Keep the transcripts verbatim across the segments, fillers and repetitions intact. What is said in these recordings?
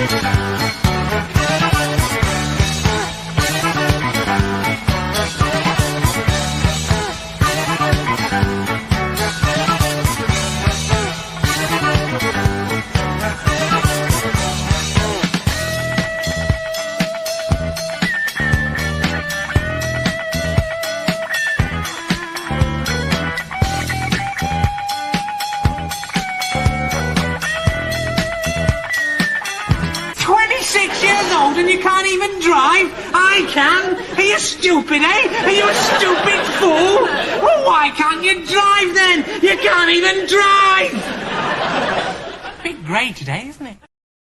And you can't even drive? I can. Are you stupid, eh? Are you a stupid fool? Well, why can't you drive then? You can't even drive! A bit grey today, isn't it?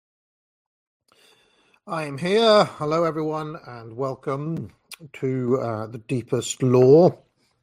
I'm here. Hello, everyone, and welcome to uh, The Deepest Lore.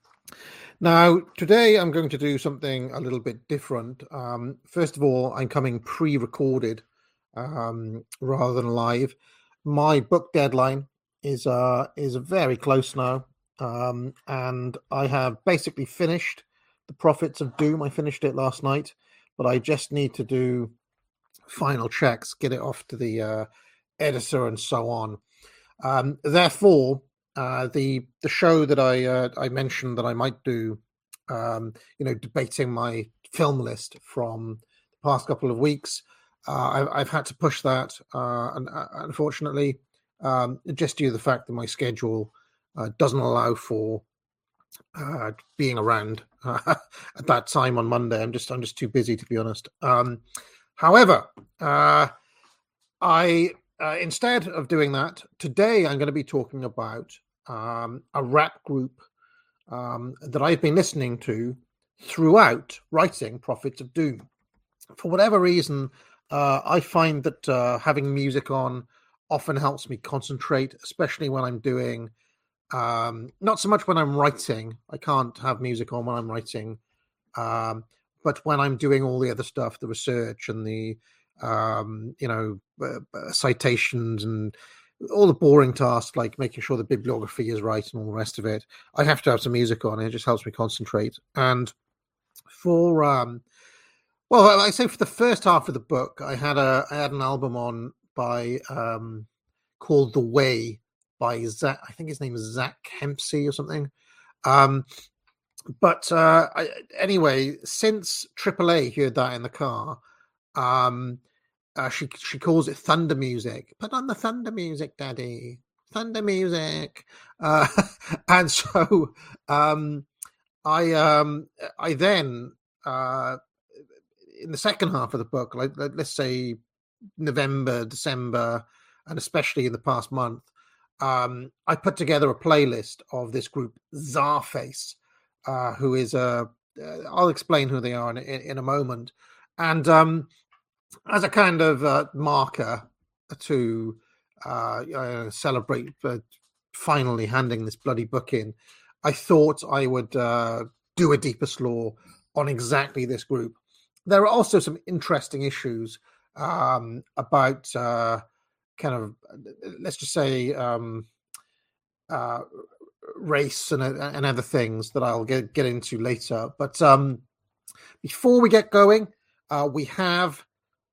Now, today I'm going to do something a little bit different. Um, first of all, I'm coming pre-recorded um, rather than live. My book deadline is uh is very close now, um, and I have basically finished The Prophets of Doom. I finished it last night, but I just need to do final checks, get it off to the uh, editor, and so on. Um, therefore, uh, the the show that I uh, I mentioned that I might do, um, you know, debating my film list from the past couple of weeks. Uh, I've, I've had to push that, uh, and uh, unfortunately, um, just due to the fact that my schedule uh, doesn't allow for uh, being around uh, at that time on Monday. I'm just I'm just too busy, to be honest. Um, however, uh, I uh, instead of doing that today, I'm going to be talking about um, a rap group um, that I've been listening to throughout writing Prophets of Doom. For whatever reason, Uh, I find that uh, having music on often helps me concentrate, especially when I'm doing, um, not so much when I'm writing. I can't have music on when I'm writing, um, but when I'm doing all the other stuff, the research and the, um, you know, uh, uh, citations and all the boring tasks like making sure the bibliography is right and all the rest of it, I have to have some music on. It just helps me concentrate. And for... Um, Well, I say for the first half of the book, I had a I had an album on by um, called The Way by Zach. I think his name is Zach Hempsey or something. Um, but uh, I, anyway, since triple A heard that in the car, um, uh, she she calls it thunder music. Put on the thunder music, Daddy. Thunder music. Uh, and so um, I um, I then. Uh, in the second half of the book, like, like let's say November, December, and especially in the past month, um, I put together a playlist of this group, Czarface, uh, who is a, uh, I'll explain who they are in, in, in a moment. And um, as a kind of uh, marker to uh, uh, celebrate uh, finally handing this bloody book in, I thought I would uh, do a Deepest Lore on exactly this group. There are also some interesting issues um, about uh, kind of, let's just say, um, uh, race and, and other things that I'll get, get into later. But um, before we get going, uh, we have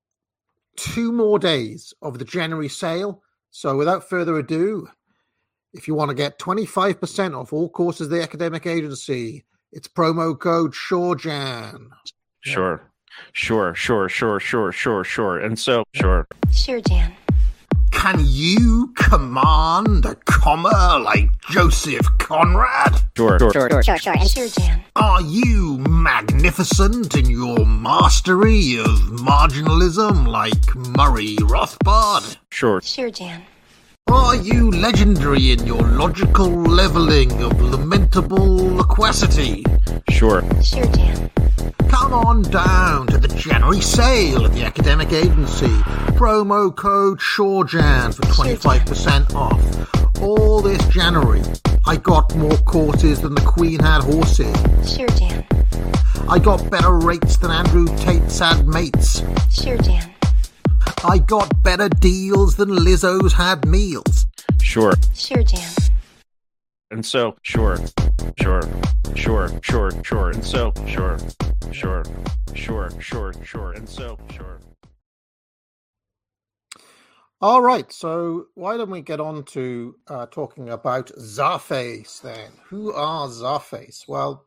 two more days of the January sale. So without further ado, if you want to get twenty-five percent off all courses of the academic agency, it's promo code SureJan. Sure. Sure, sure, sure, sure, sure, sure. And so, sure. Sure, Jan. Can you command a comma like Joseph Conrad? Sure, sure, Sure, sure, sure. And sure, Jan. Are you magnificent in your mastery of marginalism like Murray Rothbard? Sure. Sure, Jan. Are you legendary in your logical leveling of lamentable loquacity? Sure. Sure, Jan. Come on down to the January sale at the academic agency. Promo code SureJan for twenty-five percent off. All this January, I got more courses than the Queen had horses. Sure, Jan. I got better rates than Andrew Tate's had mates. Sure, Jan. I got better deals than Lizzo's had meals. Sure. Sure, Jan. And so, sure, sure, sure, sure, sure, and so, sure, sure, sure, sure, sure, and so, sure. All right, so why don't we get on to uh, talking about Czarface then? Who are Czarface? Well,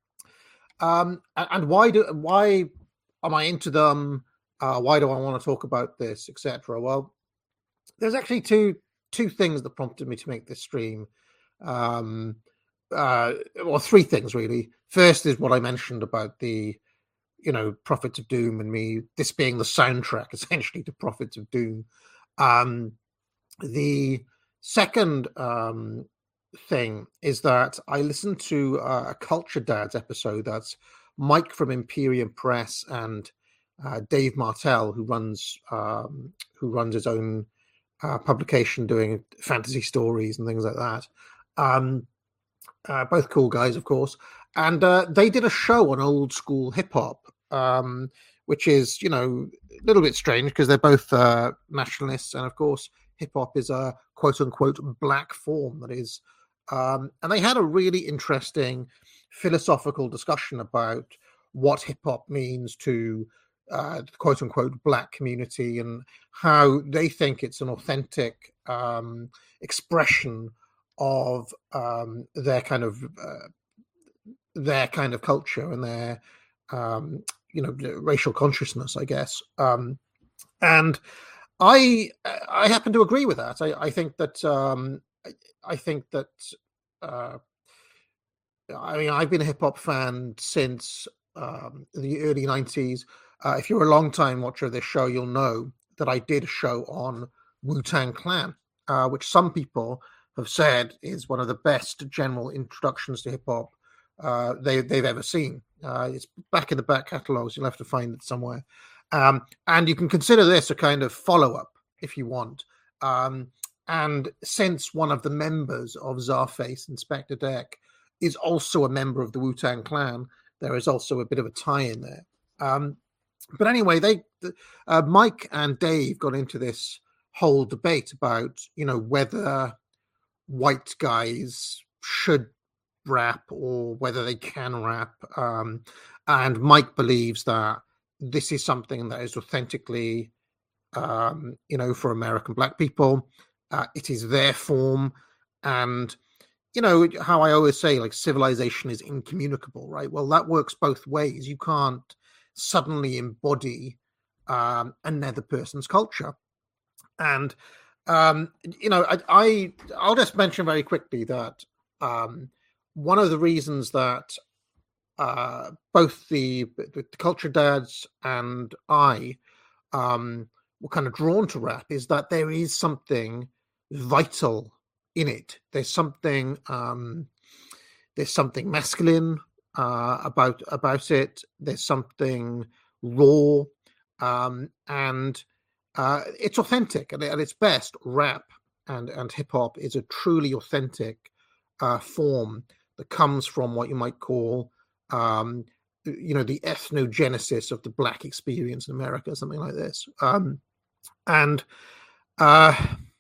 um, a- and why do why am I into them? Uh, why do I want to talk about this, et cetera? Well, there's actually two two things that prompted me to make this stream. Um, uh, well, three things really. First is what I mentioned about the, you know, Prophets of Doom and me, this being the soundtrack essentially to Prophets of Doom. Um, the second um, thing is that I listened to uh, a Culture Dads episode. That's Mike from Imperium Press and uh, Dave Martell, who runs um, who runs his own uh, publication doing fantasy stories and things like that. Um, uh, both cool guys, of course. And uh, they did a show on old school hip hop, um, which is, you know, a little bit strange because they're both uh, nationalists. And of course, hip hop is a quote unquote black form that is. Um, and they had a really interesting philosophical discussion about what hip hop means to uh, the quote unquote black community and how they think it's an authentic um, expression of um, their kind of uh, their kind of culture and their um, you know racial consciousness, I guess. Um, and I I happen to agree with that. I, I think that um, I, I think that uh, I mean I've been a hip hop fan since um, the early nineties. Uh, if you're a long time watcher of this show, you'll know that I did a show on Wu-Tang Clan, uh, which some people have said is one of the best general introductions to hip hop uh, they, they've ever seen. Uh, it's back in the back catalogs. You'll have to find it somewhere. Um, and you can consider this a kind of follow-up if you want. Um, and since one of the members of Czarface, Inspector Deck, is also a member of the Wu-Tang Clan, there is also a bit of a tie-in there. Um, but anyway, they uh, Mike and Dave got into this whole debate about, you know, whether white guys should rap or whether they can rap. Um, and Mike believes that this is something that is authentically, um, you know, for American black people. Uh, it is their form. And, you know, how I always say, like, civilization is incommunicable, right? Well, that works both ways. You can't suddenly embody um, another person's culture. And, um, you know, I, I, I'll just mention very quickly that um, one of the reasons that uh, both the, the Culture Dads and I um, were kind of drawn to rap is that there is something vital in it. There's something, um, there's something masculine uh, about about it. There's something raw, um, and uh, it's authentic. And at its best, rap and and hip hop is a truly authentic uh, form that comes from what you might call, um, you know, the ethnogenesis of the black experience in America, something like this. Um, and uh,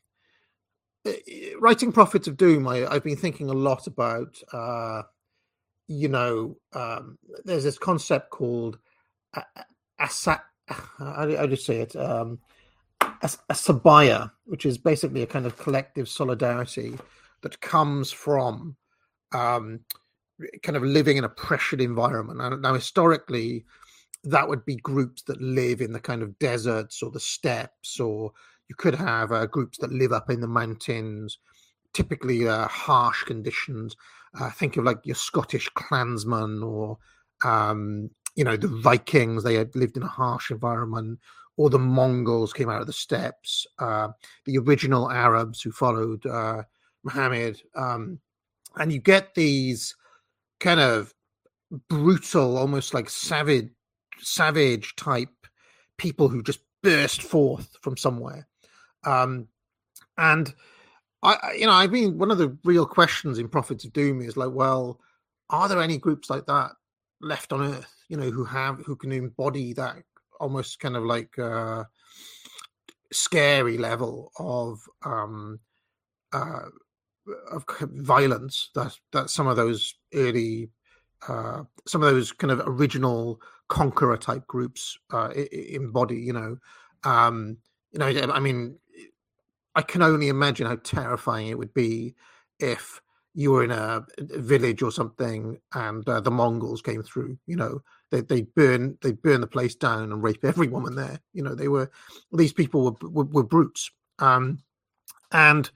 writing Prophets of Doom, I, I've been thinking a lot about, uh, you know, um, there's this concept called asa. How do I just say it? Um, a, a sabaya, which is basically a kind of collective solidarity that comes from um, kind of living in a pressured environment. Now, now, historically, that would be groups that live in the kind of deserts or the steppes, or you could have uh, groups that live up in the mountains, typically uh, harsh conditions. Uh, think of like your Scottish clansmen or, um, you know, the Vikings, they had lived in a harsh environment, or the Mongols came out of the steppes, uh, the original Arabs who followed uh, Muhammad. Um, and you get these kind of brutal, almost like savage, savage type people who just burst forth from somewhere. Um, and I, you know, I mean, one of the real questions in Prophets of Doom is like, well, are there any groups like that left on Earth? You know, who have who can embody that almost kind of like uh, scary level of um, uh, of violence that that some of those early, uh, some of those kind of original conqueror type groups uh, embody. You know, um, you know, I mean. I can only imagine how terrifying it would be if you were in a village or something and uh, the Mongols came through. You know, they they burn they burn the place down and rape every woman there. You know, they were these people were were, were brutes. Um, and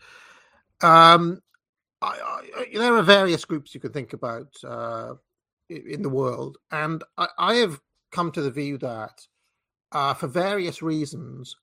um, I, I, there are various groups you can think about uh, in the world, and I, I have come to the view that uh, for various reasons,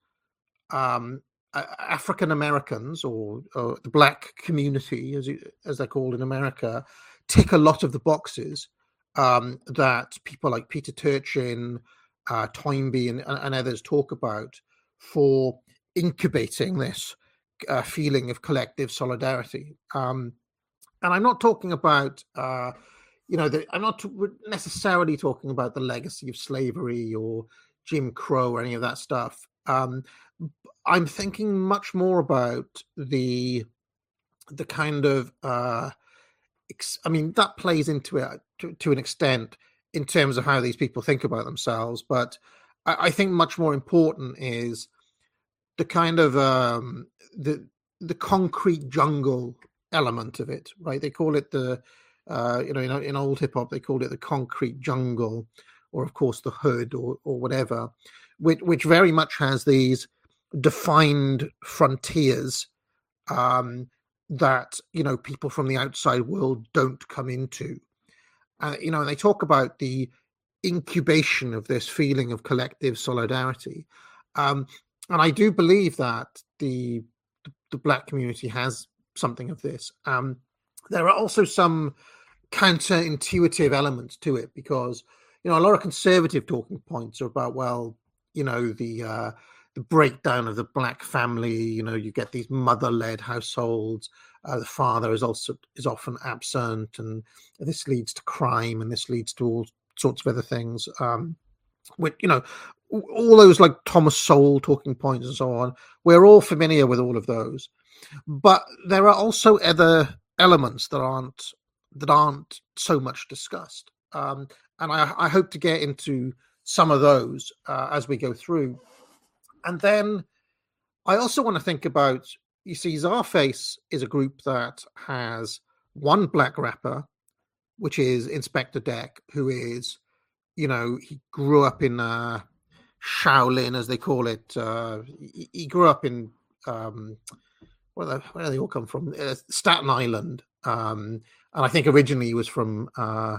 um, African Americans or, or the black community, as it, as they're called in America, tick a lot of the boxes um, that people like Peter Turchin, uh, Toynbee, and, and others talk about for incubating this uh, feeling of collective solidarity. Um, and I'm not talking about, uh, you know, the, I'm not necessarily talking about the legacy of slavery or Jim Crow or any of that stuff. Um, I'm thinking much more about the the kind of uh, ex- I mean that plays into it to, to an extent in terms of how these people think about themselves, but I, I think much more important is the kind of um, the the concrete jungle element of it, right? They call it the uh, you know in, in old hip hop they called it the concrete jungle, or of course the hood, or or whatever, which which very much has these defined frontiers um, that you know people from the outside world don't come into. Uh, you know, and they talk about the incubation of this feeling of collective solidarity, um, and I do believe that the the black community has something of this. Um, there are also some counterintuitive elements to it because you know a lot of conservative talking points are about, well, you know, the uh, the breakdown of the black family. You know, you get these mother-led households. Uh, the father is also is often absent, and this leads to crime, and this leads to all sorts of other things. Um, with you know, all those like Thomas Sowell talking points and so on. We're all familiar with all of those, but there are also other elements that aren't that aren't so much discussed, um, and I, I hope to get into some of those uh, as we go through. And then I also want to think about, you see, Czarface is a group that has one black rapper, which is Inspector Deck, who is, you know, he grew up in uh, Shaolin, as they call it. Uh, he, he grew up in, um, where, the, where do they all come from? Uh, Staten Island. Um, and I think originally he was from, uh,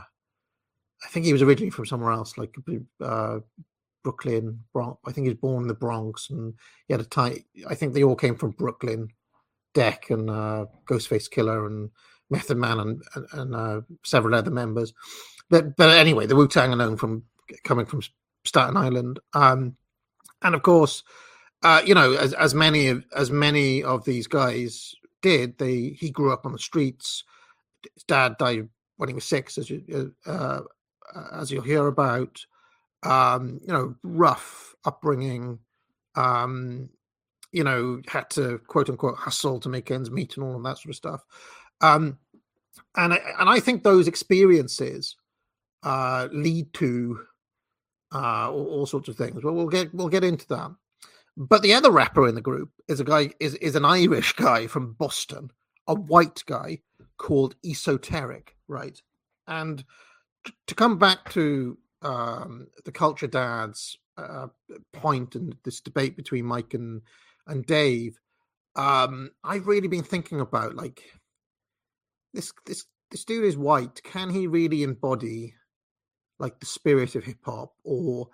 I think he was originally from somewhere else, like uh, Brooklyn, Bronx. I think he was born in the Bronx, and he had a tight. I think they all came from Brooklyn. Deck and uh, Ghostface Killer and Method Man and and, and uh, several other members. But but anyway, the Wu-Tang are known from coming from Staten Island, um, and of course, uh, you know, as as many of as many of these guys did, they he grew up on the streets. His dad died when he was six, as you uh, as you'll hear about. Um, you know, rough upbringing, um, you know, had to quote unquote hustle to make ends meet and all of that sort of stuff. Um, and, I, and I think those experiences uh, lead to uh, all, all sorts of things. Well, we'll get, we'll get into that. But the other rapper in the group is a guy, is, is an Irish guy from Boston, a white guy called Esoteric, right? And t- to come back to um the Culture Dads uh, point and this debate between Mike and and Dave, um I've really been thinking about, like, this this this dude is white. Can he really embody like the spirit of hip hop, or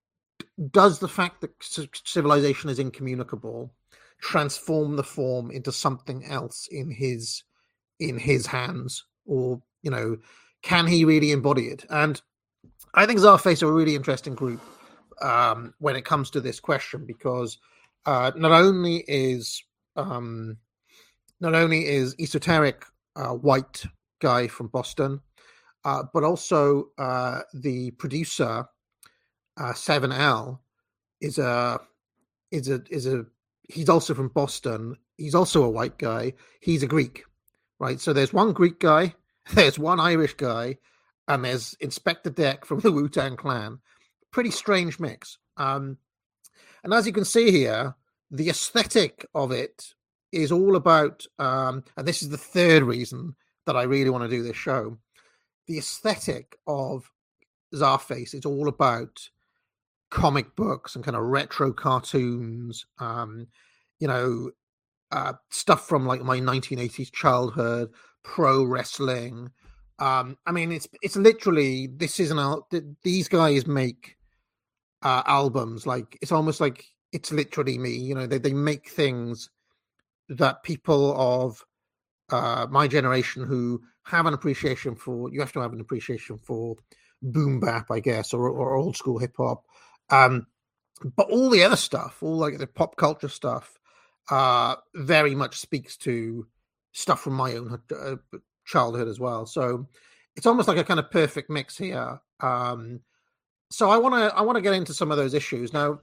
does the fact that civilization is incommunicable transform the form into something else in his in his hands, or you know, can he really embody it? And I think Czarface are a really interesting group um, when it comes to this question, because uh, not only is um, not only is Esoteric a white guy from Boston, uh, but also uh, the producer uh, seven L is a is a is a he's also from Boston. He's also a white guy. He's a Greek, right? So there's one Greek guy, there's one Irish guy, and there's Inspector Deck from the Wu-Tang Clan. Pretty strange mix. Um, and as you can see here, the aesthetic of it is all about, um, and this is the third reason that I really want to do this show. The aesthetic of Czarface is all about comic books and kind of retro cartoons, um, you know, uh, stuff from like my nineteen eighties childhood, pro wrestling. Um, I mean, it's it's literally, this is an al- these guys make uh, albums like, it's almost like it's literally me. You know, they they make things that people of uh, my generation who have an appreciation for, you have to have an appreciation for boom bap, I guess, or, or old school hip hop. Um, but all the other stuff, all like the pop culture stuff, uh, very much speaks to stuff from my own uh, childhood as well. So it's almost like a kind of perfect mix here. Um, so I want to I want to get into some of those issues now.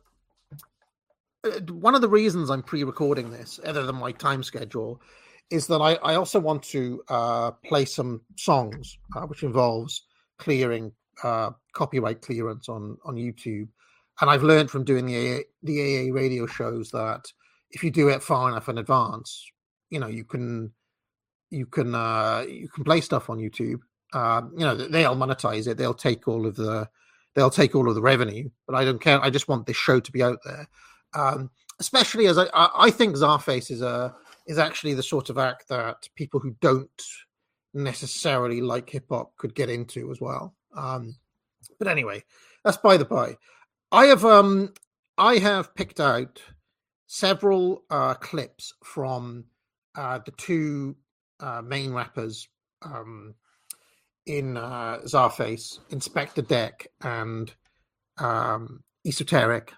One of the reasons I'm pre-recording this, other than my time schedule, is that I, I also want to uh, play some songs, uh, which involves clearing uh, copyright clearance on, on YouTube. And I've learned from doing the A A, the A A radio shows that if you do it far enough in advance, you know, you can you can uh, you can play stuff on YouTube. Uh, you know, they'll monetize it. They'll take all of the they'll take all of the revenue. But I don't care. I just want this show to be out there. Um, especially as I, I think Czarface is a is actually the sort of act that people who don't necessarily like hip hop could get into as well. Um, but anyway, that's by the by. I have um I have picked out several uh, clips from uh, the two uh, main rappers um, in uh, Czarface, Inspector Deck and um, Esoteric,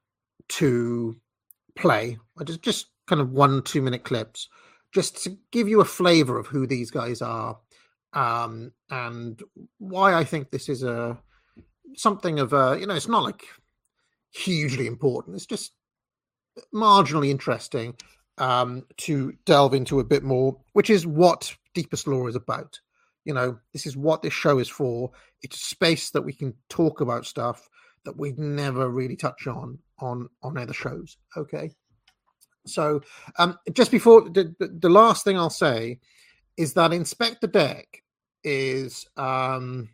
to play. I just just kind of one two minute clips just to give you a flavor of who these guys are, um, and why I think this is a something of a, you know, it's not like hugely important. It's just marginally interesting um, to delve into a bit more, which is what Deepest Lore is about. You know, this is what this show is for. It's a space that we can talk about stuff that we never really touch on on on other shows. Okay, so um just before the, the, the last thing I'll say is that Inspector Deck is um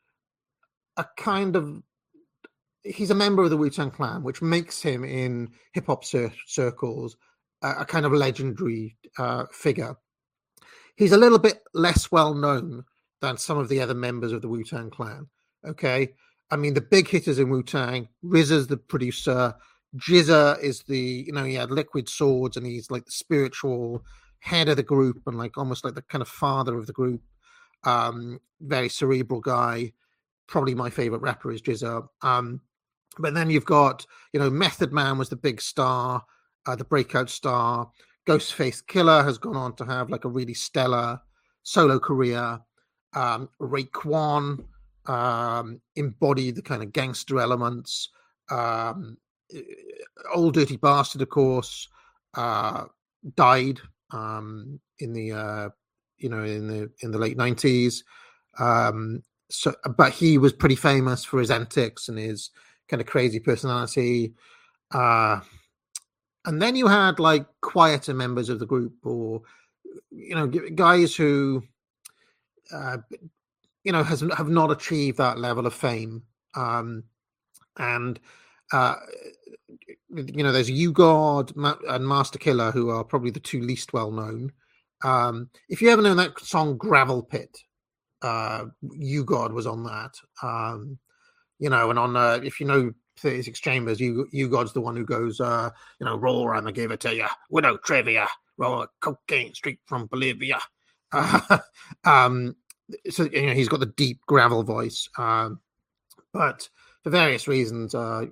a kind of, he's a member of the Wu-Tang Clan, which makes him in hip-hop cir- circles a, a kind of legendary uh figure. He's a little bit less well known than some of the other members of the Wu-Tang Clan. Okay, I mean, the big hitters in Wu-Tang, R Z A's the producer, G Z A is the, you know, he had Liquid Swords and he's like the spiritual head of the group and like almost like the kind of father of the group. Um, very cerebral guy. Probably my favorite rapper is G Z A. Um, but then you've got, you know, Method Man was the big star, uh, the breakout star. Ghostface Killer has gone on to have like a really stellar solo career. Um, Raekwon um embody the kind of gangster elements. um Old Dirty Bastard, of course, uh died um in the uh you know in the in the late nineties, um so but he was pretty famous for his antics and his kind of crazy personality. Uh and then you had like quieter members of the group, or you know guys who uh you know, has have not achieved that level of fame. Um, and, uh, you know, there's U-God and Master Killer, who are probably the two least well known. Um, if you ever know that song Gravel Pit, uh, U-God was on that. Um, you know, and on, uh, if you know thirty-six Chambers, U- U-God's the one who goes, uh, you know, roll around, I give it to you, widow trivia, roll a cocaine street from Bolivia. Uh, um, So, you know, he's got the deep gravel voice, um, but for various reasons, uh,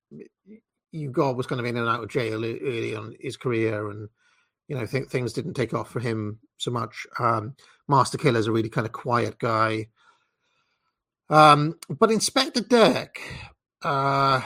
U-God was kind of in and out of jail early on in his career, and you know, th- things didn't take off for him so much. Um, Master Killer is a really kind of quiet guy, um, but Inspector Deck, uh,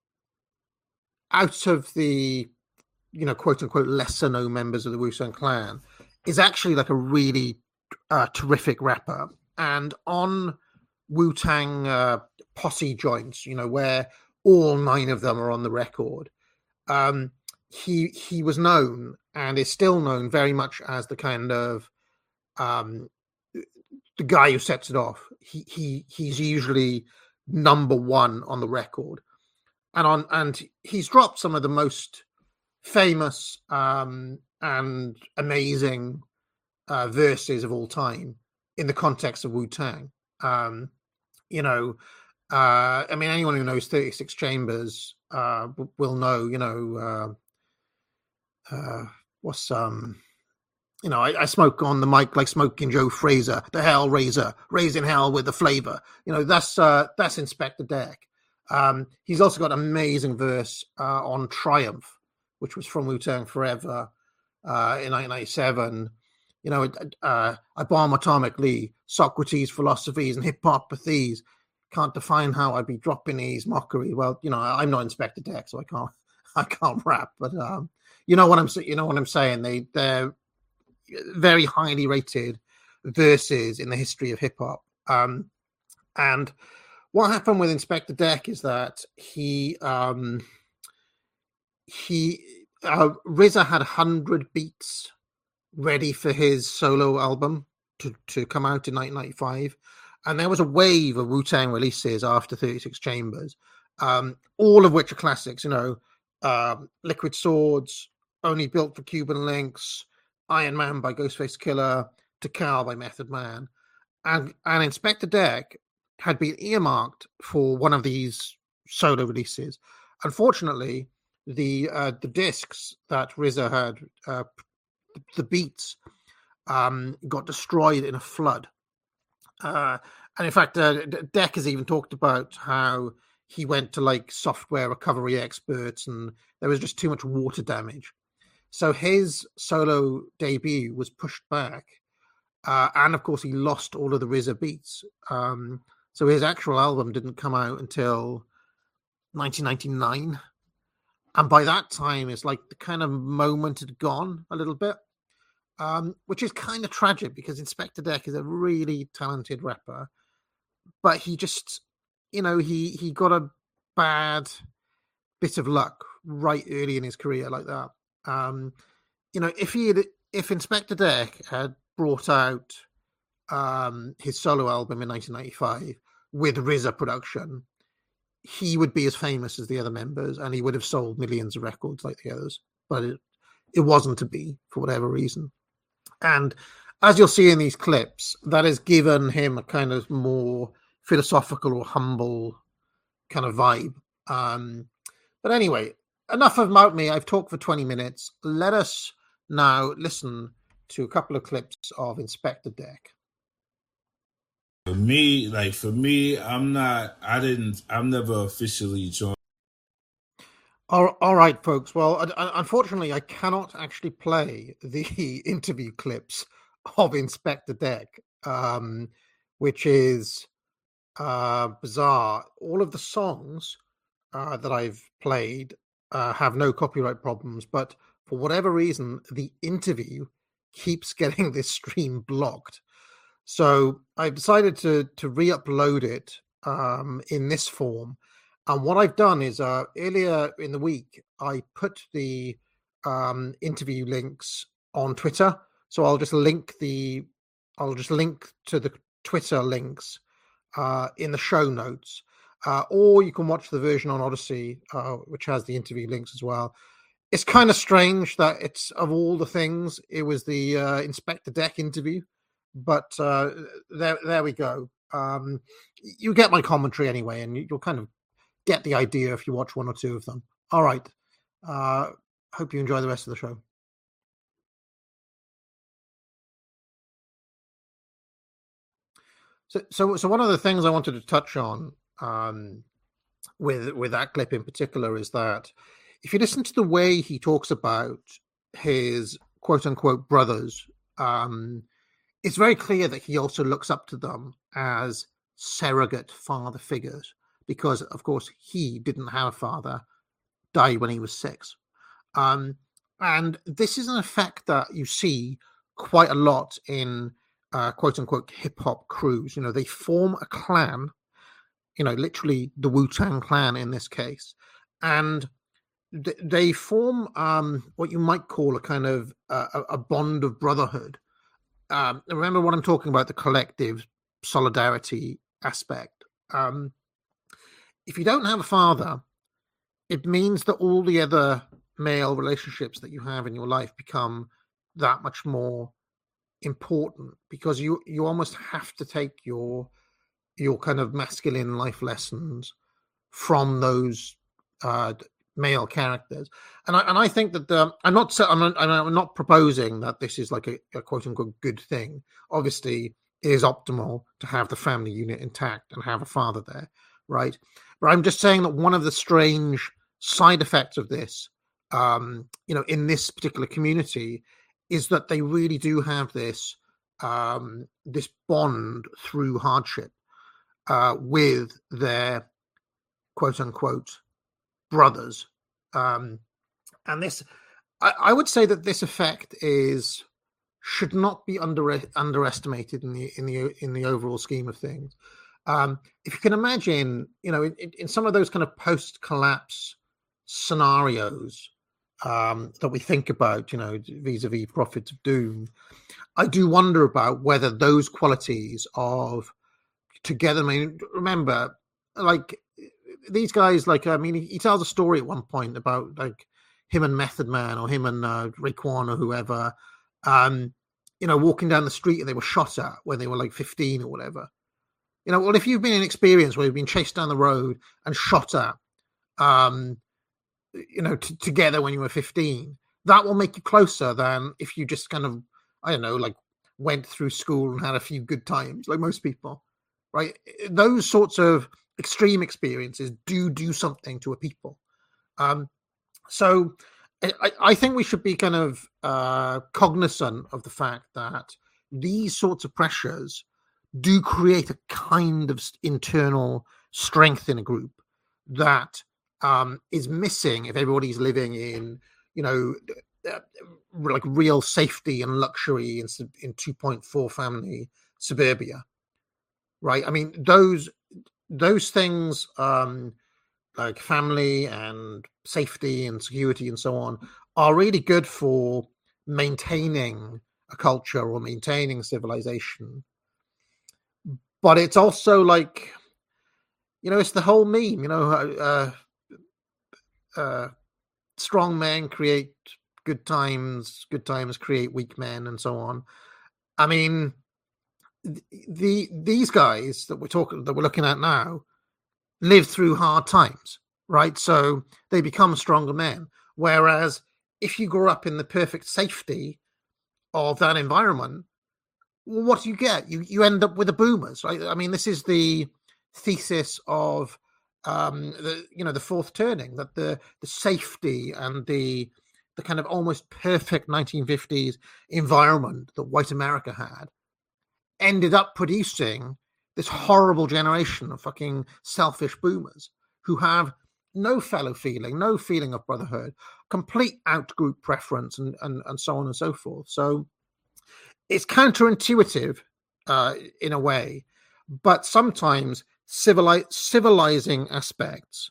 out of the, you know, quote unquote lesser known members of the Wu-Tang Clan, is actually like a really Uh, terrific rapper. And on Wu-Tang uh, posse joints, you know, where all nine of them are on the record, um, he he was known and is still known very much as the kind of um, the guy who sets it off. He he he's usually number one on the record, and on and he's dropped some of the most famous um, and amazing uh, verses of all time in the context of Wu-Tang. Um, you know, uh, I mean, anyone who knows thirty-six Chambers uh, will know. You know, uh, uh, what's um. You know, I, I smoke on the mic like smoking Joe Fraser, the hell raiser, raising hell with the flavor. You know, that's uh, that's Inspector Deck. Um, he's also got an amazing verse uh, on Triumph, which was from Wu-Tang Forever uh, in nineteen ninety-seven. You know, uh, I bomb atomically, Socrates' philosophies and hippopathies. Can't define how I'd be dropping these mockery. Well, you know, I'm not Inspector Deck, so I can't I can't rap. But um, you know what I'm you know what I'm saying. They they're very highly rated verses in the history of hip hop. Um, and what happened with Inspector Deck is that he, um, he, uh, R Z A had a hundred beats ready for his solo album to, to come out in nineteen ninety-five. And there was a wave of Wu-Tang releases after thirty-six Chambers, um, all of which are classics, you know, um, Liquid Swords, Only Built for Cuban Links, Iron Man by Ghostface Killer, Tikal by Method Man, and and Inspector Deck had been earmarked for one of these solo releases. Unfortunately, the uh, the discs that R Z A had, uh, the beats, um, got destroyed in a flood. Uh, and in fact, uh, Deck has even talked about how he went to like software recovery experts, and there was just too much water damage. So his solo debut was pushed back. Uh, and of course, he lost all of the R Z A beats. Um, so his actual album didn't come out until nineteen ninety-nine. And by that time, it's like the kind of moment had gone a little bit, um, which is kind of tragic because Inspector Deck is a really talented rapper. But he just, you know, he, he got a bad bit of luck right early in his career like that. Um, you know, if he had, if Inspector Deck had brought out um, his solo album in nineteen ninety-five with R Z A production, he would be as famous as the other members, and he would have sold millions of records like the others. But it, it wasn't to be for whatever reason. And as you'll see in these clips, that has given him a kind of more philosophical or humble kind of vibe. Um, but anyway. Enough about me. I've talked for twenty minutes. Let us now listen to a couple of clips of Inspector Deck. For me, like for me, I'm not, I didn't, I'm never officially joined. All, all right, folks. Well, unfortunately, I cannot actually play the interview clips of Inspector Deck, um, which is uh, bizarre. All of the songs uh, that I've played Uh, have no copyright problems, but for whatever reason, the interview keeps getting this stream blocked. So I've decided to to re-upload it um, in this form. And what I've done is uh, earlier in the week, I put the um, interview links on Twitter. So I'll just link the I'll just link to the Twitter links uh, in the show notes. Uh, or you can watch the version on Odyssey, uh, which has the interview links as well. It's kind of strange that it's, of all the things, it was the uh, Inspector Deck interview. But uh, there there we go. Um, you get my commentary anyway, and you'll kind of get the idea if you watch one or two of them. All right. Uh, hope you enjoy the rest of the show. So, so, so one of the things I wanted to touch on Um, with with that clip in particular is that if you listen to the way he talks about his quote unquote brothers, um, it's very clear that he also looks up to them as surrogate father figures because, of course, he didn't have a father, died when he was six. Um, and this is an effect that you see quite a lot in uh, quote unquote hip hop crews. You know, they form a clan. You know, literally the Wu-Tang Clan in this case. And th- they form um, what you might call a kind of uh, a a bond of brotherhood. Um, remember what I'm talking about, the collective solidarity aspect. Um, if you don't have a father, it means that all the other male relationships that you have in your life become that much more important, because you you almost have to take your your kind of masculine life lessons from those uh, male characters. And I and I think that the, I'm not I'm not, I'm not proposing that this is like a, a quote unquote good thing. Obviously, it is optimal to have the family unit intact and have a father there, right? But I'm just saying that one of the strange side effects of this, um, you know, in this particular community, is that they really do have this um, this bond through hardship uh, with their quote unquote brothers, um, and this, I, I would say that this effect is should not be under underestimated in the in the in the overall scheme of things. Um, if you can imagine, you know, in, in some of those kind of post-collapse scenarios um, that we think about, you know, vis-a-vis Prophets of Doom, I do wonder about whether those qualities of together. I mean, remember, like these guys, like I mean, he, he tells a story at one point about like him and Method Man, or him and uh, Raekwon or whoever, um, you know, walking down the street and they were shot at when they were like fifteen or whatever. You know, well, if you've been in an experience where you've been chased down the road and shot at, um, you know, t- together when you were fifteen, that will make you closer than if you just kind of, I don't know, like went through school and had a few good times, like most people, right? Those sorts of extreme experiences do do something to a people. Um, so I, I think we should be kind of uh, cognizant of the fact that these sorts of pressures do create a kind of internal strength in a group that um, is missing if everybody's living in, you know, uh, like real safety and luxury in, in two point four family suburbia, right? I mean, those those things, um, like family and safety and security and so on, are really good for maintaining a culture or maintaining civilization. But it's also like, you know, it's the whole meme, you know, uh, uh, strong men create good times, good times create weak men, and so on. I mean, the these guys that we're talking, that we're looking at now, live through hard times, right? So they become stronger men. Whereas if you grow up in the perfect safety of that environment, well, what do you get? You you end up with the boomers, right? I mean, this is the thesis of um, the you know the fourth turning, that the the safety and the the kind of almost perfect nineteen fifties environment that white America had ended up producing this horrible generation of fucking selfish boomers who have no fellow feeling, no feeling of brotherhood, complete out-group preference, and and and so on and so forth. So it's counterintuitive uh, in a way, but sometimes civili- civilizing aspects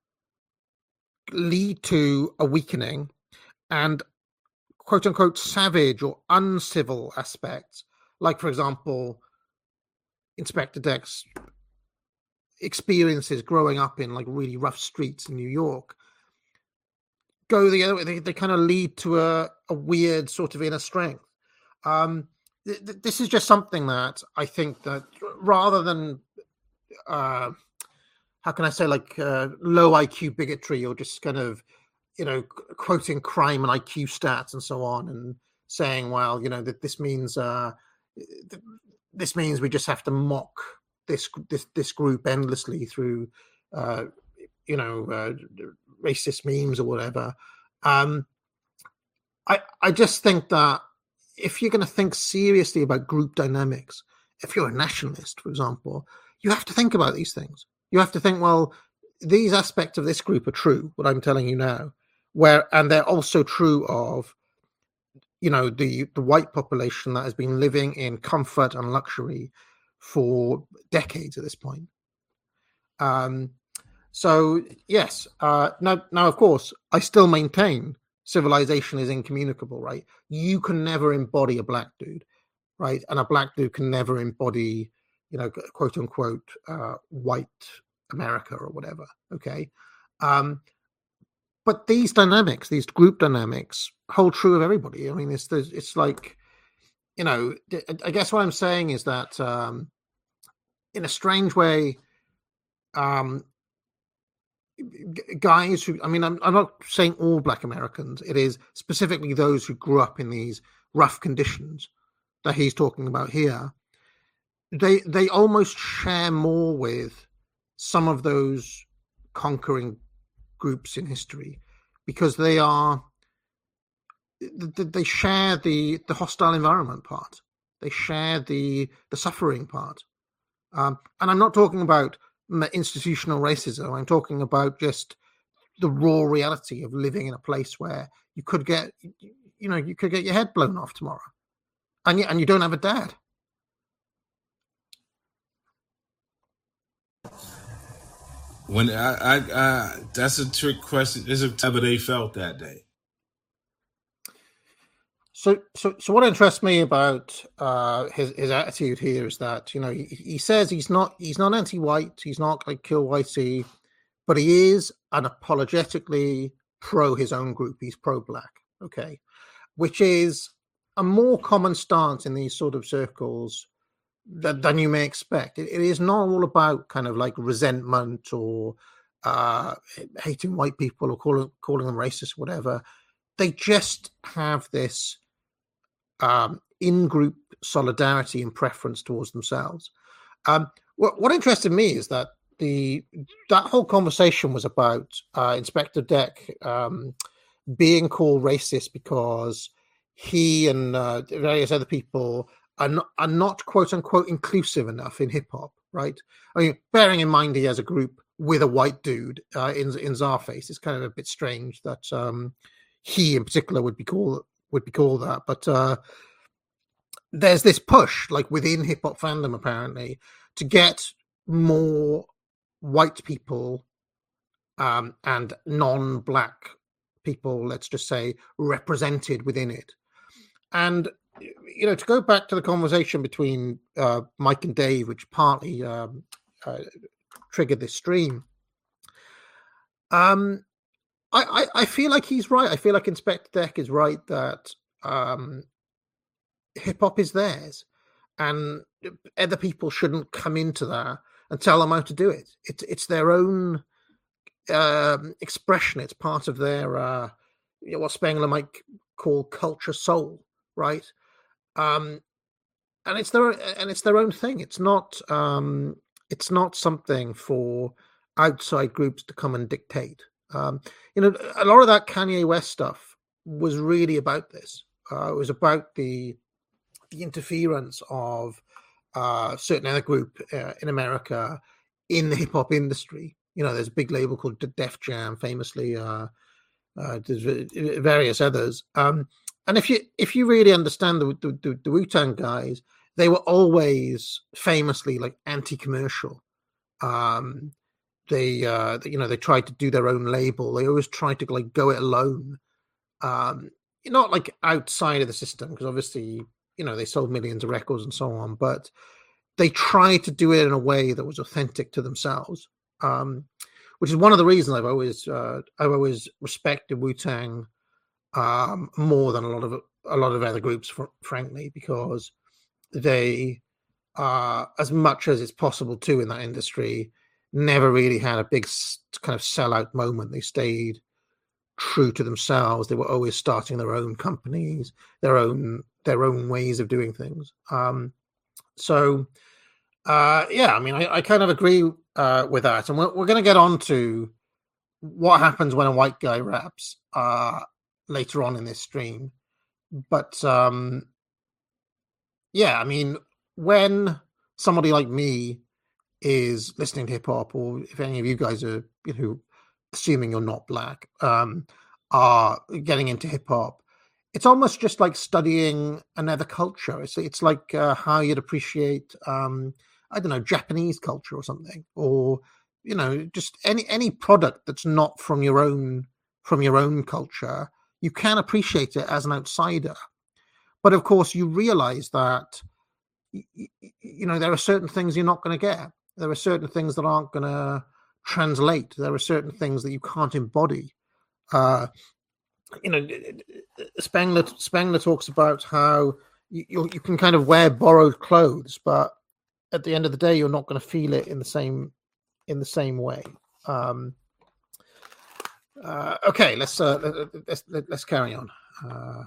lead to a weakening, and quote unquote savage or uncivil aspects, like, for example, Inspector Deck's experiences growing up in like really rough streets in New York, go the other way. They, they kind of lead to a, a weird sort of inner strength. Um, th- th- this is just something that I think that rather than, uh, how can I say, like uh, low I Q bigotry, or just kind of, you know, quoting crime and I Q stats and so on, and saying, well, you know, that this means uh, th- this means we just have to mock this this this group endlessly through, uh, you know, uh, racist memes or whatever. Um, I I just think that if you're going to think seriously about group dynamics, if you're a nationalist, for example, you have to think about these things. You have to think, well, these aspects of this group are true, what I'm telling you now, where, and they're also true of, you know, the, the white population that has been living in comfort and luxury for decades at this point. Um, So yes, uh, now now of course I still maintain civilization is incommunicable, right? You can never embody a black dude, right? And a black dude can never embody, you know, quote unquote, uh, white America or whatever. Okay. Um, but these dynamics, these group dynamics hold true of everybody. I mean, it's, it's like, you know, I guess what I'm saying is that, um, in a strange way, um, guys who, I mean, I'm, I'm not saying all black Americans, it is specifically those who grew up in these rough conditions that he's talking about here. They, they almost share more with some of those conquering groups in history because they are, they share the, the hostile environment part. They share the, the suffering part. Um, and I'm not talking about institutional racism. I'm talking about just the raw reality of living in a place where you could get, you know, you could get your head blown off tomorrow, and you, and you don't have a dad. When I, I, I that's a trick question. Is it whatever they felt that day? So, so, so, what interests me about uh, his his attitude here is that, you know, he, he says he's not he's not anti-white, he's not like kill whitey, but he is unapologetically pro his own group. He's pro-black, okay, which is a more common stance in these sort of circles than, than you may expect. It, it is not all about kind of like resentment or uh, hating white people or calling calling them racist, or whatever. They just have this Um, in-group solidarity and preference towards themselves. Um, what, what interested me is that the that whole conversation was about uh, Inspector Deck um, being called racist because he and uh, various other people are not, are not quote unquote inclusive enough in hip hop, right? I mean, bearing in mind he has a group with a white dude uh, in in Czarface, it's kind of a bit strange that um, he in particular would be called. would be called that, but uh, there's this push, like within hip hop fandom, apparently, to get more white people um, and non-black people, let's just say, represented within it. And you know, to go back to the conversation between uh, Mike and Dave, which partly um, uh, triggered this stream. Um, I, I, I feel like he's right. I feel like Inspector Deck is right that um, hip hop is theirs, and other people shouldn't come into that and tell them how to do it. It's it's their own um, expression. It's part of their uh, you know, what Spengler might call culture soul, right? Um, and it's their and it's their own thing. It's not um, it's not something for outside groups to come and dictate. Um, you know, a lot of that Kanye West stuff was really about this. Uh, it was about the the interference of uh, certain other group uh, in America in the hip hop industry. You know, there's a big label called Def Jam, famously. Uh, uh, there's various others. Um, and if you if you really understand the the, the, the Wu-Tang guys, they were always famously like anti-commercial. Um, They, uh, you know, they tried to do their own label. They always tried to like go it alone, um, not like outside of the system, because obviously, you know, they sold millions of records and so on. But they tried to do it in a way that was authentic to themselves, um, which is one of the reasons I've always, uh, I've always respected Wu-Tang um, more than a lot of a lot of other groups, fr- frankly, because they, uh, as much as it's possible to in that industry, never really had a big kind of sellout moment. They stayed true to themselves. They were always starting their own companies, their own their own ways of doing things. Um, so, uh, yeah, I mean, I, I kind of agree uh, with that. And we're, we're going to get on to what happens when a white guy raps uh, later on in this stream. But, um, yeah, I mean, when somebody like me is listening to hip hop, or if any of you guys are, you know, assuming you're not black, um, are getting into hip hop, it's almost just like studying another culture. It's it's like uh, how you'd appreciate, um, I don't know, Japanese culture or something, or you know, just any any product that's not from your own from your own culture, you can appreciate it as an outsider. But of course, you realize that, you know, there are certain things you're not going to get. There are certain things that aren't going to translate. There are certain things that you can't embody. Uh, you know, Spengler, Spengler talks about how you, you you can kind of wear borrowed clothes, but at the end of the day, you're not going to feel it in the same in the same way. Um, uh, okay, let's uh, let's let's carry on. Uh,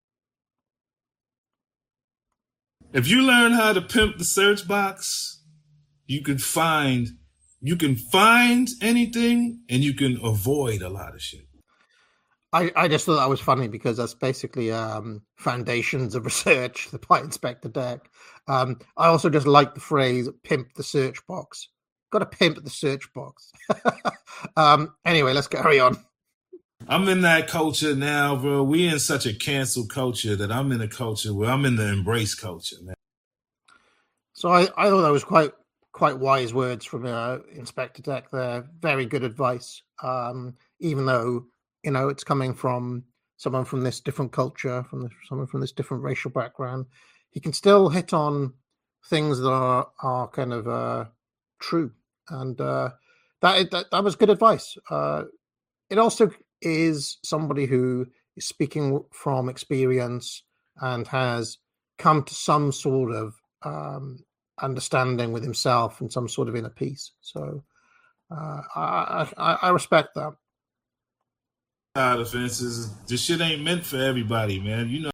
If you learn how to pimp the search box, you can find you can find anything and you can avoid a lot of shit. I, I just thought that was funny because that's basically um, foundations of research by Inspector Deck. Um, I also just like the phrase "pimp the search box." Got to pimp the search box. um, anyway, let's carry on. I'm in that culture now, bro. We in such a cancel culture that I'm in a culture where I'm in the embrace culture, man. So I, I thought that was quite quite wise words from uh, Inspector Deck there. Very good advice. Um, even though, you know, it's coming from someone from this different culture, from this, someone from this different racial background, he can still hit on things that are, are kind of uh, true. And uh, that, that that was good advice. Uh, it also is somebody who is speaking from experience and has come to some sort of um, understanding with himself and some sort of inner peace. So uh, I, I, I respect that. Side offenses, this shit ain't meant for everybody, man. You know.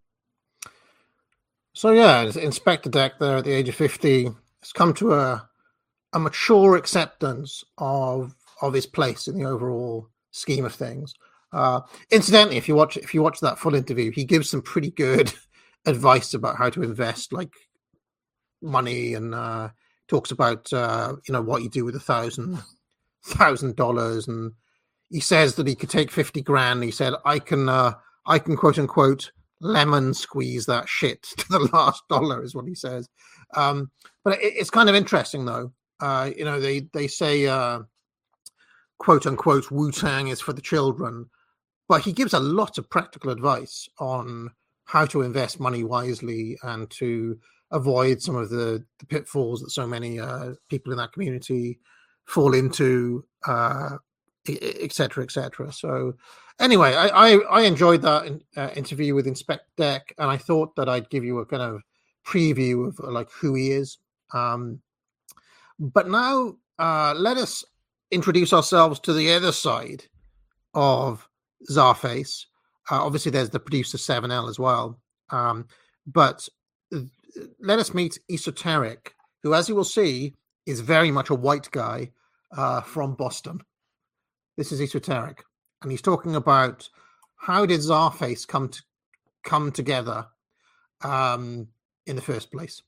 So yeah, Inspector Deck there at the age of fifty has come to a a mature acceptance of of his place in the overall scheme of things. Uh, incidentally, if you watch if you watch that full interview, he gives some pretty good advice about how to invest, like money, and uh, talks about uh, you know what you do with a thousand thousand dollars, and he says that he could take fifty grand. He said, "I can uh, I can quote unquote lemon squeeze that shit to the last dollar," is what he says. Um, but it, it's kind of interesting though. Uh, you know, they they say uh, quote unquote Wu-Tang is for the children. But he gives a lot of practical advice on how to invest money wisely and to avoid some of the, the pitfalls that so many uh, people in that community fall into, uh, et cetera, et cetera. So anyway, I, I, I enjoyed that in, uh, interview with Inspector Deck, and I thought that I'd give you a kind of preview of uh, like who he is. Um, but now uh, let us introduce ourselves to the other side of Czarface. Uh, obviously, there's the producer seven L as well. Um, but uh, let us meet Esoteric, who, as you will see, is very much a white guy uh, from Boston. This is Esoteric, and he's talking about how did Czarface come to come together um, in the first place.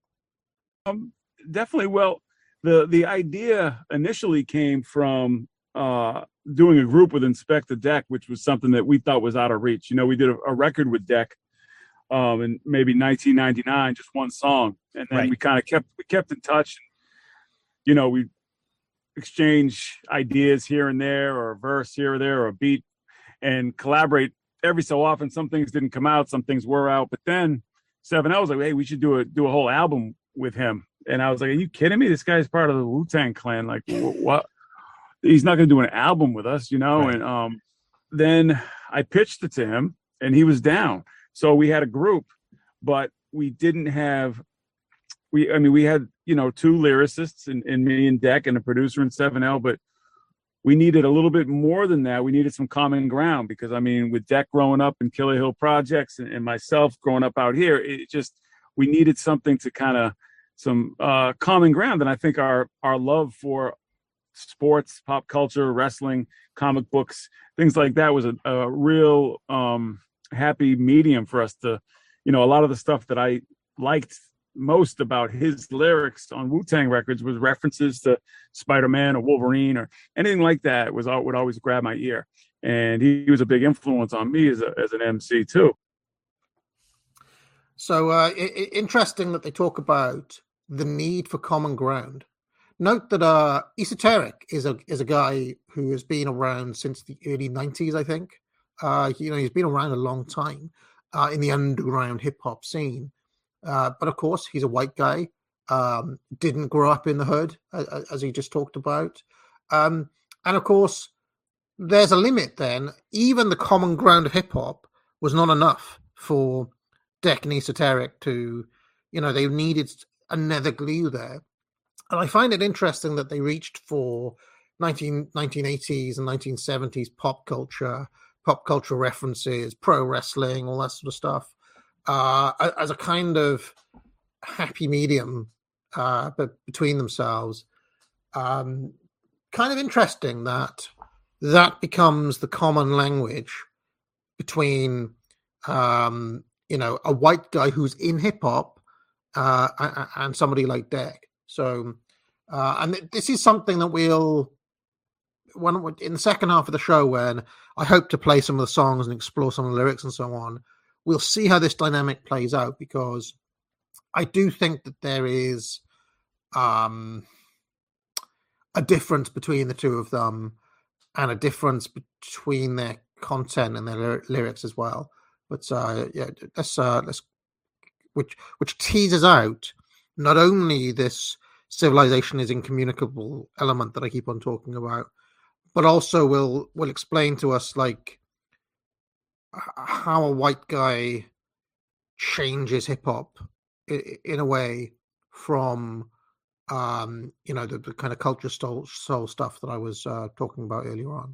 Um, definitely. Well, the the idea initially came from uh doing a group with Inspector Deck, which was something that we thought was out of reach. You know, we did a, a record with Deck um in maybe nineteen ninety-nine, just one song, and then right. we kind of kept we kept in touch. You know, we exchange ideas here and there, or a verse here or there, or a beat, and collaborate every so often. Some things didn't come out, some things were out, but then seven L was like, hey, we should do a do a whole album with him. And I was like, are you kidding me? This guy's part of the Wu-Tang Clan. Like, what? He's not going to do an album with us, you know? Right. And um, then I pitched it to him, and he was down. So we had a group, but we didn't have, we, I mean, we had, you know, two lyricists in, in me and Deck, and a producer in seven L, but we needed a little bit more than that. We needed some common ground, because, I mean, with Deck growing up in Killer Hill Projects, and, and myself growing up out here, it just, we needed something to kind of, some uh, common ground. And I think our, our love for sports, pop culture, wrestling, comic books, things like that was a, a real um, happy medium for us to, you know, a lot of the stuff that I liked most about his lyrics on Wu-Tang records was references to Spider-Man or Wolverine or anything like that was would always grab my ear. And he, he was a big influence on me as a, as an M C too. So uh, it, it, interesting that they talk about the need for common ground. note that uh, Esoteric is a is a guy who has been around since the early nineties, I think. Uh, you know, he's been around a long time uh, in the underground hip hop scene. Uh, but of course, he's a white guy. Um, didn't grow up in the hood, as, as he just talked about. Um, and of course, there's a limit then. Even the common ground of hip hop was not enough for Deck and Esoteric to, you know, they needed another glue there. And I find it interesting that they reached for nineteen, nineteen eighties and nineteen seventies pop culture, pop culture references, pro wrestling, all that sort of stuff, uh, as a kind of happy medium uh, but between themselves. Um, kind of interesting that that becomes the common language between, um, you know, a white guy who's in hip hop uh, and, and somebody like Deck. So, uh, and this is something that we'll, when in the second half of the show, when I hope to play some of the songs and explore some of the lyrics and so on, we'll see how this dynamic plays out, because I do think that there is um, a difference between the two of them, and a difference between their content and their ly- lyrics as well. But uh, yeah, let's uh, let's which which teases out not only this civilization is incommunicable element that I keep on talking about, but also will will explain to us like how a white guy changes hip hop in a way from um, you know the, the kind of culture soul, soul stuff that I was uh, talking about earlier on.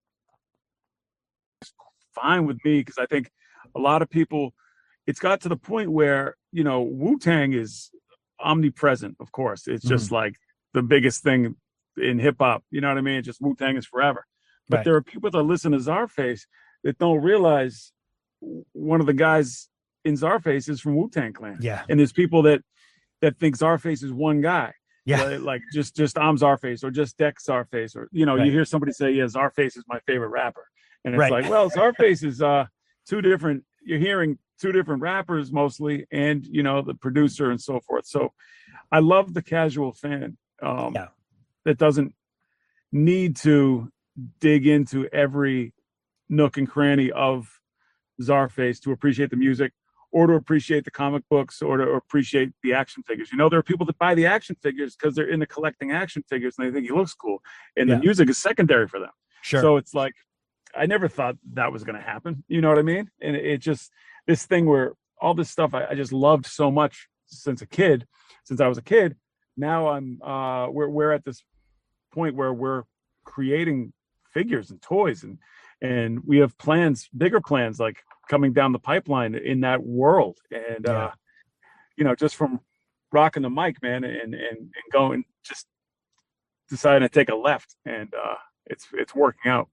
Fine with me, because I think a lot of people, it's got to the point where, you know, Wu-Tang is omnipresent. Of course, it's just mm-hmm. like the biggest thing in hip hop. You know what I mean? Just Wu-Tang is forever. But right. there are people that listen to Czarface that don't realize one of the guys in Czarface is from Wu-Tang Clan. Yeah. And there's people that that think Czarface is one guy. Yeah. Like, like just just I'm Czarface, or just Deck Czarface, or you know, right. you hear somebody say, yeah, Czarface is my favorite rapper. And it's right. like, well, Czarface is uh two different, you're hearing two different rappers mostly, and you know, the producer and so forth. So I love the casual fan um yeah. that doesn't need to dig into every nook and cranny of Czarface to appreciate the music, or to appreciate the comic books, or to appreciate the action figures. You know, there are people that buy the action figures because they're into collecting action figures and they think he looks cool, and yeah. the music is secondary for them. Sure. So it's like, I never thought that was going to happen. You know what I mean? And it, it just, this thing where all this stuff I, I just loved so much since a kid, since I was a kid. Now I'm, uh, we're we're at this point where we're creating figures and toys, and and we have plans, bigger plans, like coming down the pipeline in that world. And, yeah. uh, you know, just from rocking the mic, man, and, and, and going, just deciding to take a left, and uh, it's, it's working out.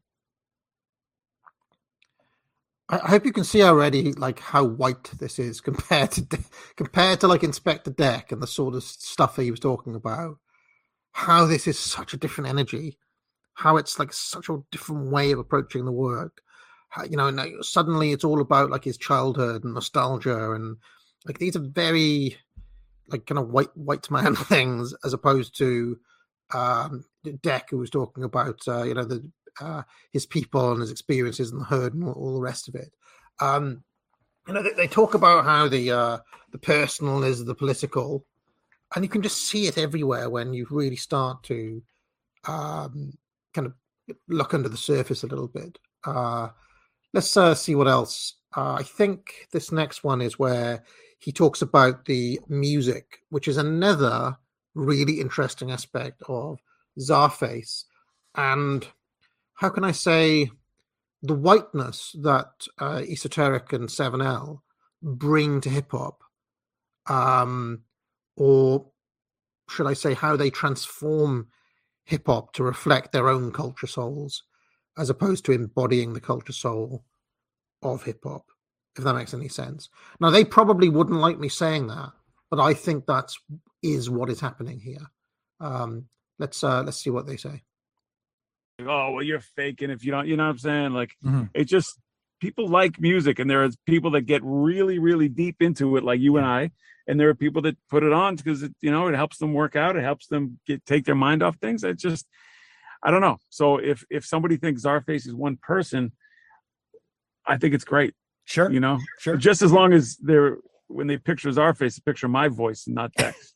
I hope you can see already, like, how white this is compared to, compared to like Inspector Deck and the sort of stuff that he was talking about, how this is such a different energy, how it's like such a different way of approaching the work. How, you know, and like, suddenly it's all about like his childhood and nostalgia, and like these are very like kind of white white man things, as opposed to um, Deck, who was talking about uh, you know the uh, his people and his experiences in the hood and all, all the rest of it. Um, you know, they, they talk about how the uh, the personal is the political, and you can just see it everywhere when you really start to um, kind of look under the surface a little bit. Uh, Let's uh, see what else. Uh, I think this next one is where he talks about the music, which is another really interesting aspect of Czarface. And how can I say the whiteness that uh, Esoteric and seven L bring to hip hop, um, or should I say how they transform hip hop to reflect their own culture souls, as opposed to embodying the culture soul of hip hop, if that makes any sense. Now, they probably wouldn't like me saying that, but I think that's is what is happening here. Um, let's uh, let's see what they say. Oh, well, you're faking if you don't. You know what I'm saying? Like, mm-hmm. it just people like music, and there are people that get really, really deep into it, like you and I, and there are people that put it on because it, you know, it helps them work out, it helps them get take their mind off things. It just, I don't know. So if if somebody thinks Czarface is one person, I think it's great. Sure, you know, sure. Just as long as they're when they picture Czarface, picture my voice and not Dex.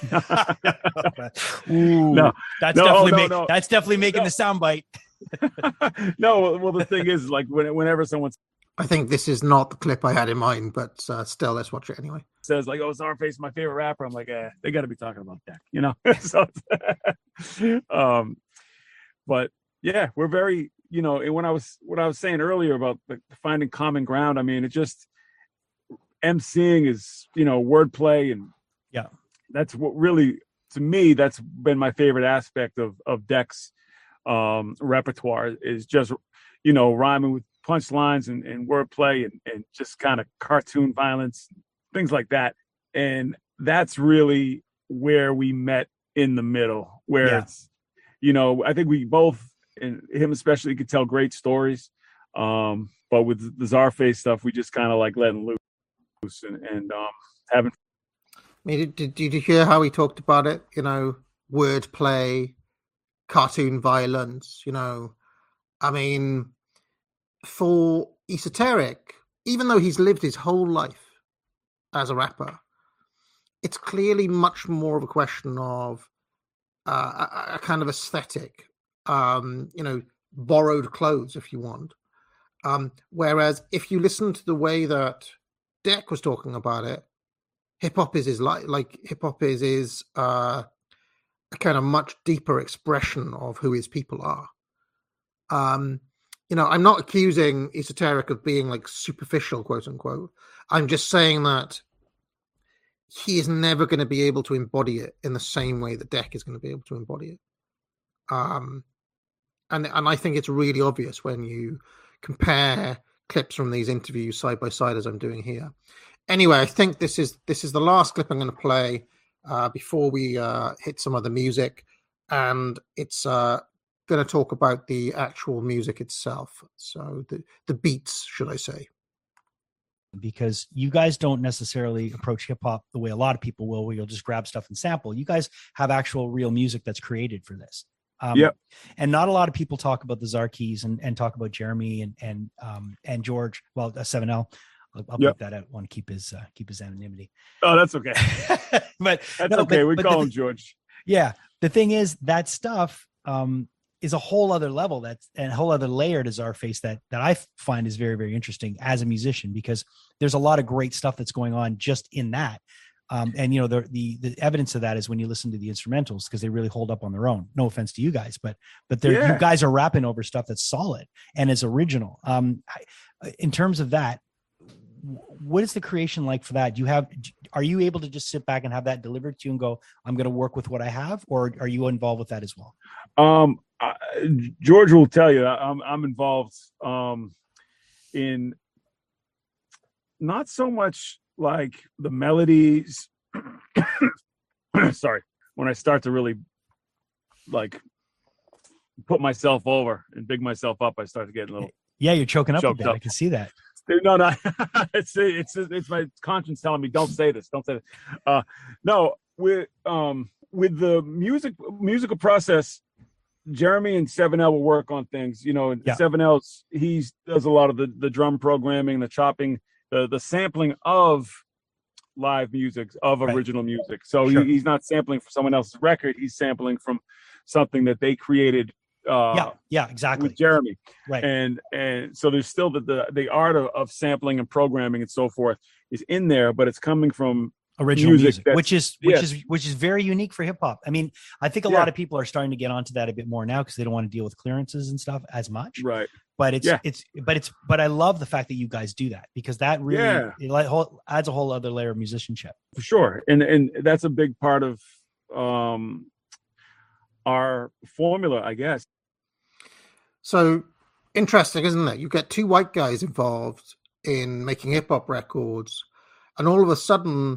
Ooh, no, that's no, definitely no, make, no. that's definitely making No. the soundbite. No, well, the thing is, like, when, whenever someone I think this is not the clip I had in mind, but uh, still, let's watch it anyway. says, like, "Oh, Czarface is my favorite rapper," I'm like, eh, they got to be talking about Dex, you know. So, um, but yeah, we're very, you know, and when I was what I was saying earlier about the, finding common ground, I mean, it just emceeing is, you know, wordplay, and Yeah. that's what really, to me, that's been my favorite aspect of of Dex um repertoire, is just, you know, rhyming with punchlines and, and wordplay and, and just kind of cartoon violence, things like that. And that's really where we met in the middle, where Yeah. it's, you know, I think we both, and him especially, could tell great stories. Um, but with the Czarface stuff, we just kind of like letting loose and, and um having. I mean, did, did, did you hear how he talked about it? You know, wordplay, cartoon violence, you know. I mean, for Esoteric, even though he's lived his whole life as a rapper, it's clearly much more of a question of uh, a, a kind of aesthetic, um, you know, borrowed clothes, if you want. Um, whereas if you listen to the way that Deck was talking about it, hip hop is his like like hip hop is his uh, a kind of much deeper expression of who his people are. Um, you know, I'm not accusing Esoteric of being like superficial, quote unquote. I'm just saying that he is never going to be able to embody it in the same way that Deck is going to be able to embody it. Um, and and I think it's really obvious when you compare clips from these interviews side by side, as I'm doing here. Anyway, I think this is this is the last clip I'm going to play uh, before we uh, hit some other music, and it's uh, going to talk about the actual music itself. So the the beats, should I say? Because you guys don't necessarily approach hip hop the way a lot of people will, where you'll just grab stuff and sample. You guys have actual real music that's created for this. Um, Yep. And not a lot of people talk about the Czarkeys and, and talk about Jeremy and and um, and George. Well, uh, seven L. I'll, I'll Yep. bleep that out. Want to keep his uh, keep his anonymity. Oh, that's okay. but That's no, okay. but- we but call the him George. Yeah. The thing is, that stuff um, is a whole other level, that's and a whole other layer to Czarface that that I find is very, very interesting as a musician, because there's a lot of great stuff that's going on just in that. Um, and you know, the, the the evidence of that is when you listen to the instrumentals, because they really hold up on their own. No offense to you guys, but but they're Yeah. you guys are rapping over stuff that's solid and is original. Um, I, in terms of that, what is the creation like for that? Do you have, are you able to just sit back and have that delivered to you and go, I'm going to work with what I have, or are you involved with that as well? Um, I, George will tell you, I'm I'm involved um, in not so much like the melodies. Sorry, when I start to really like put myself over and big myself up, I start to get a little. Yeah, you're choking up a Choked bit. up. I can see that. No, no, it's it's it's my conscience telling me don't say this, don't say this. Uh, no, with um with the music musical process, Jeremy and seven L will work on things. You know, and Yeah. seven L's he does a lot of the the drum programming, the chopping, the the sampling of live music, of Right. original music. So Sure. he, he's not sampling from someone else's record. He's sampling from something that they created. Uh, yeah, yeah, exactly. with Jeremy. Right. And and so there's still the the, the art of, of sampling and programming and so forth is in there, but it's coming from Original music music, that's- which is which yes. is which is very unique for hip hop. I mean, I think a Yeah. lot of people are starting to get onto that a bit more now because they don't want to deal with clearances and stuff as much. right. But it's Yeah. it's but it's but I love the fact that you guys do that, because that really Yeah. it like whole, adds a whole other layer of musicianship. For sure. And and that's a big part of um our formula, I guess. So interesting, isn't it? You get two white guys involved in making hip hop records, and all of a sudden,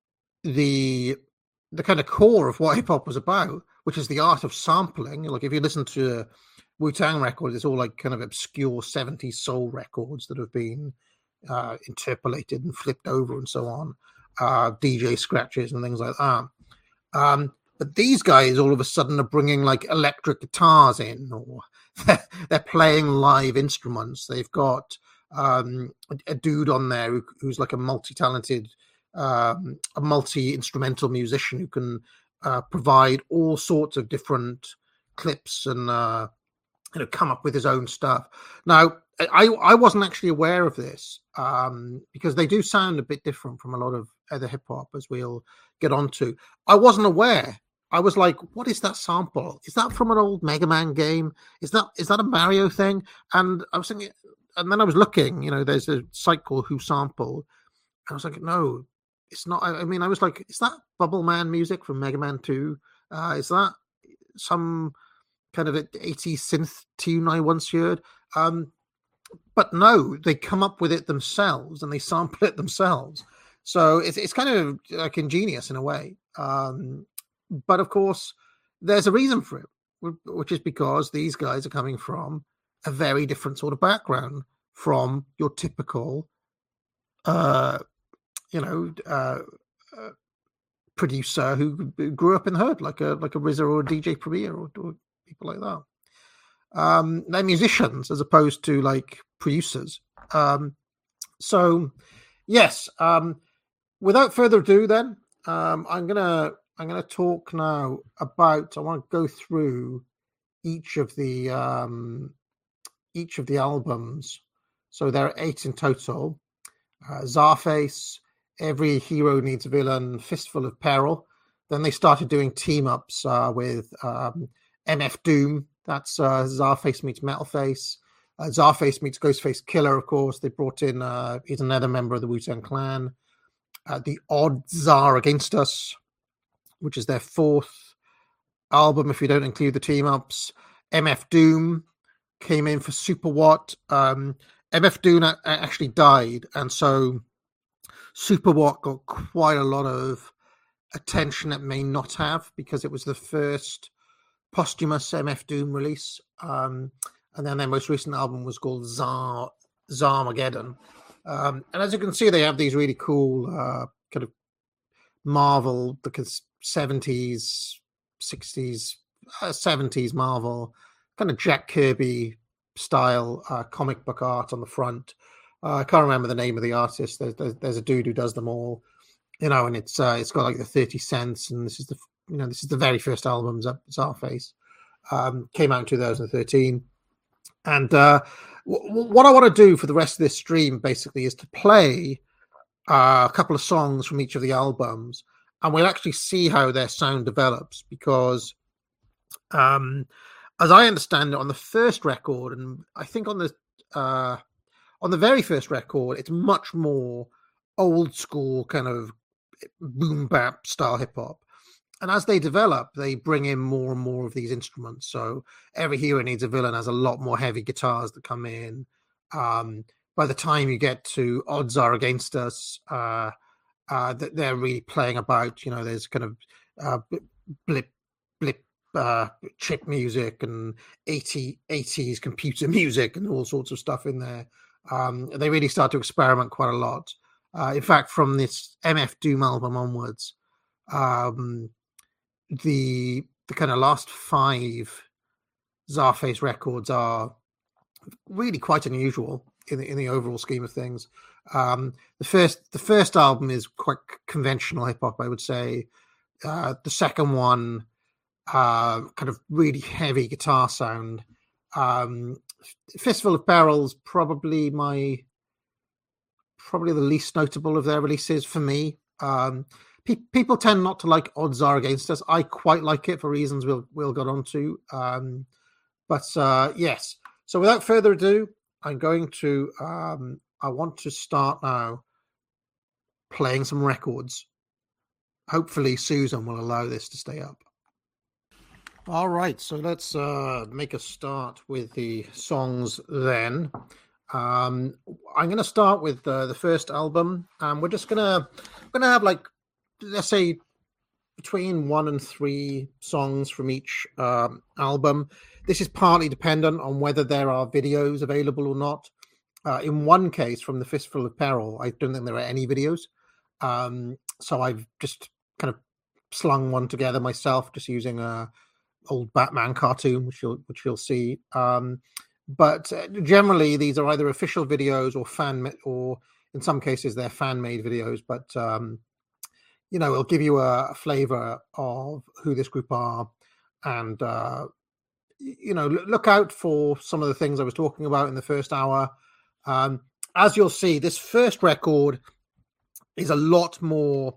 the the kind of core of what hip hop was about, which is the art of sampling. Like if you listen to Wu-Tang records, it's all like kind of obscure seventies soul records that have been uh, interpolated and flipped over and so on, uh, D J scratches and things like that. Um, but these guys all of a sudden are bringing like electric guitars in, or they're, they're playing live instruments. They've got um, a, a dude on there who, who's like a multi-talented, um, a multi-instrumental musician who can uh, provide all sorts of different clips and uh, you know, come up with his own stuff. Now, I, I wasn't actually aware of this um, because they do sound a bit different from a lot of other hip hop, as we'll get onto. I wasn't aware. I was like, what is that sample? Is that from an old Mega Man game? Is that is that a Mario thing? And I was thinking, and then I was looking, you know, there's a site called Who Sample. I was like, no, it's not. I mean, I was like, is that Bubble Man music from Mega Man two? Uh, is that some kind of eighties synth tune I once heard? Um, but no, they come up with it themselves and they sample it themselves. So it's it's kind of like ingenious in a way. Um, but of course, there's a reason for it, which is because these guys are coming from a very different sort of background from your typical, uh, you know, uh, uh, producer who grew up in the hood, like a like a R Z A or a D J Premier or, or people like that. Um, they're musicians as opposed to like producers. Um, so, yes. Um, without further ado, then um, I'm gonna I'm gonna talk now about. I want to go through each of the um, each of the albums. So there are eight in total. Uh, Czarface, Every Hero Needs a Villain, Fistful of Peril. Then they started doing team ups uh, with um, M F Doom. That's uh, Czarface meets Metalface. Uh, Czarface meets Ghostface Killer, of course. They brought in, uh, he's another member of the Wu-Tang Clan. Uh, the Odds Are Against Us, which is their fourth album, if you don't include the team ups. M F Doom came in for Super Watt. Um, M F Doom a- actually died, and so Super Watt got quite a lot of attention it may not have, because it was the first posthumous M F Doom release. Um, and then their most recent album was called Zar Zarmageddon. Um, and as you can see, they have these really cool uh, kind of Marvel, the seventies, sixties, uh, seventies Marvel, kind of Jack Kirby style uh, comic book art on the front. Uh, I can't remember the name of the artist. There's, there's, there's a dude who does them all, you know, and it's uh, it's got like the thirty cents, and this is the you know this is the very first album, Czarface, um, came out in two thousand thirteen. And uh, w- what I want to do for the rest of this stream basically is to play uh, a couple of songs from each of the albums, and we'll actually see how their sound develops, because um, as I understand it, on the first record, and I think on the uh, on the very first record, it's much more old school kind of boom bap style hip hop. And as they develop, they bring in more and more of these instruments. So Every Hero Needs a Villain has a lot more heavy guitars that come in. Um, by the time you get to Odds Are Against Us, uh, uh, they're really playing about, you know, there's kind of uh, blip, blip, uh, chip music and eighties computer music and all sorts of stuff in there. Um, they really start to experiment quite a lot. Uh, in fact, from this M F Doom album onwards, um, the the kind of last five Czarface records are really quite unusual in the, in the overall scheme of things. Um, the first the first album is quite conventional hip hop, I would say. Uh, the second one, uh, kind of really heavy guitar sound. Um, Fistful of Peril's probably my probably the least notable of their releases for me. Um, pe- people tend not to like Odds Are Against Us. I quite like it for reasons we'll we'll get onto. Um, but uh, yes. So without further ado, I'm going to. Um, I want to start now playing some records. Hopefully, Susan will allow this to stay up. All right, so let's uh, make a start with the songs then. Um, I'm going to start with uh, the first album, and we're just gonna gonna have like let's say between one and three songs from each um, album. This is partly dependent on whether there are videos available or not. Uh, in one case, from the Fistful of Peril, I don't think there are any videos. Um, so I've just kind of slung one together myself, just using a old Batman cartoon, which you'll which you'll see. Um, but generally, these are either official videos or fan, or in some cases they're fan made videos. But um, you know, it'll give you a, a flavor of who this group are, and uh, you know, look out for some of the things I was talking about in the first hour. Um, as you'll see, this first record is a lot more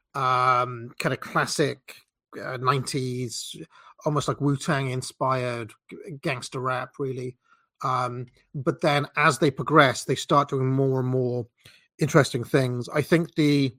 um, kind of classic uh, nineties, almost like Wu-Tang inspired gangster rap, really. Um, but then as they progress, they start doing more and more interesting things. I think the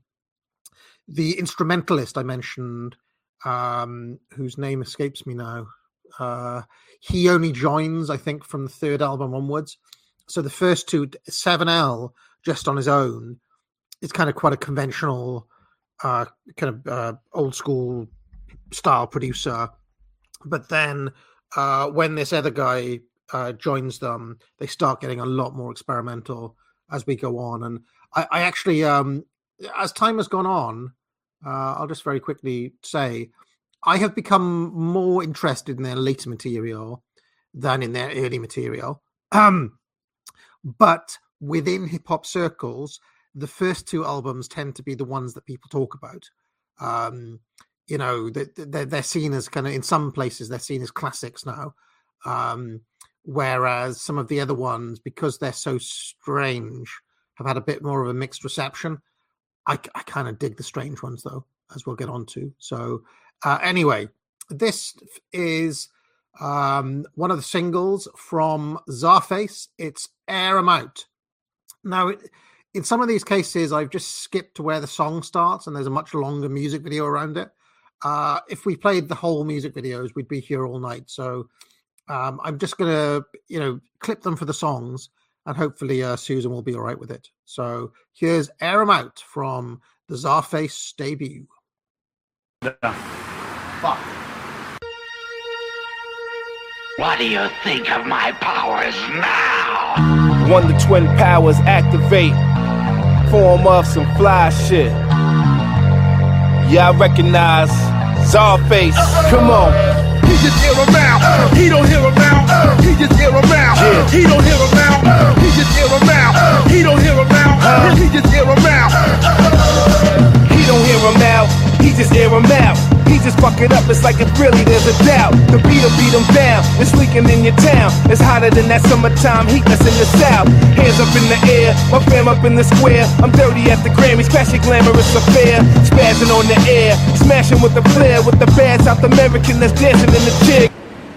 the instrumentalist I mentioned, um, whose name escapes me now, uh, he only joins, I think, from the third album onwards. So the first two, seven L, just on his own, is kind of quite a conventional, uh, kind of uh, old school style producer. But then uh, when this other guy uh, joins them, they start getting a lot more experimental as we go on. And I, I actually, um, as time has gone on, uh, I'll just very quickly say, I have become more interested in their later material than in their early material. Um, but within hip hop circles, the first two albums tend to be the ones that people talk about. Um, you know, they're, they're seen as kind of, in some places, they're seen as classics now. Um, whereas some of the other ones, because they're so strange, have had a bit more of a mixed reception. I, I kind of dig the strange ones, though, as we'll get on to. So uh, anyway, this is um, one of the singles from Czarface. It's Air 'Em Out. Now, it, in some of these cases, I've just skipped to where the song starts, and there's a much longer music video around it. Uh, if we played the whole music videos, we'd be here all night. So um, I'm just going to, you know, clip them for the songs, and hopefully uh, Susan will be all right with it. So here's Air 'Em Out from the Czarface debut. Yeah. Fuck. What do you think of my powers now? One to twin powers activate. Form of some fly shit. Yeah, I recognize Czarface. Come on. He just hear him out. He don't hear him out. He just hear him out. Yeah. He don't hear him out. He just hear him out. He don't hear him out. He just hear him out. He don't hear him out. He just hear him out. He just fuck it up, it's like if really there's a doubt. The beat'll beat him down, it's leaking in your town. It's hotter than that summertime heat that's in the south. Hands up in the air, my fam up in the square. I'm dirty at the Grammys, crashing glamorous affair. Spazzing on the air, smashing with the flair. With the bad South American that's dancing in the jig.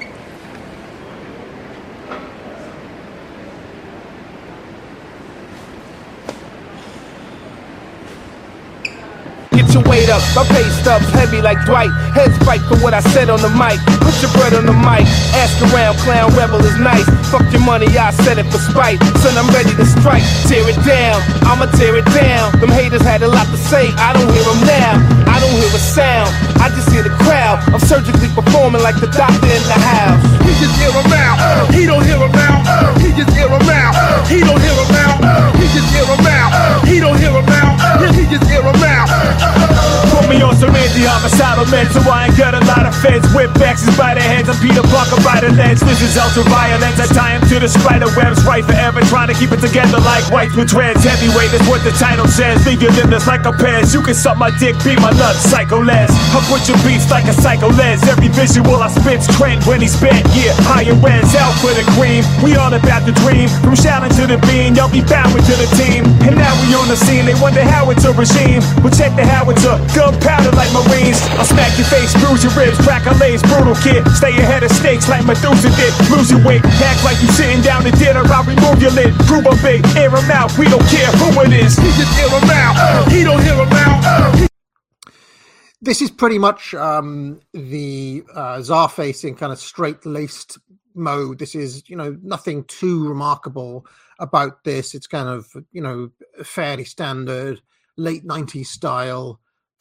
Get your weight up, my pay stubs heavy like Dwight. Heads fight for what I said on the mic. Put your bread on the mic. Ask around, clown rebel is nice. Fuck your money, I said it for spite. Son, I'm ready to strike. Tear it down, I'ma tear it down. Them haters had a lot to say, I don't hear them now. I don't hear a sound, I just hear the crowd. I'm surgically performing like the doctor in the house. He just hear him out. He don't hear him out. He just hear him out. He don't hear him out. He just hear him out. He don't hear him out. He just hear him out. Put me on some anti-homicidal meds, so I ain't got a lot of feds. Whip axes by the heads, I'm Peter Parker by the legs. This is ultra-violence, I tie him to the spider webs. Right forever, trying to keep it together like whites with dreads. Heavyweight, that's what the title says. Leave your limbless like a pez. You can suck my dick, be my nuts, psycho les. I put your beats like a psycho les. Every visual I spit's trend when he's spent. Yeah, higher ends, out for the cream. We all about the dream. From shouting to the bean, y'all be bowing to the team. And now we on the scene, they wonder how it's a regime. But check the howitzer, gunpowder like Marines. I'll smack your face, bruise your ribs, crack a lace, brutal kid. Stay ahead of stakes like Medusa did. Lose your weight, act like you sitting down to dinner. I'll remove your lid, prove a big, air him out. We don't care who it is. He just hear him out. He don't hear him out. This is pretty much um, the uh, Czarface in kind of straight-laced mode. This is, you know, nothing too remarkable about this. It's kind of, you know, fairly standard, late nineties style.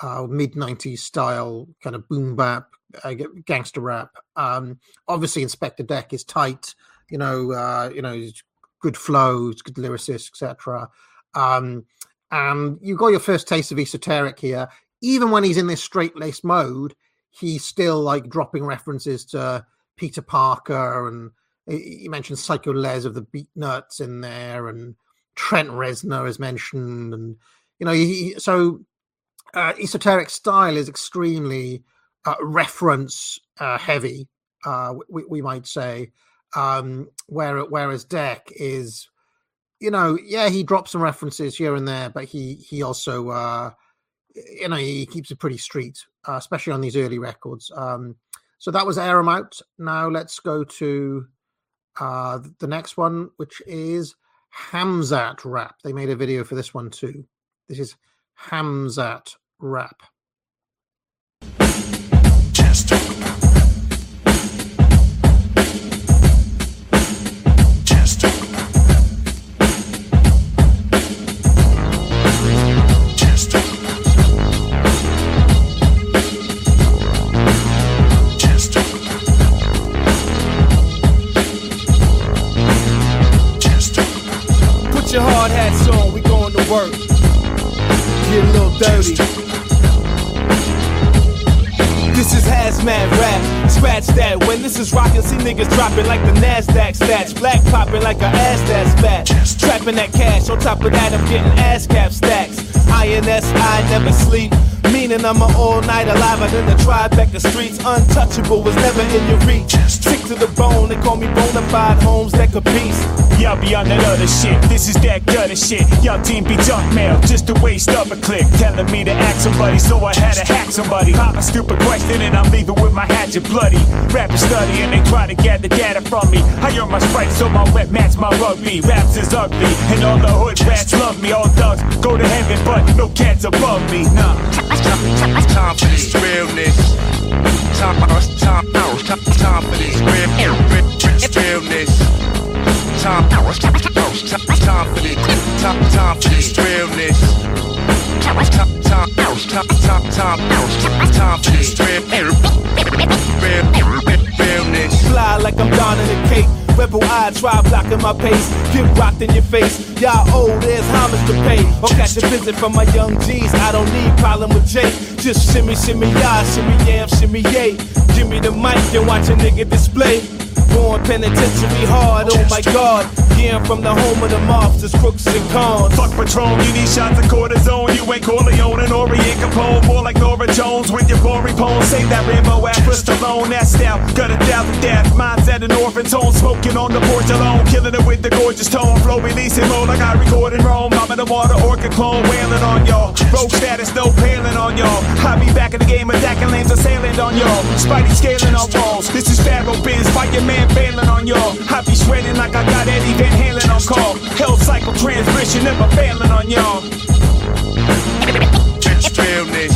uh, mid nineties style kind of boom bap, uh, gangster rap. Um, obviously, Inspector Deck is tight. You know, uh, you know, good flows, good lyricist, et cetera. Um, and you got your first taste of Esoteric here. Even when he's in this straight-laced mode, he's still like dropping references to Peter Parker, and he mentioned Psycho Les of the Beatnuts in there, and Trent Reznor is mentioned, and you know, he, so uh, Esoteric style is extremely uh, reference uh, heavy, uh, we, we might say. Um, where, whereas Deck is, you know, yeah, he drops some references here and there, but he he also, uh, you know, he keeps it pretty street, uh, especially on these early records. Um, so that was Air 'Em Out. Now let's go to uh, the next one, which is Hamzat Rap. They made a video for this one too. This is Hamzat Rap. Just talk about your hard hats on, we going to work. Get a little dirty. This is hazmat rap. Scratch that. When this is rockin', see niggas dropping like the NASDAQ stats. Black popping like a ass that's fat. Trapping that cash. On top of that, I'm getting ass cap stacks. I N S, I never sleep. Meaning I'm an all-nighter live out in the Tribeca streets. Untouchable was never in your reach. Sick to the bone, they call me bonafide Holmes, that could beast. Y'all be on that other shit, this is that gutter shit. Y'all team be junk mail, just to waste up a click. Telling me to act somebody, so I had to hack somebody. Pop a stupid question and I'm leaving with my hatchet bloody. Rappers study and they try to gather data from me. I earn my stripes so my wet match my rugby. Raps is ugly, and all the hood rats love me. All thugs go to heaven, but no cats above me, nah. Time for this realness. Time, time, time, time for this real, real, realness. Time, time, time for this, time, time for this realness. Time, time, time, time, time, time for this real, real, realness. Fly like I'm donning a cake. Rebel eye, try blocking my pace. Get rocked in your face. Y'all old, there's homage to pay. Or catch a visit from my young G's. I don't need problem with Jay. Just shimmy, shimmy, y'all, shimmy, yam, shimmy, yay. Give me the mic and watch a nigga display. Born penitentiary hard, oh my god. Yeah, I'm from the home of the mobsters, crooks and cons. Fuck Patron, you need shots of cortisone. You ain't Corleone and Orient Capone. More like Nora Jones with your boring poems. Save that Rambo after Stallone. That's down, got a thousand death. Mine's at an orphan's home. Smoking on the porch alone. Killing it with the gorgeous tone. Flow releasing mode like I record in Rome. I'm in the water, orca clone. Wailing on y'all. Rogue status, no paling on y'all. I be back in the game, attacking lanes, assailing on y'all. Spidey scaling on walls. This is Pharaoh Biz, fight your man bailing on y'all. I be shredding like I got Eddie Van Halen on call. Hell cycle transmission, never failing on y'all. Realness.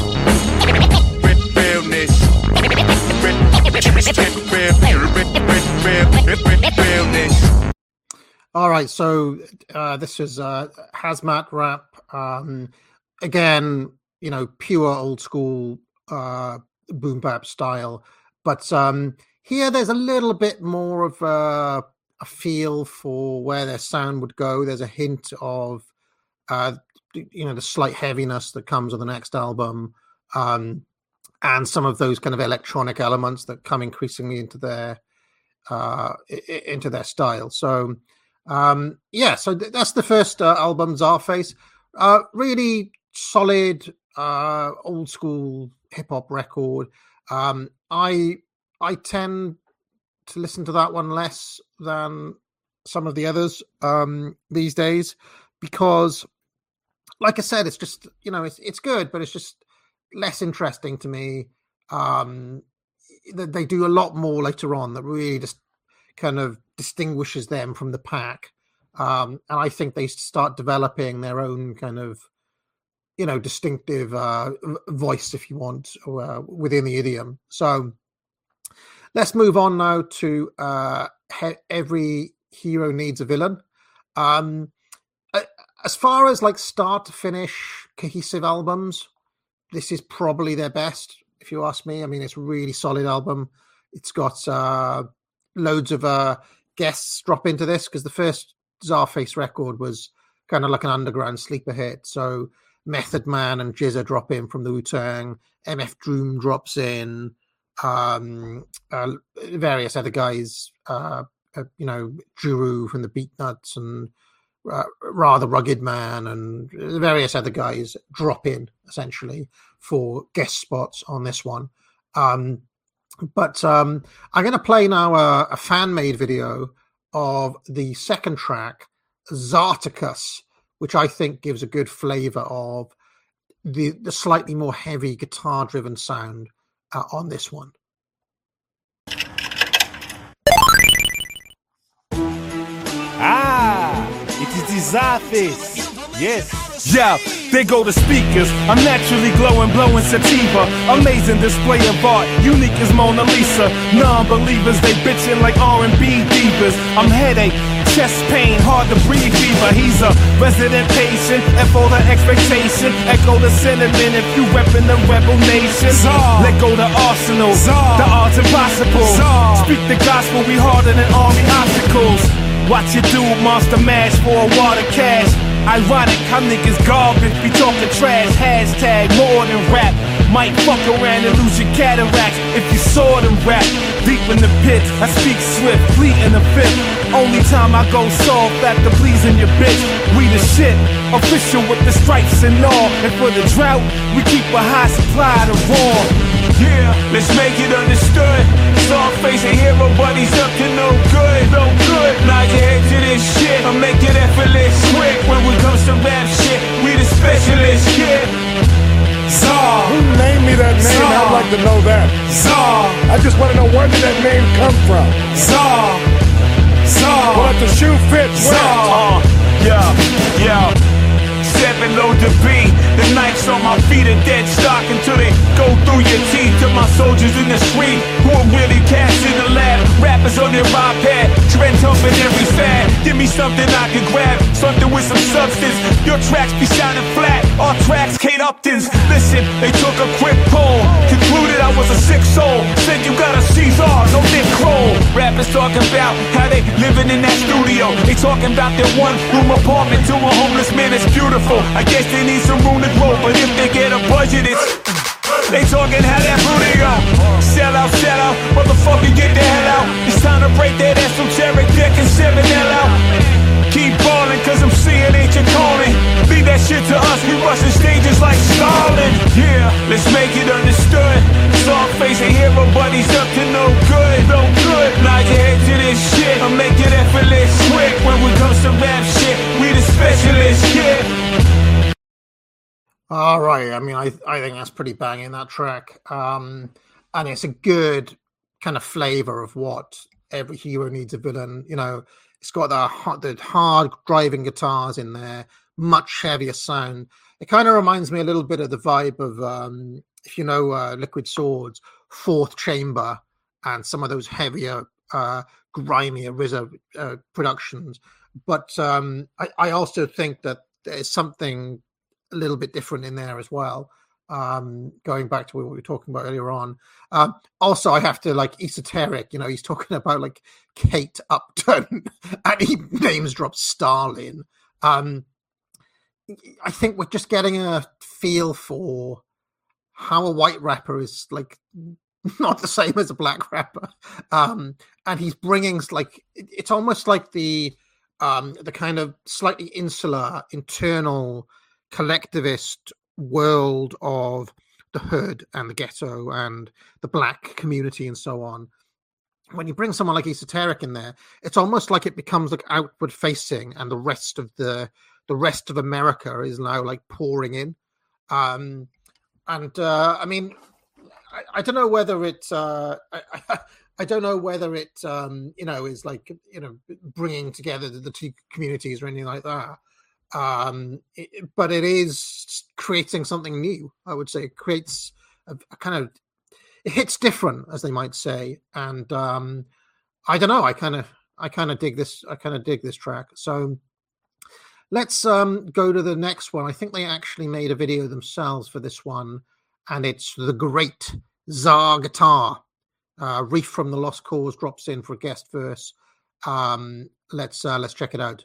Realness. Realness. All right, so uh, this is uh, Hazmat Rap. Um, again, you know, pure old school uh, boom bap style. But um, here there's a little bit more of a, a feel for where their sound would go. There's a hint of, uh, you know, the slight heaviness that comes on the next album, um, and some of those kind of electronic elements that come increasingly into their uh, into their style. So, um, yeah, so th- that's the first uh, album, Czarface. Uh, really solid, uh, old school hip hop record. Um, I I tend to listen to that one less than some of the others um, these days because, like I said, it's just, you know, it's it's good, but it's just less interesting to me. Um, they do a lot more later on that really just kind of distinguishes them from the pack. Um, and I think they start developing their own kind of, you know, distinctive uh, voice, if you want, uh, within the idiom. So let's move on now to uh, he- Every Hero Needs a Villain. Um, as far as like start to finish cohesive albums, this is probably their best, if you ask me. I mean, it's a really solid album. It's got uh, loads of uh, guests drop into this, because the first Czarface record was kind of like an underground sleeper hit. So Method Man and Jizza drop in from the Wu-Tang. M F Doom drops in. Um, uh, various other guys, uh, uh, you know, Juru from the Beatnuts and uh, Rather Rugged Man and various other guys drop in essentially for guest spots on this one. Um, but um, I'm going to play now a, a fan-made video of the second track, Zarticus, which I think gives a good flavor of the, the slightly more heavy guitar-driven sound uh, on this one. Ah, it is the Czarface. Yes. Yeah, there go the speakers. I'm naturally glowing, blowing sativa. Amazing display of art, unique as Mona Lisa. Non-believers, they bitching like R and B divas. I'm headache, chest pain, hard to breathe fever. He's a resident patient, F all the expectation. Echo the sentiment if you reppin' the rebel nation. Zar. Let go the arsenal, Zar. The art's impossible. Zar. Speak the gospel, we harder than army obstacles. Watch your dude monster mash for a water cash. Ironic how niggas garbage be talking trash. Hashtag more than rap. Might fuck around and lose your cataracts if you saw them rap. Deep in the pit, I speak swift, fleet in the fifth. Only time I go soft after pleasing your bitch. We the shit, official with the stripes and all. And for the drought, we keep a high supply to raw. Yeah, let's make it understood. Czarface ain't hero, but he's up to no good. No good. Nod your head to this shit. I'll make it effortless quick. When we comes to rap shit, we the specialists, yeah. Zar. Who named me that name? Zar. I'd like to know that. Zar. I just want to know, where did that name come from? Zar. Zar. Well, if the shoe fits, where? Zar. Yeah, yeah. Seven low to be. The knives on my feet are dead stock until they go through your teeth. To my soldiers in the street who are really cats in the lab. Rappers on their iPad, trends humping every fad. Give me something I can grab, something with some substance. Your tracks be sounding flat, our tracks Kate Upton's. Listen, they took a quick poll, concluded I was a sick soul. Said you got a Caesar, no Nick Kroll. Rappers talking about how they living in that studio. They talking about their one room apartment to a homeless man. It's beautiful. I guess they need some room to grow, but if they get a budget, it's they talking how that booty go. Sell out, sell out, motherfucker, get the hell out. It's time to break that esoteric deck and seven L out. Keep ballin', cause I'm seeing ancient calling. Leave that shit to us, we rushing stages like Stalin. Yeah, let's make it understood. Czarface ain't hero, but he's up to no good. No good. Nod your head to this shit. I'll make it effortless quick. When we comes to rap shit, we the specialists, yeah. All right. I mean, I I think that's pretty banging, that track. Um, and it's a good kind of flavor of what every hero needs a villain. You know, it's got the hard, the hard driving guitars in there, much heavier sound. It kind of reminds me a little bit of the vibe of, um, if you know, uh, Liquid Swords, Fourth Chamber, and some of those heavier, uh, grimier R Z A uh, productions. But um, I, I also think that there's something a little bit different in there as well. Um, going back to what we were talking about earlier on. Um, also, I have to, like, esoteric, you know, he's talking about like Kate Upton and he names drops Stalin. Um, I think we're just getting a feel for how a white rapper is like not the same as a black rapper. Um, and he's bringing like, it's almost like the, um, the kind of slightly insular, internal, collectivist world of the hood and the ghetto and the black community and so on. When you bring someone like Esoteric in there, it's almost like it becomes like outward facing, and the rest of the the rest of America is now like pouring in. Um, and uh, I mean, I, I don't know whether it. Uh, I, I, I don't know whether it, um, you know, is like, you know, bringing together the, the two communities or anything like that. Um, it, but it is creating something new. I would say it creates a, a kind of, it hits different, as they might say. And um, I don't know. I kind of, I kind of dig this. I kind of dig this track. So let's um, go to the next one. I think they actually made a video themselves for this one. and it's the great Czar Guitar. Uh, Reef from the Lost Cause drops in for a guest verse. Um, let's uh, let's check it out.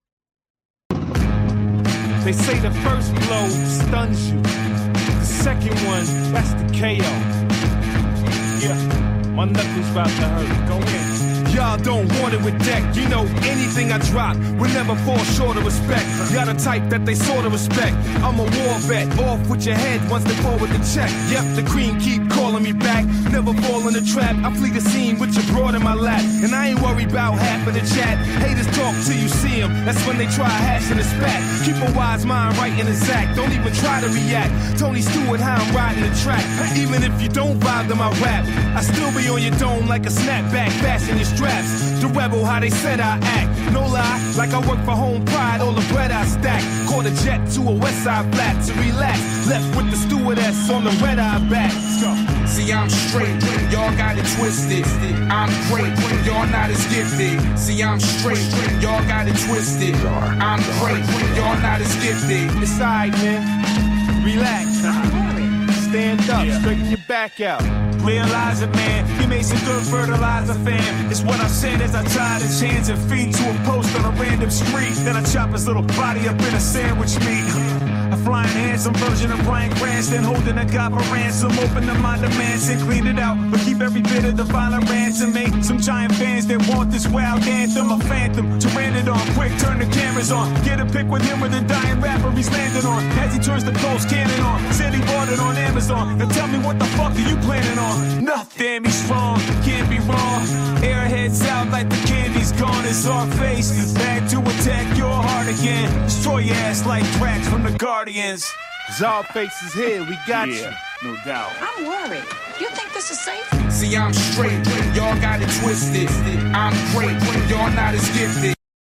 They say the first blow stuns you. The second one, that's the K O. Yeah, my knuckles about to hurt. Go in. Y'all don't want it with deck. You know, anything I drop will never fall short of respect. Y'all the type that they sort of respect. I'm a war vet, off with your head once they forward the check. Yep, the cream keep calling me back. Never fall in the trap. I flee the scene with your broad in my lap. And I ain't worried about half of the chat. Haters talk till you see them. That's when they try hashing the spat. Keep a wise mind right in his act. Don't even try to react. Tony Stewart, how I'm riding the track. Even if you don't vibe to my rap, I still be on your dome like a snapback. Fasten your straps. The rebel, how they said I act. No lie, like I work for home pride. All the bread I stack. Caught a jet to a west side flat to relax. Left with the stewardess on the red eye back. Let's go. See, I'm straight, y'all got it twisted. I'm great, y'all not as gifted. See, I'm straight, y'all got it twisted. I'm great, y'all not as gifted. It's alright, man. Relax. Stand up, straighten your back out. Realize it, man. He made some good fertilizer, fam. It's what I said as I tied his hands and feet to a post on a random street. Then I chop his little body up in a sandwich meat. A flying handsome version of Bryan Cranston, holding a guy for ransom. Open the mind of Manson, clean it out, but keep every bit of the violent ransom. Make some giant fans that want this wild anthem. A phantom, Pteranodon, quick, turn the cameras on. Get a pic with him with a dying rapper he's landing on. As he turns the closed cannon on, said he bought it on Amazon. Now tell me what the fuck are you planning on? Nothing. Damn, he's strong, can't be wrong. Airheads out like the candy's gone. It's our face, back to attack your heart again. Destroy your ass like Drax from the Guardians. Czarface is here, we got Yeah, you. no doubt. I'm worried. You think this is safe? See, I'm straight, y'all got it twisted. I'm great, y'all not as gifted.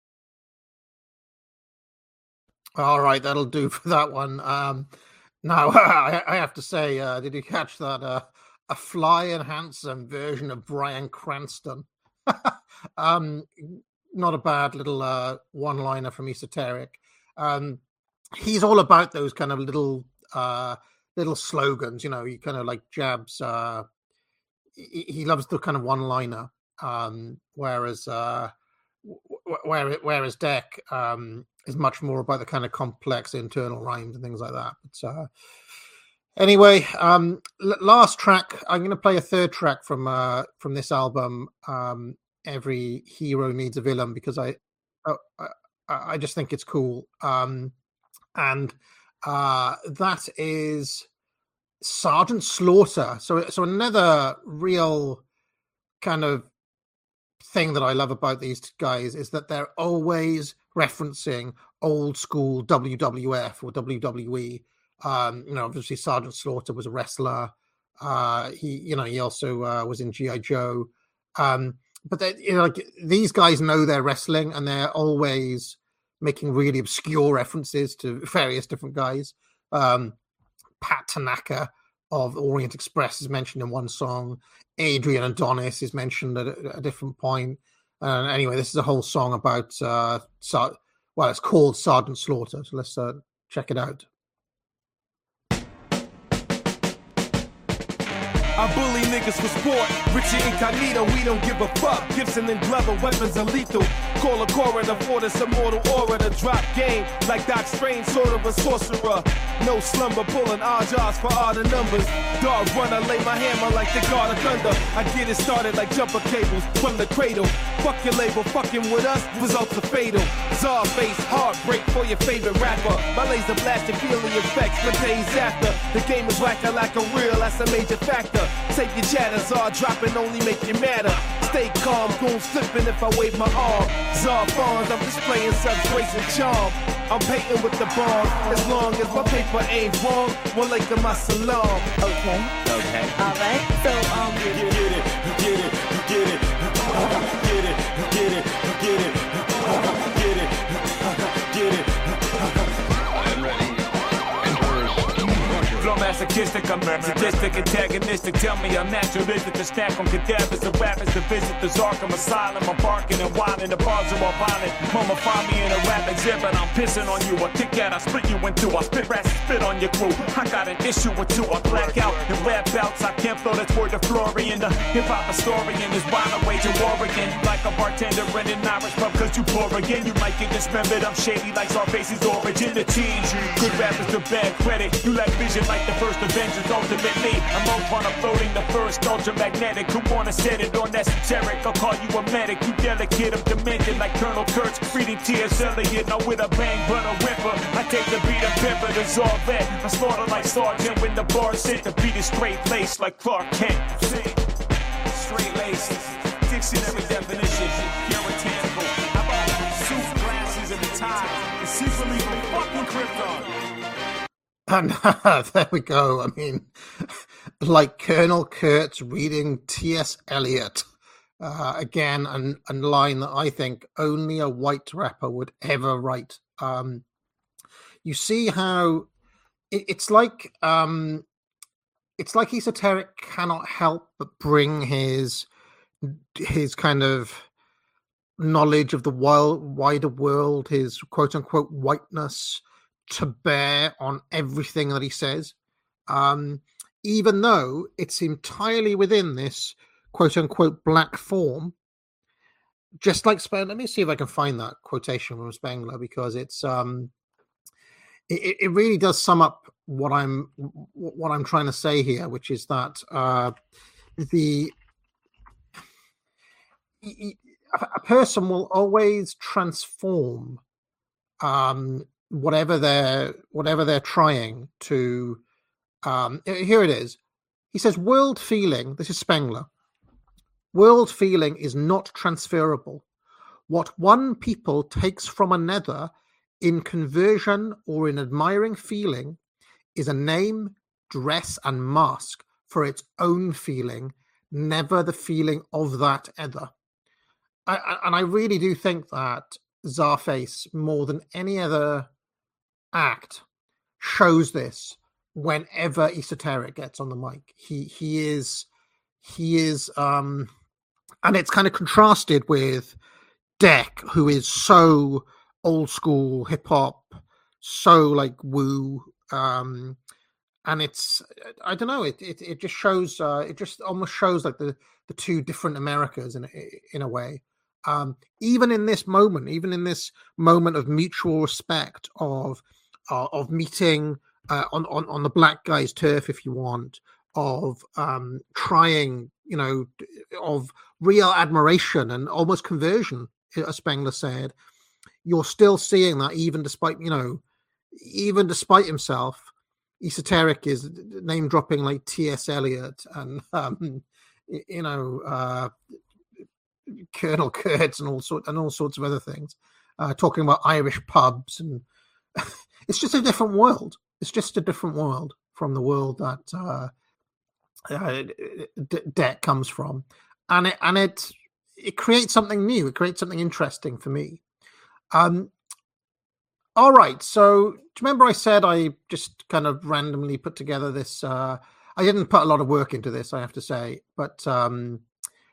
All right, that'll do for that one. Um, now, I, I have to say, uh, did you catch that? Uh, a fly and handsome version of Bryan Cranston. um, not a bad little uh, one-liner from Esoteric. Um, he's all about those kind of little uh, little slogans, you know, he kind of like jabs. Uh, he, he loves the kind of one-liner, um, whereas uh, where, whereas Deck um, is much more about the kind of complex internal rhymes and things like that. But uh, anyway, um, l- last track. I'm going to play a third track from uh, from this album. Um, Every hero needs a villain, because I uh, I, I just think it's cool. Um, and uh, that is Sergeant Slaughter. So so another real kind of thing that I love about these guys is that they're always referencing old school W W F or W W E. Um, you know, obviously Sergeant Slaughter was a wrestler. Uh, he, you know, he also uh, was in G I Joe. Um, but they, you know, like these guys know their wrestling, and they're always making really obscure references to various different guys. Um, Pat Tanaka of Orient Express is mentioned in one song. Adrian Adonis is mentioned at a, a different point. Uh, anyway, this is a whole song about, uh, Sar- well, it's called Sergeant Slaughter. So let's uh, check it out. I bully niggas for sport. Richie Incognito, we don't give a fuck. Gibson and Glover, weapons are lethal. Call a coroner for this immortal aura to drop game. Like Doc Strange, sort of a sorcerer. No slumber, pulling odd jars for odd numbers. Dog runner, lay my hammer like the God of Thunder. I get it started like jumper cables from the cradle. Fuck your label, fucking with us, results are fatal. Czarface, heartbreak for your favorite rapper. My laser blast, you feel the effects for days after. The game is whack, I like a real, that's a major factor. Take your chatter, Czar dropping only make you madder. Stay calm, goons slipping if I wave my arm. Czar Farms, I'm displaying such grace and charm. I'm painting with the bomb, as long as my paper ain't wrong. One like my salam. Okay. Okay. All right. So, um, you get it, you get it, you get it, you get it, you get it, you get it, you get it, get it. I'm ready. so masochistic, I'm sadistic, antagonistic. Tell me I'm naturalistic to snack on cadavers of rappers to visit the Arkham Asylum. I'm barking and whining, the bars are all violent. Mama find me in a rap exhibit, I'm pissing on you. I kick out, I split you in two. I spit rats and spit on your crew. I got an issue with two. I black out and rap bouts. I can't throw this word to Florian. The hip-hop historian is bound to wage a war again. Like a bartender in an Irish pub, cause you pour again. You might get dismembered, I'm shady like Zarface's origin. The teens, good rappers to bad credit. You lack vision like the first Avengers. Ultimately, I'm up on a floating the first ultramagnetic. Who wanna set it on esoteric? I'll call you a medic. You delicate, I'm demented like Colonel Kurtz. Reading T S Eliot, not with a bang but a whipper. I take the beat and pepper, there's all that. I slaughter like Sergeant when the bar sit. The beat is straight laced like Clark Kent. Straight laced, dictionary definition, puritanical. How about suit glasses at the time? And secretly from fucking Krypton. And uh, there we go. I mean, like Colonel Kurtz reading T S Eliot. Uh, again, a, a line that I think only a white rapper would ever write. Um, you see how it, it's like um, it's like Esoteric cannot help but bring his his kind of knowledge of the wild, wider world, his quote unquote whiteness, to bear on everything that he says, um, even though it's entirely within this quote unquote black form. Just like Spengler, let me see if I can find that quotation from Spengler, because it's um, it, it really does sum up what I'm what I'm trying to say here, which is that uh, the a person will always transform um, whatever they're whatever they're trying to. Um, here it is. He says, "World feeling." This is Spengler. World feeling is not transferable. What one people takes from another in conversion or in admiring feeling is a name, dress, and mask for its own feeling, never the feeling of that other. I, and I really do think that Czarface, more than any other act, shows this whenever Esoteric gets on the mic. He he is he is um and it's kind of contrasted with Deck, who is so old school hip hop, so like woo, um, and it's I don't know. It it, it just shows. Uh, it just almost shows like the, the two different Americas in in a way. Um, even in this moment, even in this moment of mutual respect, of uh, of meeting uh, on on on the black guy's turf, if you want, of um, trying, you know, of real admiration and almost conversion, as Spengler said, you're still seeing that even despite, you know, even despite himself, Esoteric is name dropping like T S Eliot and, um, you know, uh, Colonel Kurtz and all sorts and all sorts of other things, uh, talking about Irish pubs, and it's just a different world. It's just a different world from the world that uh, uh, Deck comes from. And it and it it creates something new. It creates something interesting for me. Um, all right. So do you remember I said I just kind of randomly put together this? Uh, I didn't put a lot of work into this, I have to say, but um,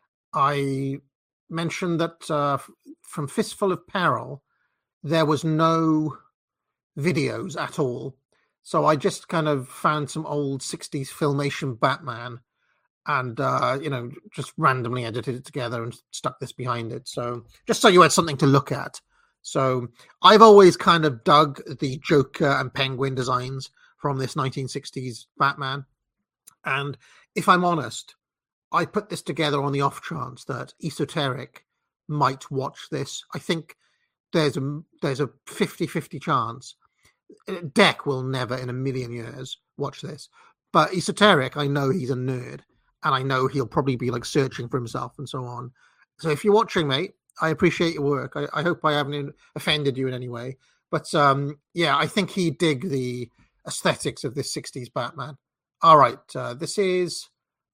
I mentioned that uh, from Fistful of Peril there was no videos at all. So I just kind of found some old sixties Filmation Batman. And, uh, you know, just randomly edited it together and stuck this behind it. So just so you had something to look at. So I've always kind of dug the Joker and Penguin designs from this nineteen sixties Batman. And if I'm honest, I put this together on the off chance that Esoteric might watch this. I think there's a there's a fifty-fifty chance. Deck will never in a million years watch this. But Esoteric, I know he's a nerd. And I know he'll probably be like searching for himself and so on. So if you're watching, mate, I appreciate your work. I, I hope I haven't offended you in any way. But um, yeah, I think he'd dig the aesthetics of this sixties Batman. All right, uh, this is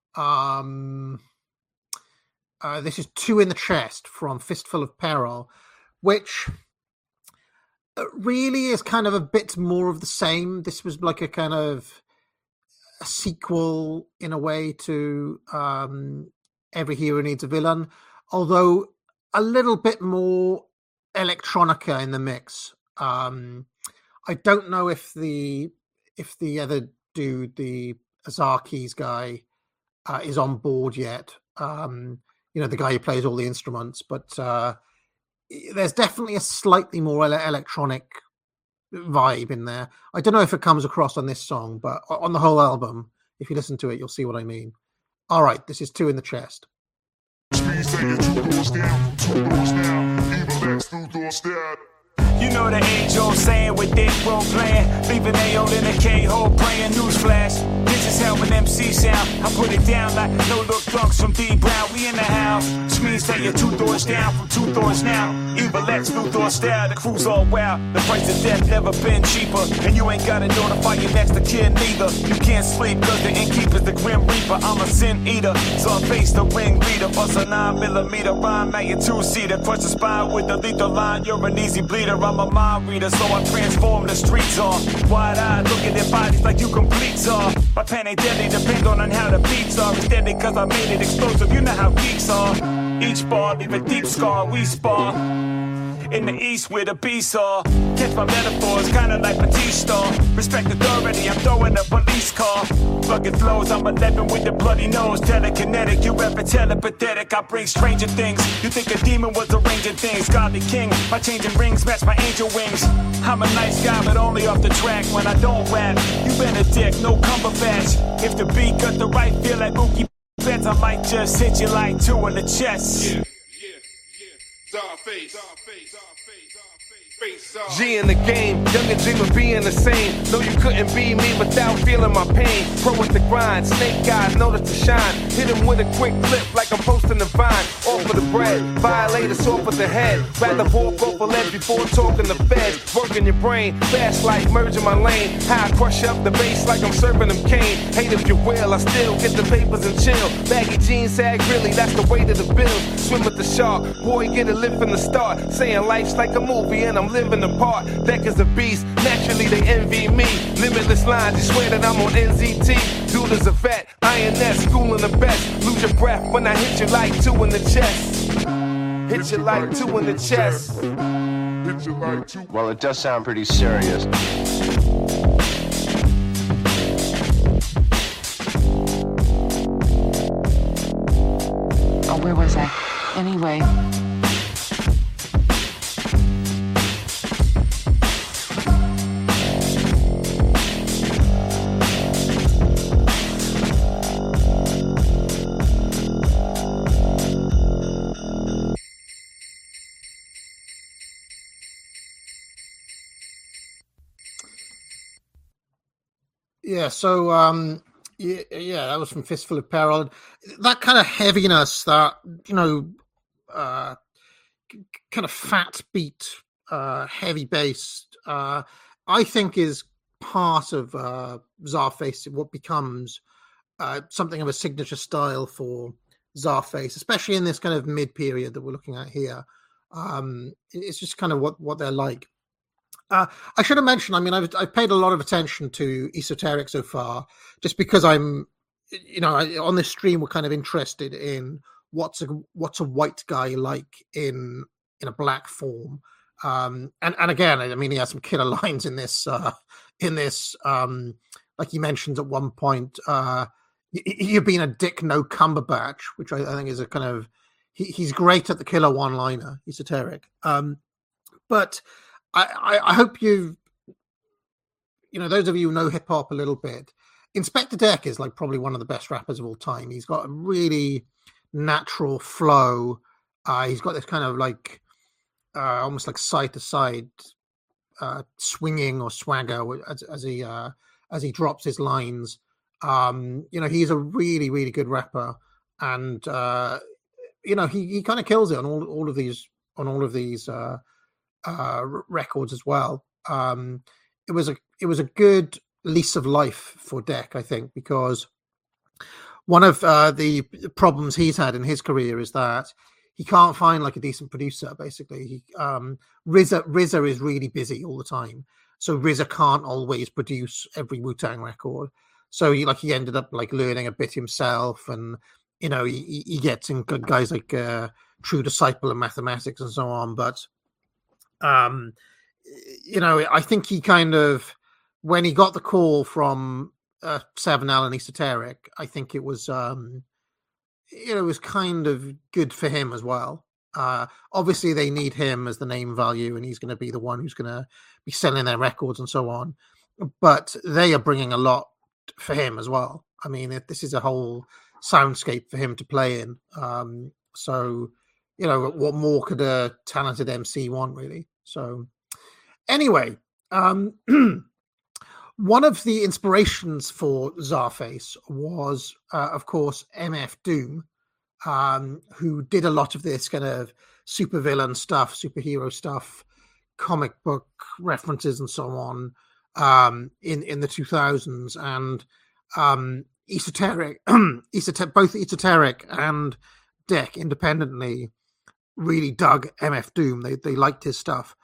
um, uh, this is Two in the Chest from Fistful of Peril, which really is kind of a bit more of the same. This was like a kind of a sequel in a way to um, Every Hero Needs a Villain, although a little bit more electronica in the mix. Um, I don't know if the if the other dude, the Azar Keys guy, uh, is on board yet. Um, you know, the guy who plays all the instruments, but uh, there's definitely a slightly more ele- electronic vibe in there. I don't know if it comes across on this song, but on the whole album, if you listen to it, you'll see what I mean. All right, this is Two in the Chest. You know the age old saying with Dick Bro playing, leaving A O in a K-hole praying. Newsflash, this is how an M C sound. I put it down like no look dunks from D Brown. We in the house, which means that you're two doors down from two doors now. Evil X, new door style, the crew's all wild. The price of death never been cheaper, and you ain't gotta notify your next of kin neither. You can't sleep cause the innkeeper's the Grim Reaper. I'm a sin eater, so I face the ringleader. Bust a nine millimeter rhyme at your two-seater. Crush the spine with the lethal line, you're an easy bleeder. I'm a mind reader, so I transform the streets on. Wide-eyed, look at their bodies like you complete are. My pen ain't deadly, depends on how the beats are. It's deadly cause I made it explosive, you know how geeks are. Each bar leave a deep scar, we spar in the east where the beasts are. Catch my metaphors, kinda like Batista. Respect authority, I'm throwing a police car. Rugged flows, I'm eleven with the bloody nose. Telekinetic, you ever telepathetic. I bring stranger things. You think a demon was arranging things. Godly king, my changing rings match my angel wings. I'm a nice guy, but only off the track when I don't rap. You been a dick, no Cumberbatch. If the beat got the right feel like Mookie Betts, I might just hit you like two in the chest. Yeah, yeah, yeah. Czarface. G in the game, young and dream of being the same. No, you couldn't be me without feeling my pain. Pro with the grind, snake guys notice to shine. Hit him with a quick flip like I'm posting the vine. Off for the bread, violate us off with the head. Rather walk off a ledge before talking the feds. Working your brain, fast like merging my lane. How I crush up the bass like I'm serving them cane. Hate if you will, I still get the papers and chill. Baggy jeans sag really, that's the weight of the bill. Swim with the shark, boy get a lift from the start. Saying life's like a movie and I'm living the part. Deck is a beast, naturally they envy me. Limitless lines, you swear that I'm on N Z T. Dude is a vet, I N S, schooling the best. Lose your breath when I hit you like two in the chest. Hit you like two in the chest. Hit you like two. Well, it does sound pretty serious. Oh, where was I? Anyway. Yeah, so um, yeah, yeah, that was from Fistful of Peril. That kind of heaviness, that you know, uh, kind of fat beat, uh, heavy bass, uh, I think is part of uh, Czarface. What becomes uh, something of a signature style for Czarface, especially in this kind of mid period that we're looking at here. Um, it's just kind of what what they're like. Uh, I should have mentioned, I mean, I've, I've paid a lot of attention to Esoteric so far, just because I'm, you know, I, on this stream, we're kind of interested in what's a what's a white guy like in in a black form. Um, and, and again, I mean, he has some killer lines in this, uh, in this, um, like he mentions at one point, uh, you've been a dick, no Cumberbatch, which I, I think is a kind of, he, he's great at the killer one-liner, Esoteric. Um, but I, I hope you've, you know, those of you who know hip hop a little bit, Inspector Deck is like probably one of the best rappers of all time. He's got a really natural flow. Uh, he's got this kind of like, uh, almost like side to side, uh, swinging or swagger as, as he, uh, as he drops his lines. Um, you know, he's a really, really good rapper, and uh, you know, he, he kind of kills it on all, all of these, on all of these, uh, uh records as well. Um it was a it was a good lease of life for Deck, I think, because one of uh the problems he's had in his career is that he can't find like a decent producer. Basically, he um R Z A R Z A is really busy all the time, so R Z A can't always produce every Wu-Tang record. So he like he ended up like learning a bit himself, and you know he, he gets in guys like uh, True Disciple of Mathematics and so on. But um, you know, I think he kind of when he got the call from uh, Seven Alan Esoteric, I think it was um, you know it was kind of good for him as well. Uh, obviously, they need him as the name value, and he's going to be the one who's going to be selling their records and so on. But they are bringing a lot for him as well. I mean, if this is a whole soundscape for him to play in. Um, so, you know, what more could a talented M C want, really? So, anyway, um, one of the inspirations for Czarface was, uh, of course, M F Doom, um, who did a lot of this kind of supervillain stuff, superhero stuff, comic book references, and so on. Um, in, in the two thousands, and um, Esoteric, Esoteric, both Esoteric and Deck independently really dug M F Doom. They they liked his stuff,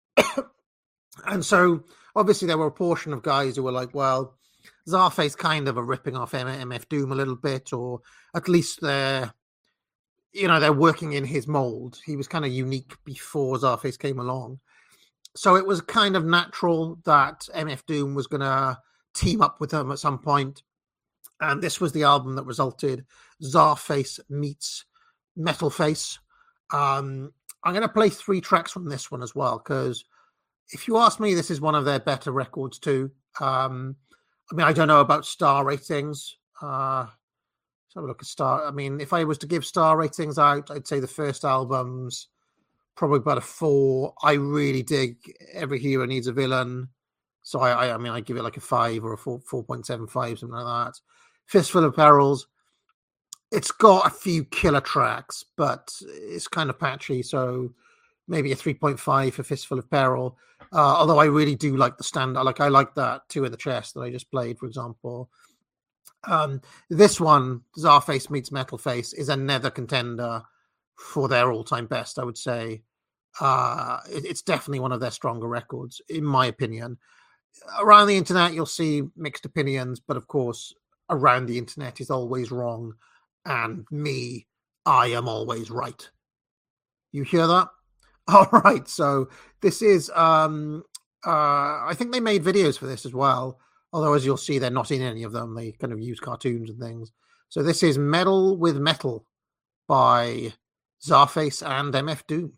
and so obviously there were a portion of guys who were like, "Well, Czarface kind of are ripping off M F Doom a little bit, or at least they're, you know, they're working in his mold. He was kind of unique before Czarface came along." So it was kind of natural that M F Doom was going to team up with him at some point. And this was the album that resulted Czarface meets Metal Face. Um, I'm going to play three tracks from this one as well, because if you ask me, this is one of their better records too. Um, I mean, I don't know about star ratings. Uh, let's have a look at star. I mean, if I was to give star ratings out, I'd say the first album's probably about a four. I really dig Every Hero Needs a Villain. So I, I, I mean, I give it like a five or a four, four point seven five, something like that. Fistful of Perils. It's got a few killer tracks, but it's kind of patchy. So maybe a three point five for Fistful of Peril. Uh, although I really do like the standard. Like I like that Two in the Chest that I just played, for example. Um, this one, Czarface meets Metal Face, is another contender for their all-time best, I would say. Uh, it, it's definitely one of their stronger records, in my opinion. Around the internet, you'll see mixed opinions, but of course, around the internet is always wrong, and me, I am always right. You hear that? All right, so this is, um, uh, I think they made videos for this as well, although as you'll see, they're not in any of them. They kind of use cartoons and things. So this is Metal with Metal by Czarface and M F Doom.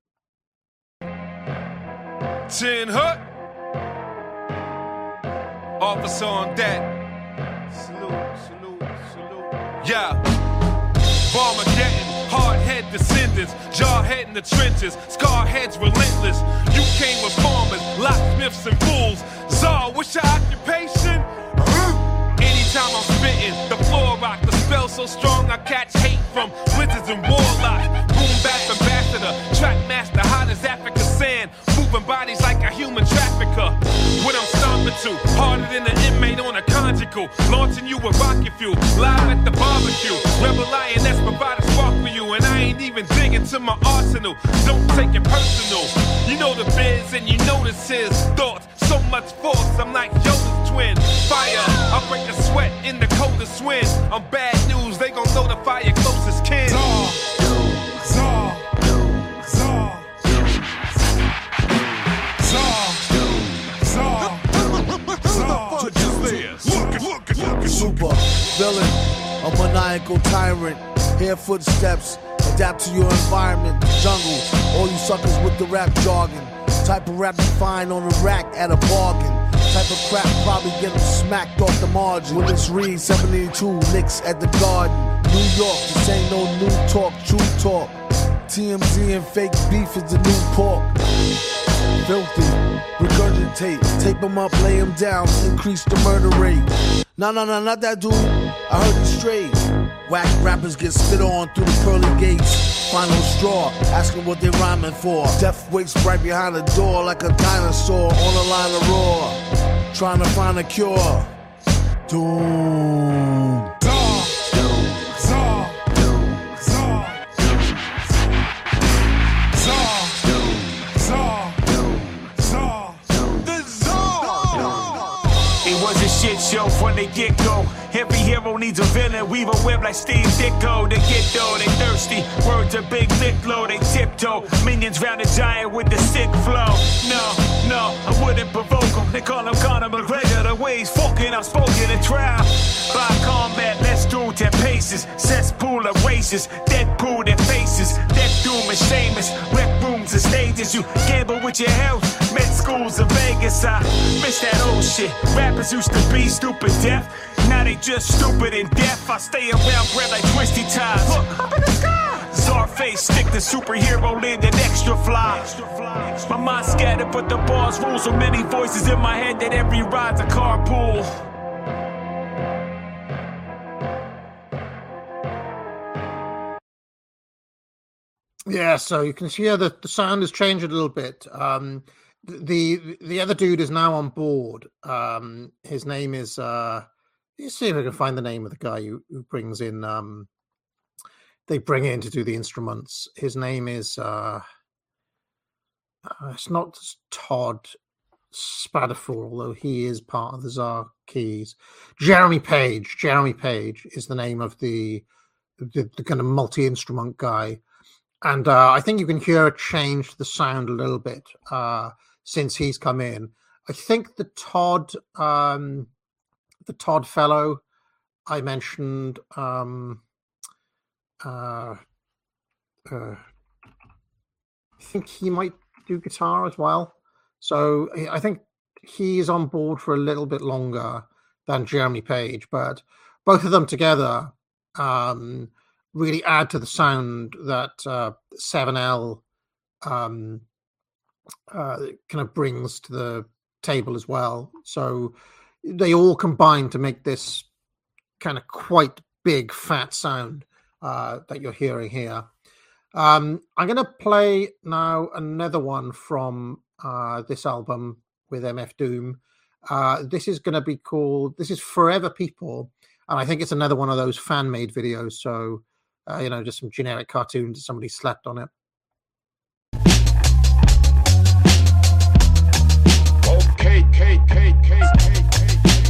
Tin Hut, officer on deck. Salute, salute, salute. Yeah, Bombergetting, hard head descendants, jarhead in the trenches, scar heads relentless. You came with farmers, locksmiths and fools. Czar, what's your occupation? Anytime I'm spitting, the floor rock, the spell so strong I catch hate from wizards and warlocks. Boom bap ambassador, track master, hot as Africa sand, moving bodies like a human trafficker. What I'm stomping to, harder than an inmate on a conjugal, launching you with rocket fuel, live at the barbecue. Rebel lioness provide a spark for you, and I ain't even digging to my arsenal. Don't take it personal. You know the biz and you know this is thoughts. So much force, I'm like Yoda's twin. Fire, I break a sweat in the coldest wind. I'm bad news, they gon' notify your closest kin. Czar, Czar, Czar, Czar, Czar. Look at, look at, super villain, a maniacal tyrant. Hear footsteps, adapt to your environment. Jungle, all you suckers with the rap jargon. Type of rap you find on a rack at a bargain. Type of crap probably get them smacked off the margin. When it's Reed, seventy-two licks at the garden. New York, this ain't no new talk, true talk. T M Z and fake beef is the new pork. Filthy, regurgitate, tape them up, lay them down, increase the murder rate. No, no, no, not that dude, I heard it straight. Whack rappers get spit on through the pearly gates. Final straw, asking what they rhyming for. Death waits right behind the door like a dinosaur on a line of roar. Trying to find a cure. Doom. Czar, Czar, Czar, Czar, Czar, the Czar. It wasn't shit bitch, yo, from the get-go. Every hero needs a villain, weave a web like Steve Ditko. They get though, they thirsty, words are big lick low, they tiptoe. Minions round the giant with the sick flow. No, no, I wouldn't provoke them. They call him Conor McGregor, the way he's fucking, I'm spoken in trial. By combat, let's do ten paces. Cesspool of races, Deadpool their faces. Death doom and Seamus, rep rooms and stages. You gamble with your health, med schools in Vegas. I miss that old shit. Rappers used to be stupid deaf. Now they just stupid and deaf. I stay around bread like twisty ties. Look up in the sky. Czarface, stick the superhero landing extra fly. My mind scattered, but the bars rule. So many voices in my head that every ride's a carpool. Yeah, so you can hear that the sound has changed a little bit. Um, the the other dude is now on board. Um, his name is. Uh, let's see if I can find the name of the guy who, who brings in. Um, they bring in to do the instruments. His name is. Uh, uh, it's not Todd Spadafor, although he is part of the Czar Keys. Jeremy Page. Jeremy Page is the name of the the, the kind of multi-instrument guy. And uh, I think you can hear it change the sound a little bit uh, since he's come in. I think the Todd, um, the Todd fellow I mentioned, um, uh, uh, I think he might do guitar as well. So I think he's on board for a little bit longer than Jeremy Page, but both of them together. Um, really add to the sound that uh, seven L um, uh, kind of brings to the table as well. So they all combine to make this kind of quite big, fat sound uh, that you're hearing here. Um, I'm going to play now another one from uh, this album with M F Doom. Uh, this is going to be called, this is Forever People. And I think it's another one of those fan-made videos. So, Uh, you know, just some generic cartoons. Somebody slapped on it. Okay, K, K, K, K, K.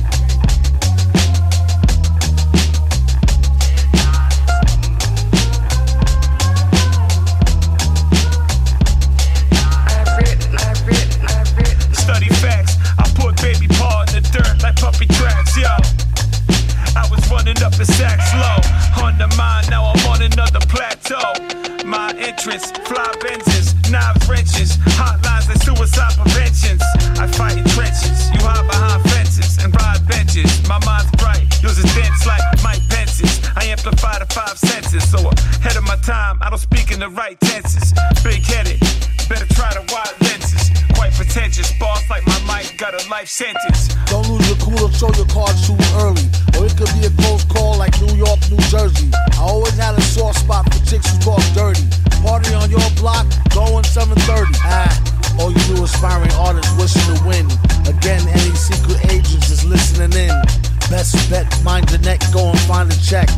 Study facts. I put baby paw in the dirt like puppy tracks, yo. I was running up the sack slow. Under mine, now I'm on another plateau. My entrance, fly Benzes, knives, wrenches, hotlines and suicide preventions. I fight in trenches, you hide behind fences and ride benches. My mind's bright, yours is dense like Mike Pence's. I amplify the five senses, so ahead of my time, I don't speak in the right tenses. Big-headed, better try the wide lenses. Quite pretentious, boss like my mic got a life sentence. Don't lose your cool or show your cards too early, or it could be a close call like New York, New Jersey. I always had a soft spot for chicks who talk dirty. Party on your block, going seven thirty. Ah, all you do aspiring artists wishing to win. Again, any secret agents is listening in. Best bet, mind the neck, go and find a check.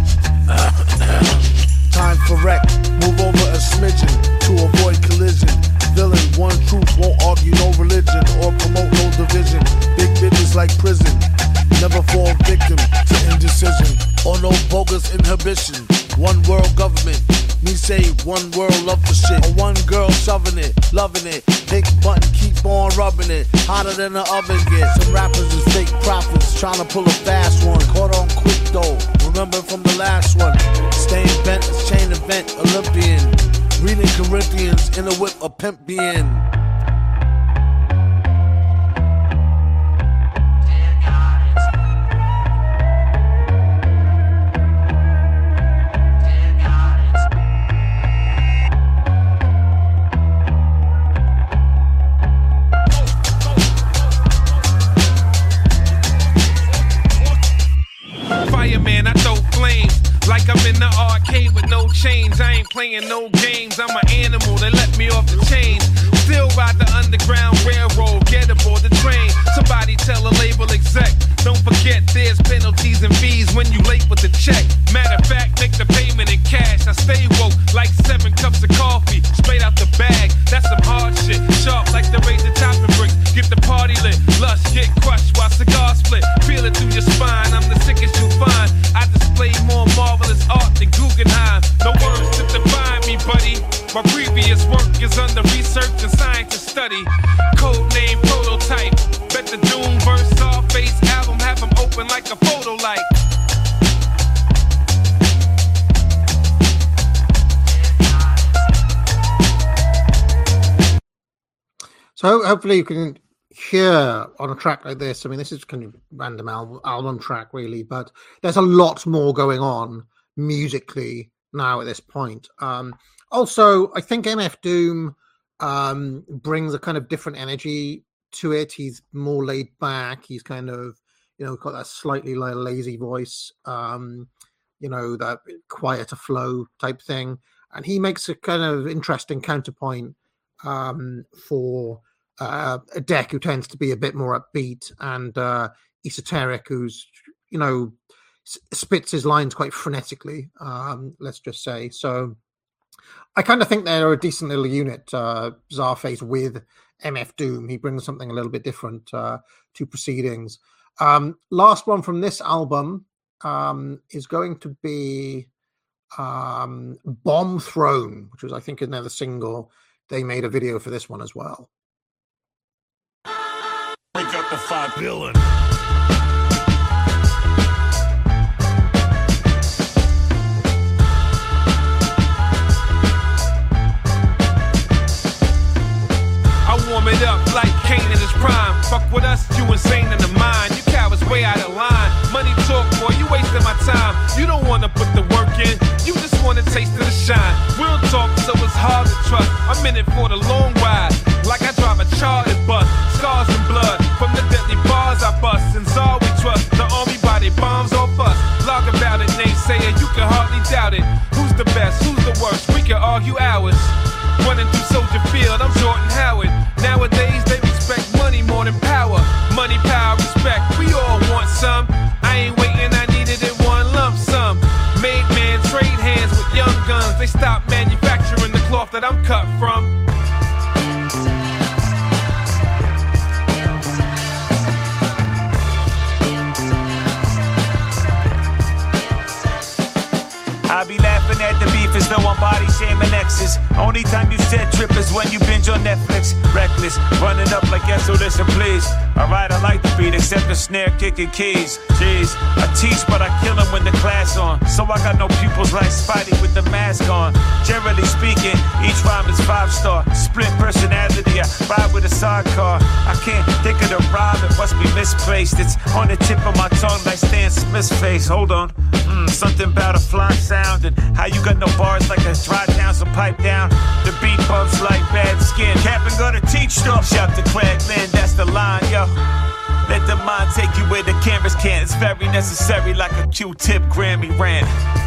Time for wreck, move over a smidgen to avoid collision. Villain, one truth, won't argue no religion or promote no division. Big bitches like prison, never fall victim to indecision or no bogus inhibition. One world government, me say one world love the shit. Or one girl shoving it, loving it. Big button, keep on rubbing it. Hotter than the oven gets. Some rappers is fake prophets, trying to pull a fast one. Caught on quick though, remember from the last one. Staying bent as chain event, Olympian. Reading Corinthians in a whip, a pimp being. Fireman, I throw flames like I'm in the arcade with no chains. I ain't playing no games. I'm an animal, they let me off the chain. Still ride the Underground Railroad, get aboard the train. Somebody tell a label exec, don't forget there's penalties and fees when you late with the check. Matter of fact, make the payment in cash. I stay woke like seven cups of coffee, straight out the bag. That's some hard shit, sharp like the razor topping bricks. Get the party lit, lush, get crushed while cigars split. Feel it through your My previous work is under research and scientist study. Code name prototype. Bet the Doom verse Sawface album have them open like a photo light. So hopefully you can hear on a track like this. I mean, this is kind of random album, album track really, but there's a lot more going on musically now at this point. Um, also, I think M F Doom um, brings a kind of different energy to it. He's more laid back. He's kind of, you know, got that slightly like lazy voice, um, you know, that quieter flow type thing. And he makes a kind of interesting counterpoint um, for uh, a Deck who tends to be a bit more upbeat, and uh, Esoteric, who's, you know, s- spits his lines quite frenetically, um, let's just say. So I kind of think they're a decent little unit, uh, Czarface with M F Doom. He brings something a little bit different uh, to Proceedings. Um, last one from this album um, is going to be um, Bomb Throne, which was, I think, another single. They made a video for this one as well. Break up the five villain. I warm it up like Kane in his prime. Fuck with us, you insane in the mind. You cowards way out of line. Money talk, boy, you wasting my time. You don't wanna put the work in, you just wanna taste of the shine. Real talk, so it's hard to trust. I'm in it for the long ride, like I drive a chartered bus. Scars and blood from the deadly bars I bust. And all we trust, the army body bombs off us. Log about it, naysayer, you can hardly doubt it. Who's the best, who's the worst? We can argue hours. Running through Soldier Field, I'm Jordan Howard. Nowadays they respect money more than power. Money, power, respect, we all want some. I ain't waiting, I needed it one lump sum. Made man trade hands with young guns. They stopped manufacturing the cloth that I'm cut from. I be laughing at the beef as though I'm body shaming exes. Only time you said trip is when you binge on Netflix. Reckless, running up like yes, so listen please. Alright, I like the beat, except the snare kicking keys. Jeez, I teach but I kill them when the class on. So I got no pupils like Spidey with the mask on. Generally speaking, each rhyme is five star. Split personality, I ride with a sidecar. I can't think of the rhyme, it must be misplaced. It's on the tip of my tongue like Stan Smith's face. Hold on, mm, something about a fly sound. And how you got no bars like a dry down, so pipe down. The beat bumps like bad skin. Cap and gonna teach stuff. Shout to Craig Lynn, that's the line, yo. Let the mind take you where the cameras can't. It's very necessary like a Q-tip Grammy rant.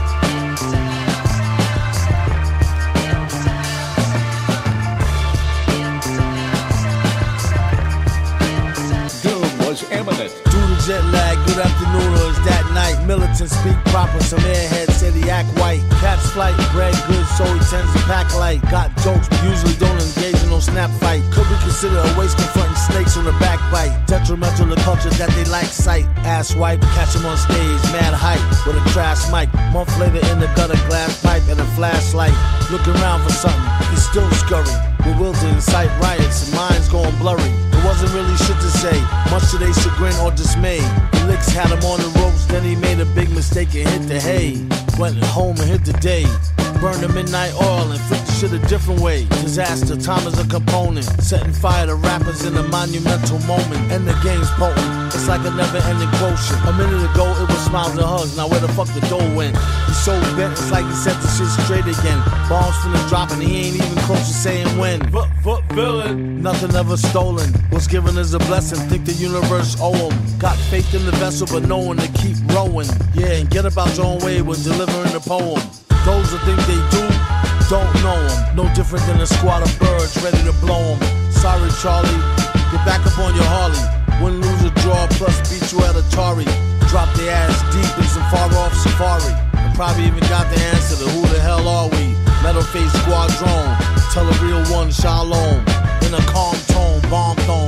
Doom was imminent. Jet lag, good afternoon, or is that night? Militants speak proper, some airheads say they act white. Cat's flight, bread good, so he tends to pack light. Got jokes, but usually don't engage in no snap fight. Could be considered a waste confronting snakes on the backbite. Detrimental to culture that they like sight. Ass wipe, catch him on stage, mad hype, with a crash mic. Month later in the gutter, glass pipe and a flashlight. Looking around for something, he's still scurry. Bewildered, incite riots, and minds going blurry. It wasn't really shit to say, much to their chagrin or dismay. The licks had him on the ropes, then he made a big mistake and hit the hay. Went home and hit the day. Burned the midnight oil and flipped the shit a different way. Disaster, time is a component. Setting fire to rappers in a monumental moment. And the game's potent, it's like a never-ending quotient. A minute ago it was smiles and hugs, now where the fuck the dough went? He's so bent, it's like he set the shit straight again. Bombs finna drop and he ain't even close to saying when. But, but, villain. Nothing ever stolen. What's given is a blessing, think the universe owe him. Got faith in the vessel but no one to keep rowing. Yeah, and get about your own way when delivering the poem. Those who think they do, don't know them. No different than a squad of birds ready to blow them. Sorry, Charlie, get back up on your Harley. Win, lose, or draw, plus beat you at Atari. Drop their ass deep in some far-off safari. And probably even got the answer to who the hell are we? Metal face squadron, tell a real one shalom. In a calm tone, bomb tone.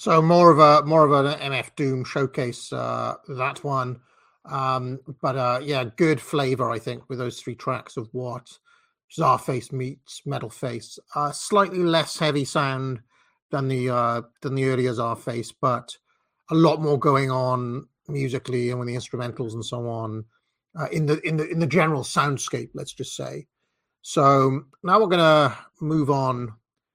So more of a more of an M F Doom showcase, uh, that one. Um, but uh, yeah, good flavor, I think, with those three tracks of what Czarface meets Metal Face. Uh, slightly less heavy sound than the uh, than the earlier Czarface, but a lot more going on musically and with the instrumentals and so on uh, in the in the in the general soundscape. Let's just say. So now we're gonna move on.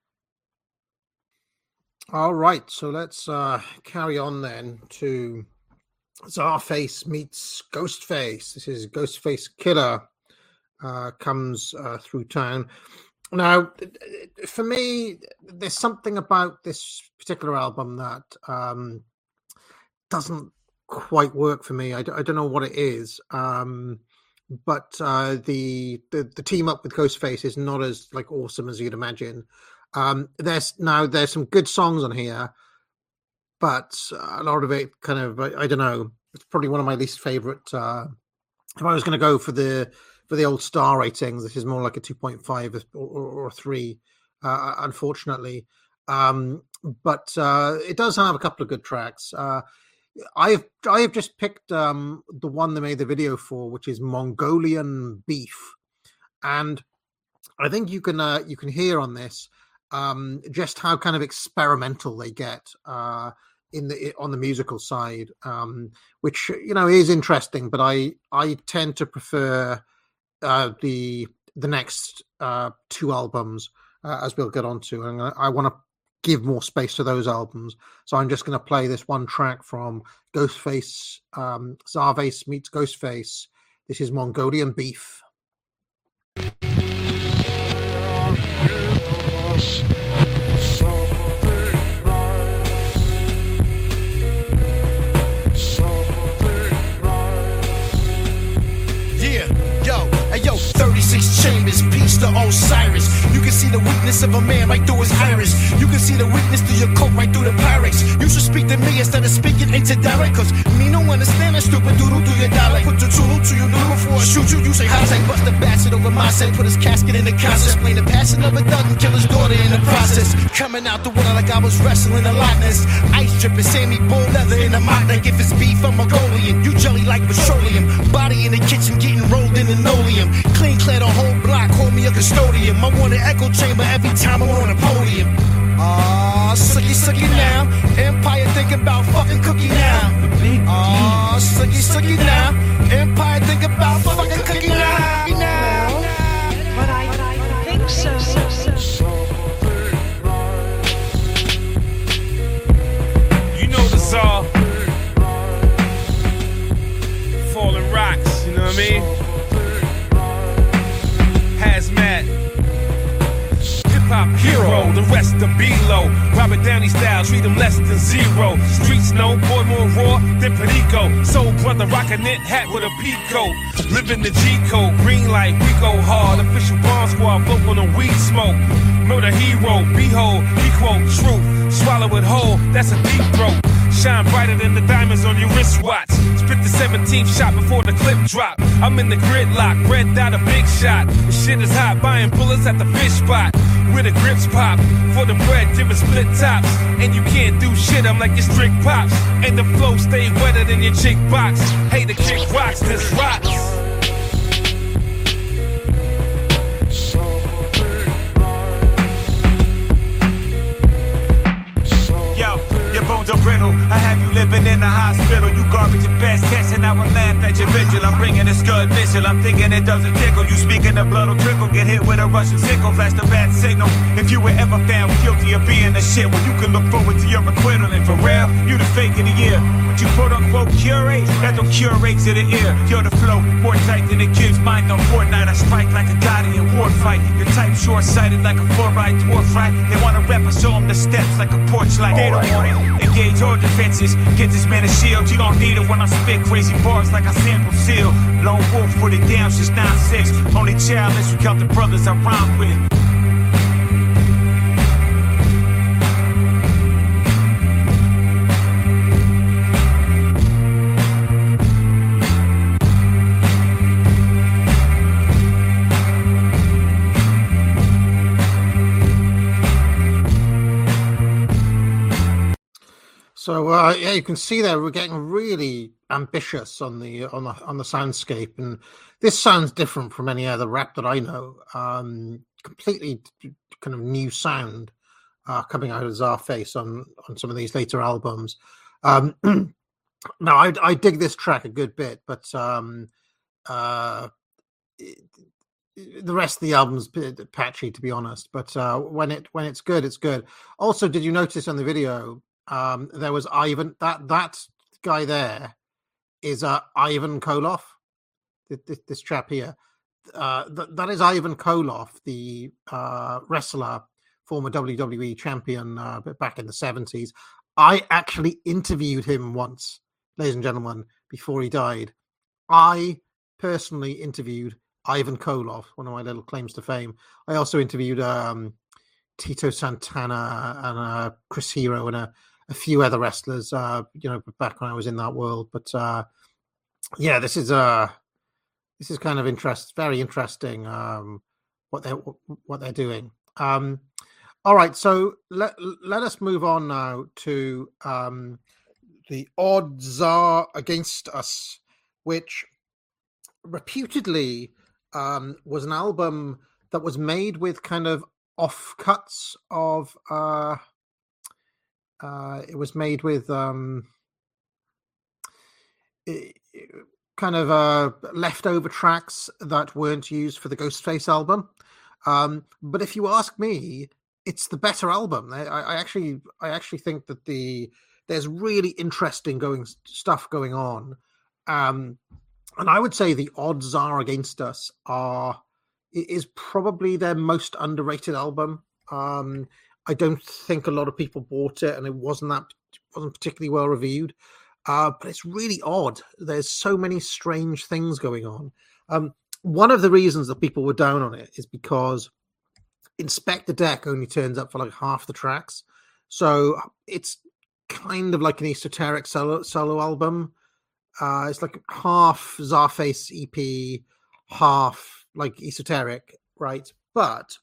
All right, so let's uh, carry on then to Czarface meets Ghostface. This is Ghostface Killer uh, comes uh, through town. Now, for me, there's something about this particular album that um, doesn't quite work for me. I, d- I don't know what it is, um, but uh, the, the the team up with Ghostface is not as like awesome as you'd imagine. Um, there's now there's some good songs on here, but a lot of it kind of I, I don't know. It's probably one of my least favorite. Uh, if I was going to go for the for the old star ratings, this is more like a two point five or, or, or three, uh, unfortunately. Um, but uh, it does have a couple of good tracks. Uh, I've I have just picked um, the one they made the video for, which is Mongolian Beef, and I think you can uh, you can hear on this um, just how kind of experimental they get uh, in the on the musical side, um, which you know is interesting. But I I tend to prefer uh, the the next uh, two albums uh, as we'll get onto, and I, I want to give more space to those albums. So I'm just going to play this one track from Ghostface, um, Czarface meets Ghostface. This is Mongolian Beef. Yo, thirty-six chambers, peace to Osiris. You can see the weakness of a man right through his iris. You can see the weakness through your coat right through the pyrex. You should speak to me instead of speaking into direct, cause me no understand that stupid doodle through your dialect. Put the tool to your noodle before I shoot you. You say how say bust the bastard over my set, put his casket in the concert. Explain the passion of a thug and kill his daughter in the process. Coming out the water like I was wrestling a Loch Ness. Ice dripping, Sammy bull leather in the mock neck. If it's beef, I'm Mongolian. You jelly like petroleum. Body in the kitchen getting rolled in linoleum. Clean clear the whole block, hold me a custodian. I want an echo chamber every time I'm on a podium. Ah, uh, sucky sucky now. Empire think about fucking cookie now. Ah, uh, sucky sucky now. Empire think about fucking cookie now. now. But I, but I think so. You know the Czar. Falling rocks, you know what I mean? Hazmat, hip-hop hero, the rest of B-Lo. Robert Downey style, treat him less than zero. Streets know, boy more raw than Perico. Soul brother, rock a knit hat with a peacoat. Living the G-code, green light, we go hard. Official bomb squad, blow on a weed smoke. Murder hero, behold, he quote truth. Swallow it whole, that's a deep throat. Shine brighter than the diamonds on your wristwatch. Spit the seventeenth shot before the clip drop. I'm in the gridlock, red dot a big shot. The shit is hot, buying bullets at the fish spot. Where the grips pop, for the bread, different split tops. And you can't do shit, I'm like your strict pops. And the flow stay wetter than your chick box. Hey, the kick rocks, this rocks. Bones are brittle. I have you living in the hospital. You garbage at best, catching I will laugh at your vigil. I'm bringing a scud missile. I'm thinking it doesn't tickle. You speaking the blood will trickle. Get hit with a Russian sickle. Flash the bat signal. If you were ever found guilty of being a shit, well, you can look forward to your acquittal. And for real, you the fake of the year. But you quote unquote curate, that don't curate to the ear. You're the flow, more tight than the kids' mind on Fortnite. I strike like a god in a war fight. Your type short-sighted like a four-ride dwarf right. They wanna rep us, show them the steps like a porch light. They don't want it. Engage all defenses. Get this man a shield. You don't need it when I spit crazy bars like I sample seal. Lone wolf put it down since nine six. Only child unless you count the brothers I rhyme with. So uh, yeah, you can see there we're getting really ambitious on the on the on the soundscape, and this sounds different from any other rap that I know. Um, completely kind of new sound uh, coming out of Czarface on on some of these later albums. Um, now I, I dig this track a good bit, but um, uh, it, the rest of the album's a bit patchy, to be honest. But uh, when it when it's good, it's good. Also, did you notice on the video? Um, there was Ivan. That that guy there is uh, Ivan Koloff. This, this chap here. Uh, th- that is Ivan Koloff, the uh, wrestler, former W W E champion uh, back in the seventies. I actually interviewed him once, ladies and gentlemen, before he died. I personally interviewed Ivan Koloff, one of my little claims to fame. I also interviewed um, Tito Santana and uh, Chris Hero and a a few other wrestlers, uh, you know, back when I was in that world. But uh, yeah, this is uh, this is kind of interest, very interesting. Um, what they're what they're doing. Um, all right, so let let us move on now to um, the Odds Are Against Us, which reputedly um, was an album that was made with kind of offcuts of. Uh, Uh, it was made with um, it, it, kind of uh, leftover tracks that weren't used for the Ghostface album. Um, but if you ask me, it's the better album. I, I actually, I actually think that the there's really interesting going stuff going on, um, and I would say the Odds Are Against Us are is probably their most underrated album. Um, I don't think a lot of people bought it, and it wasn't that wasn't particularly well reviewed. Uh, but it's really odd. There's so many strange things going on. Um, one of the reasons that people were down on it is because Inspector Deck only turns up for like half the tracks, so it's kind of like an esoteric solo solo album. Uh, it's like half Czarface E P, half like esoteric, right? But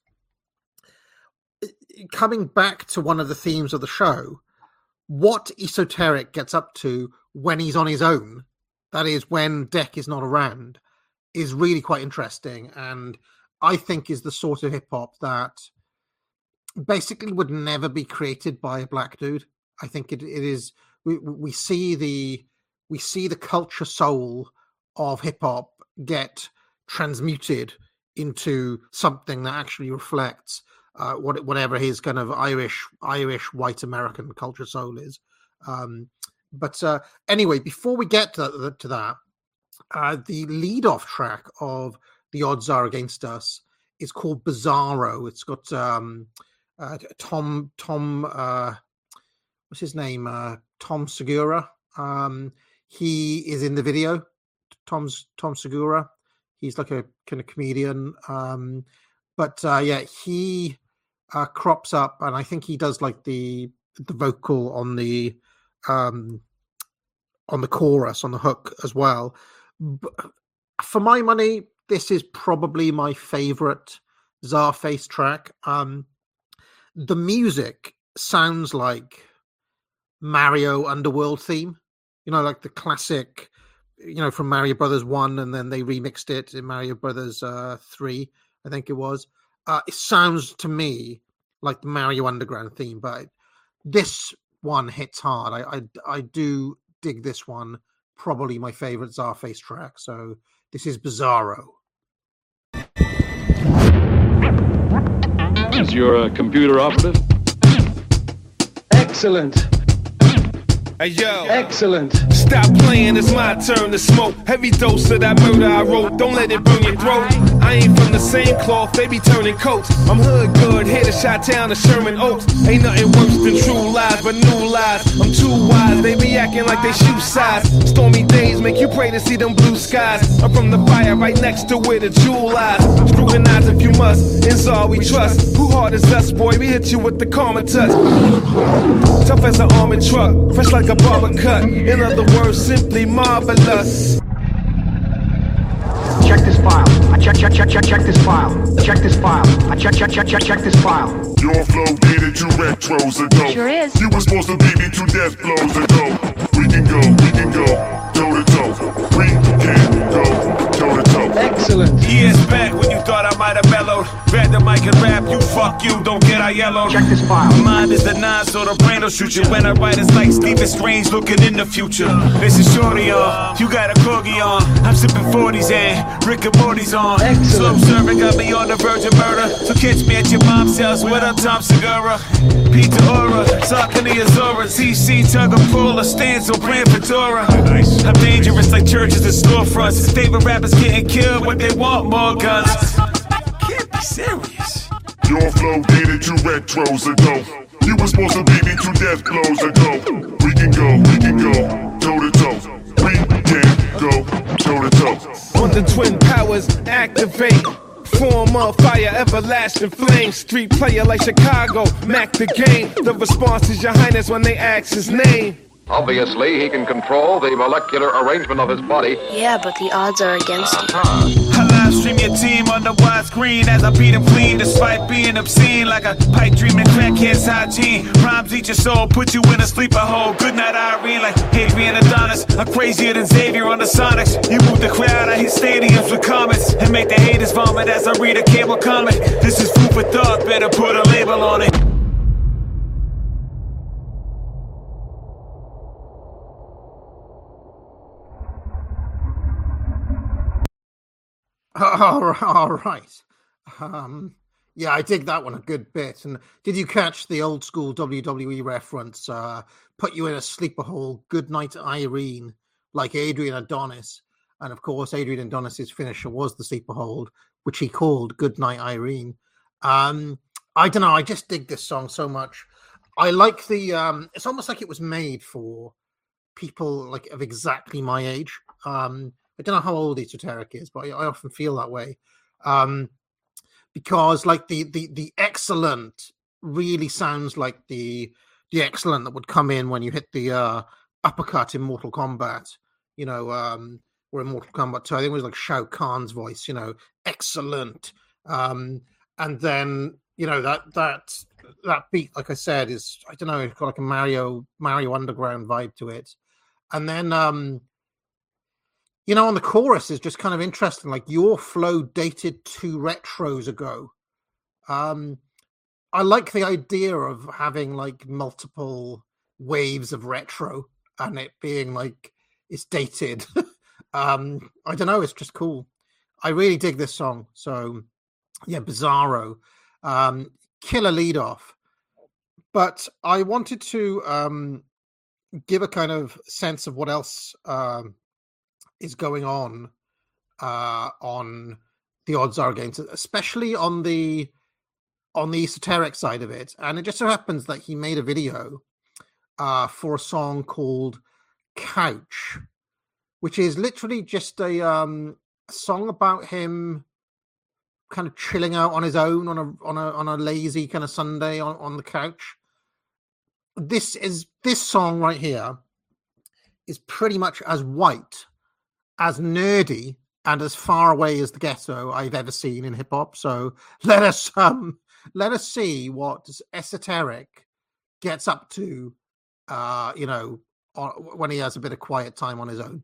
coming back to one of the themes of the show, what Esoteric gets up to when he's on his own, that is when Deck is not around, is really quite interesting, and I think is the sort of hip-hop that basically would never be created by a black dude. I think it, it is, we, we see the we see the culture soul of hip-hop get transmuted into something that actually reflects Uh, what, whatever his kind of Irish, Irish white American culture soul is. Um, but uh, anyway, before we get to, to that, uh, the lead-off track of The Odds Are Against Us is called Bizarro. It's got um, uh, Tom, Tom, uh, what's his name? Uh, Tom Segura. Um, he is in the video. Tom's Tom Segura. He's like a kind of comedian. Um, but uh, yeah, he uh, crops up, and I think he does like the the vocal on the um, on the chorus, on the hook as well. But for my money, this is probably my favorite Czarface track. Um, the music sounds like Mario Underworld theme, you know, like the classic, you know, from Mario Brothers one, and then they remixed it in Mario Brothers uh, three, I think it was. Uh, it sounds to me like the Mario Underground theme, but this one hits hard. I, I, I do dig this one. Probably my favorite Czarface track. So this is Bizarro. Is your uh, computer operative? Excellent. Hey yo, excellent. Stop playing, it's my turn to smoke. Heavy dose of that murder I wrote. Don't let it burn your throat. I ain't from the same cloth, they be turning coats. I'm hood good, hit a shot town to Sherman Oaks. Ain't nothing worse than true lies, but new lies. I'm too wise, they be acting like they shoe size. Stormy days make you pray to see them blue skies. I'm from the fire right next to where the jewel lies. Scrutinize if you must, it's all we trust. Who hard is us, boy? We hit you with the karma touch. Tough as an armored truck, fresh like a barber cut. In other words, simply marvelous. Check this file. I check, check, check, check, check this file. Check this file. I check, check, check, check, check this file. Your flow needed to wreck. retros ago. Sure is. You were supposed to beat me to death blows ago. We can go, we can go, toe to toe. We can go, toe to toe. Excellent. Years back when you thought I might have mellowed. Grab the mic and rap, you fuck you, don't get I yellowed. Check this file. My mind is the nine, so the brain will shoot you. When I write, it's like Stephen Strange looking in the future. This is Shorty on, you got a corgi on. I'm sipping forties and Rick and Morty's on. Slow serving got me on the verge of murder. So catch me at your mom's house with a Tom Segura. Peter Aura, Saucony Azora, T C Tug of Pull, a Stanzo, Brand Fedora. Nice. I'm dangerous like churches and storefronts. Favorite rappers getting killed, what they want, more guns. Can't be serious. Your flow dated to retros ago. You were supposed to beat me to death blows ago. We can go, we can go, toe to toe. We can go, toe to toe. On the twin powers, activate. Form of fire, everlasting flame. Street player like Chicago, Mac the game. The response is your highness when they ask his name. Obviously, he can control the molecular arrangement of his body. Yeah, but the odds are against you. I live stream your team on the wide screen as I beat him clean, despite being obscene like a pipe dreaming crackhead's hygiene. Rhymes eat your soul, put you in a sleeper hole. Good night, Irene, like Adrian Adonis. I'm crazier than Xavier on the Sonics. You move the crowd, I hit stadiums with comments and make the haters vomit as I read a cable comic. This is food for thought, better put a label on it. All right, all right. Um, yeah, I dig that one a good bit. And did you catch the old school W W E reference? Uh, put you in a sleeper hole. Good night, Irene, like Adrian Adonis. And of course, Adrian Adonis's finisher was the sleeper hold, which he called Good Night, Irene. Um, I don't know. I just dig this song so much. I like the. Um, it's almost like it was made for people like of exactly my age. Um, I don't know how old Esoteric is, but I, I often feel that way. Um, because like the, the, the excellent really sounds like the, the excellent that would come in when you hit the uh, uppercut in Mortal Kombat, you know, um, or in Mortal Kombat two. I think it was like Shao Kahn's voice, you know, excellent. Um, and then, you know, that, that, that beat, like I said, is, I don't know, it's got like a Mario, Mario Underground vibe to it. And then, um, you know, on the chorus is just kind of interesting. Like your flow dated two retros ago. Um, I like the idea of having like multiple waves of retro and it being like it's dated. um, I don't know. It's just cool. I really dig this song. So yeah, Bizarro, um, killer lead off. But I wanted to um, give a kind of sense of what else. Um, is going on uh on the Odds Are Against, especially on the on the esoteric side of it. And it just so happens that he made a video uh for a song called Couch, which is literally just a um song about him kind of chilling out on his own on a on a on a lazy kind of Sunday on, on the couch. This is this song right here is pretty much as white, as nerdy, and as far away as the ghetto I've ever seen in hip hop. So let us um let us see what Esoteric gets up to, uh, you know, on, when he has a bit of quiet time on his own.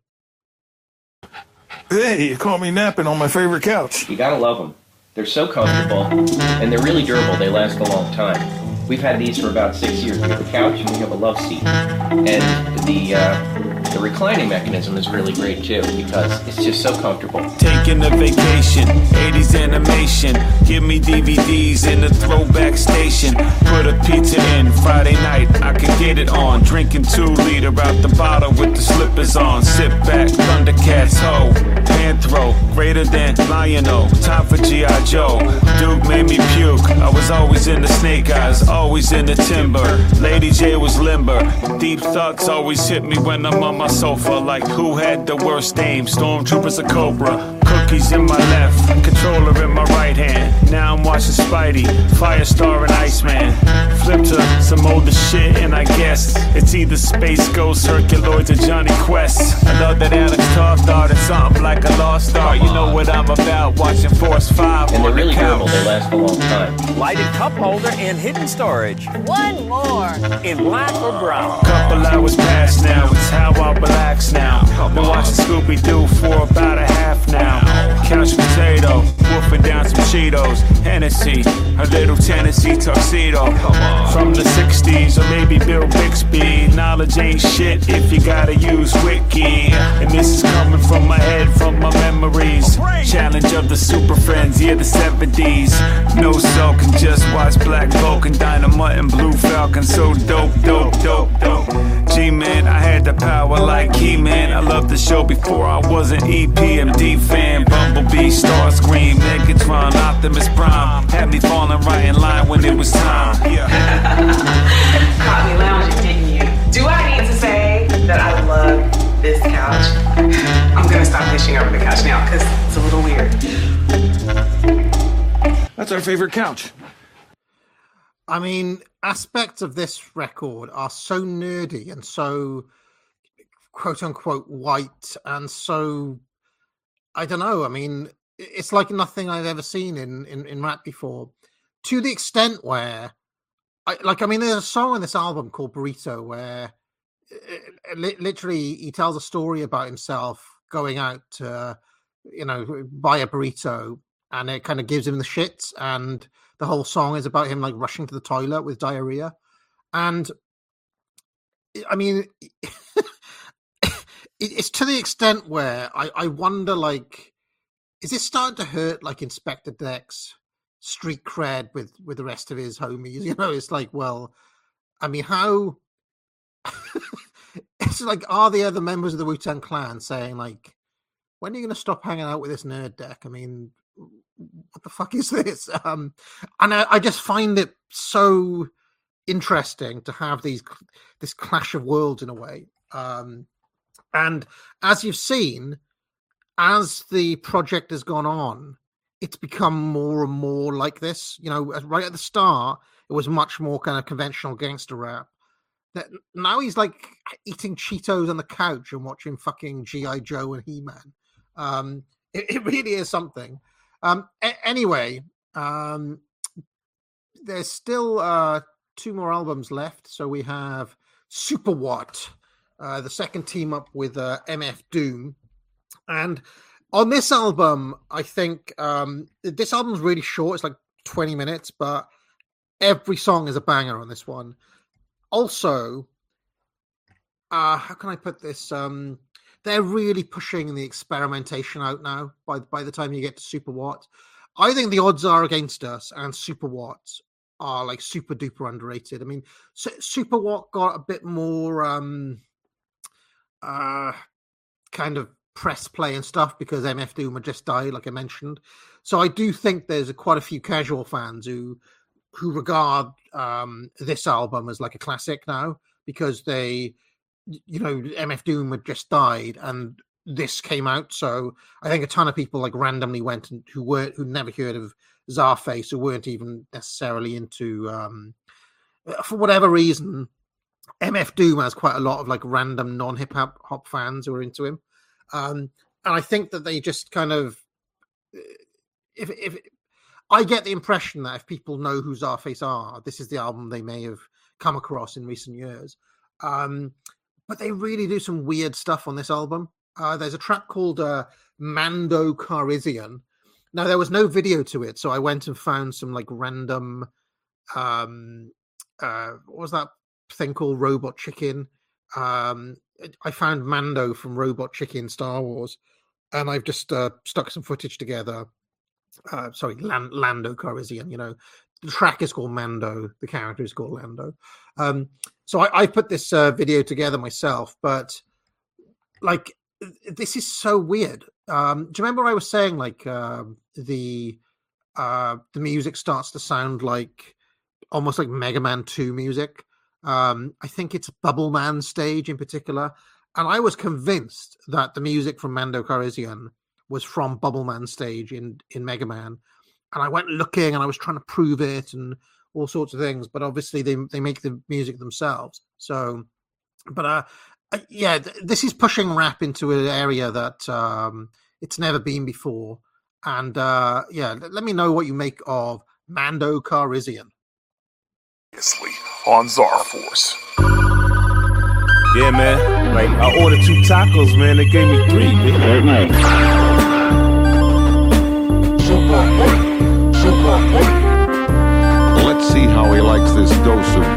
Hey, you caught me napping on my favorite couch. You gotta love them. They're so comfortable, and they're really durable. They last a long time. We've had these for about six years. We have a couch and we have a love seat, and the uh, the reclining mechanism is really great too because it's just so comfortable. Taking a vacation, eighties animation. Give me D V Ds in the throwback station. Put a pizza in Friday night. I can get it on. Drinking two liter out the bottle with the slippers on. Sit back, Thundercats ho. Panthro, greater than Lion-O. Time for G I Joe. Duke made me puke. I was always in the snake eyes, always in the timber. Lady J was limber. Deep thugs always hit me when I'm on my sofa. Like who had the worst aim? Stormtroopers or Cobra? Cookies in my left, controller in my right hand. Now I'm watching Spidey, Firestar and Iceman. Flip to some older shit and I guess it's either Space Ghost, Herculoids or Johnny Quest. I know that Alex Toth started something like a lost art. You know what I'm about, watching Force five And they're on really the durable, couch. they last a long time. Lighted cup holder and hidden storage. One more. In black or brown. Couple hours past now, it's how I relax now. Been watching Scooby-Doo for about a half now. Couch potato, wolfing down some Cheetos. Hennessy, a little Tennessee tuxedo. From the sixties, or maybe Bill Bixby. Knowledge ain't shit if you gotta use Wiki. And this is coming from my head, from my memories. Challenge of the Super Friends, yeah, the seventies. No sulking, just watch Black Vulcan, Dynamite and Blue Falcon. So dope, dope, dope, dope. G-Man, I had the power like He-Man. I loved the show before I was an E P M D fan. Bumblebee, Starscream, Megatron, Optimus Prime. Had me falling right in line when it was time. Yeah. Caught me lounging, didn't you? Do I need to say that I love this couch? I'm gonna stop dishing over the couch now because it's a little weird. That's our favorite couch. I mean, aspects of this record are so nerdy and so quote unquote white and so, I don't know. I mean, it's like nothing I've ever seen in, in, in rap before, to the extent where I like, I mean, there's a song on this album called Burrito where li- literally he tells a story about himself going out to, you know, buy a burrito, and it kind of gives him the shits, and the whole song is about him like rushing to the toilet with diarrhea. And I mean, it's to the extent where I, I wonder, like, is this starting to hurt like Inspector Deck's street cred with, with the rest of his homies? You know, it's like, well, I mean, how it's like, are the other members of the Wu-Tang Clan saying like, when are you going to stop hanging out with this nerd Deck? I mean, what the fuck is this? Um, and I, I just find it so interesting to have these this clash of worlds in a way. Um, and as you've seen, as the project has gone on, it's become more and more like this. You know, right at the start, it was much more kind of conventional gangster rap. That now he's like eating Cheetos on the couch and watching fucking G I Joe and He-Man. Um, it, it really is something. Um, a- anyway, um, there's still uh, two more albums left. So we have Super Watt, uh, the second team up with uh, M F Doom. And on this album, I think um, this album's really short. It's like twenty minutes, but every song is a banger on this one. Also, uh, how can I put this? Um, they're really pushing the experimentation out now by, by the time you get to Super Watt. I think the odds are against us, and Super Watt are like super duper underrated. I mean, so, Super Watt got a bit more um, uh, kind of press play and stuff because M F Doom had just died, like I mentioned. So I do think there's a, quite a few casual fans who who regard um, this album as like a classic now because they, you know, M F Doom had just died and this came out. So I think a ton of people like randomly went and who weren't, who never heard of Czarface, who weren't even necessarily into, um, for whatever reason, M F Doom has quite a lot of like random non-hip hop hop fans who are into him. Um, and I think that they just kind of, if if I get the impression that if people know who Czarface are, this is the album they may have come across in recent years. Um, but they really do some weird stuff on this album. Uh, there's a track called uh, Mando Calrissian. Now, there was no video to it, so I went and found some like random, um, uh, what was that thing called? Robot Chicken. Um, I found Mando from Robot Chicken Star Wars, and I've just uh, stuck some footage together. Uh, sorry, Land- Lando Calrissian. You know, the track is called Mando. The character is called Lando. Um, so I, I put this uh, video together myself, but like, this is so weird. Um, do you remember I was saying like uh, the uh, the music starts to sound like almost like Mega Man two music? Um, I think it's Bubble Man stage in particular, and I was convinced that the music from Mando Calrissian was from Bubbleman stage in in Mega Man, and I went looking and I was trying to prove it and all sorts of things. But obviously they they make the music themselves. So, but uh, yeah, th- this is pushing rap into an area that um, it's never been before. And uh, yeah, let me know what you make of Mando Calrissian. On Zar Force. Yeah, man. Like, I ordered two tacos, man. They gave me three, man. Let's see how he likes this dose of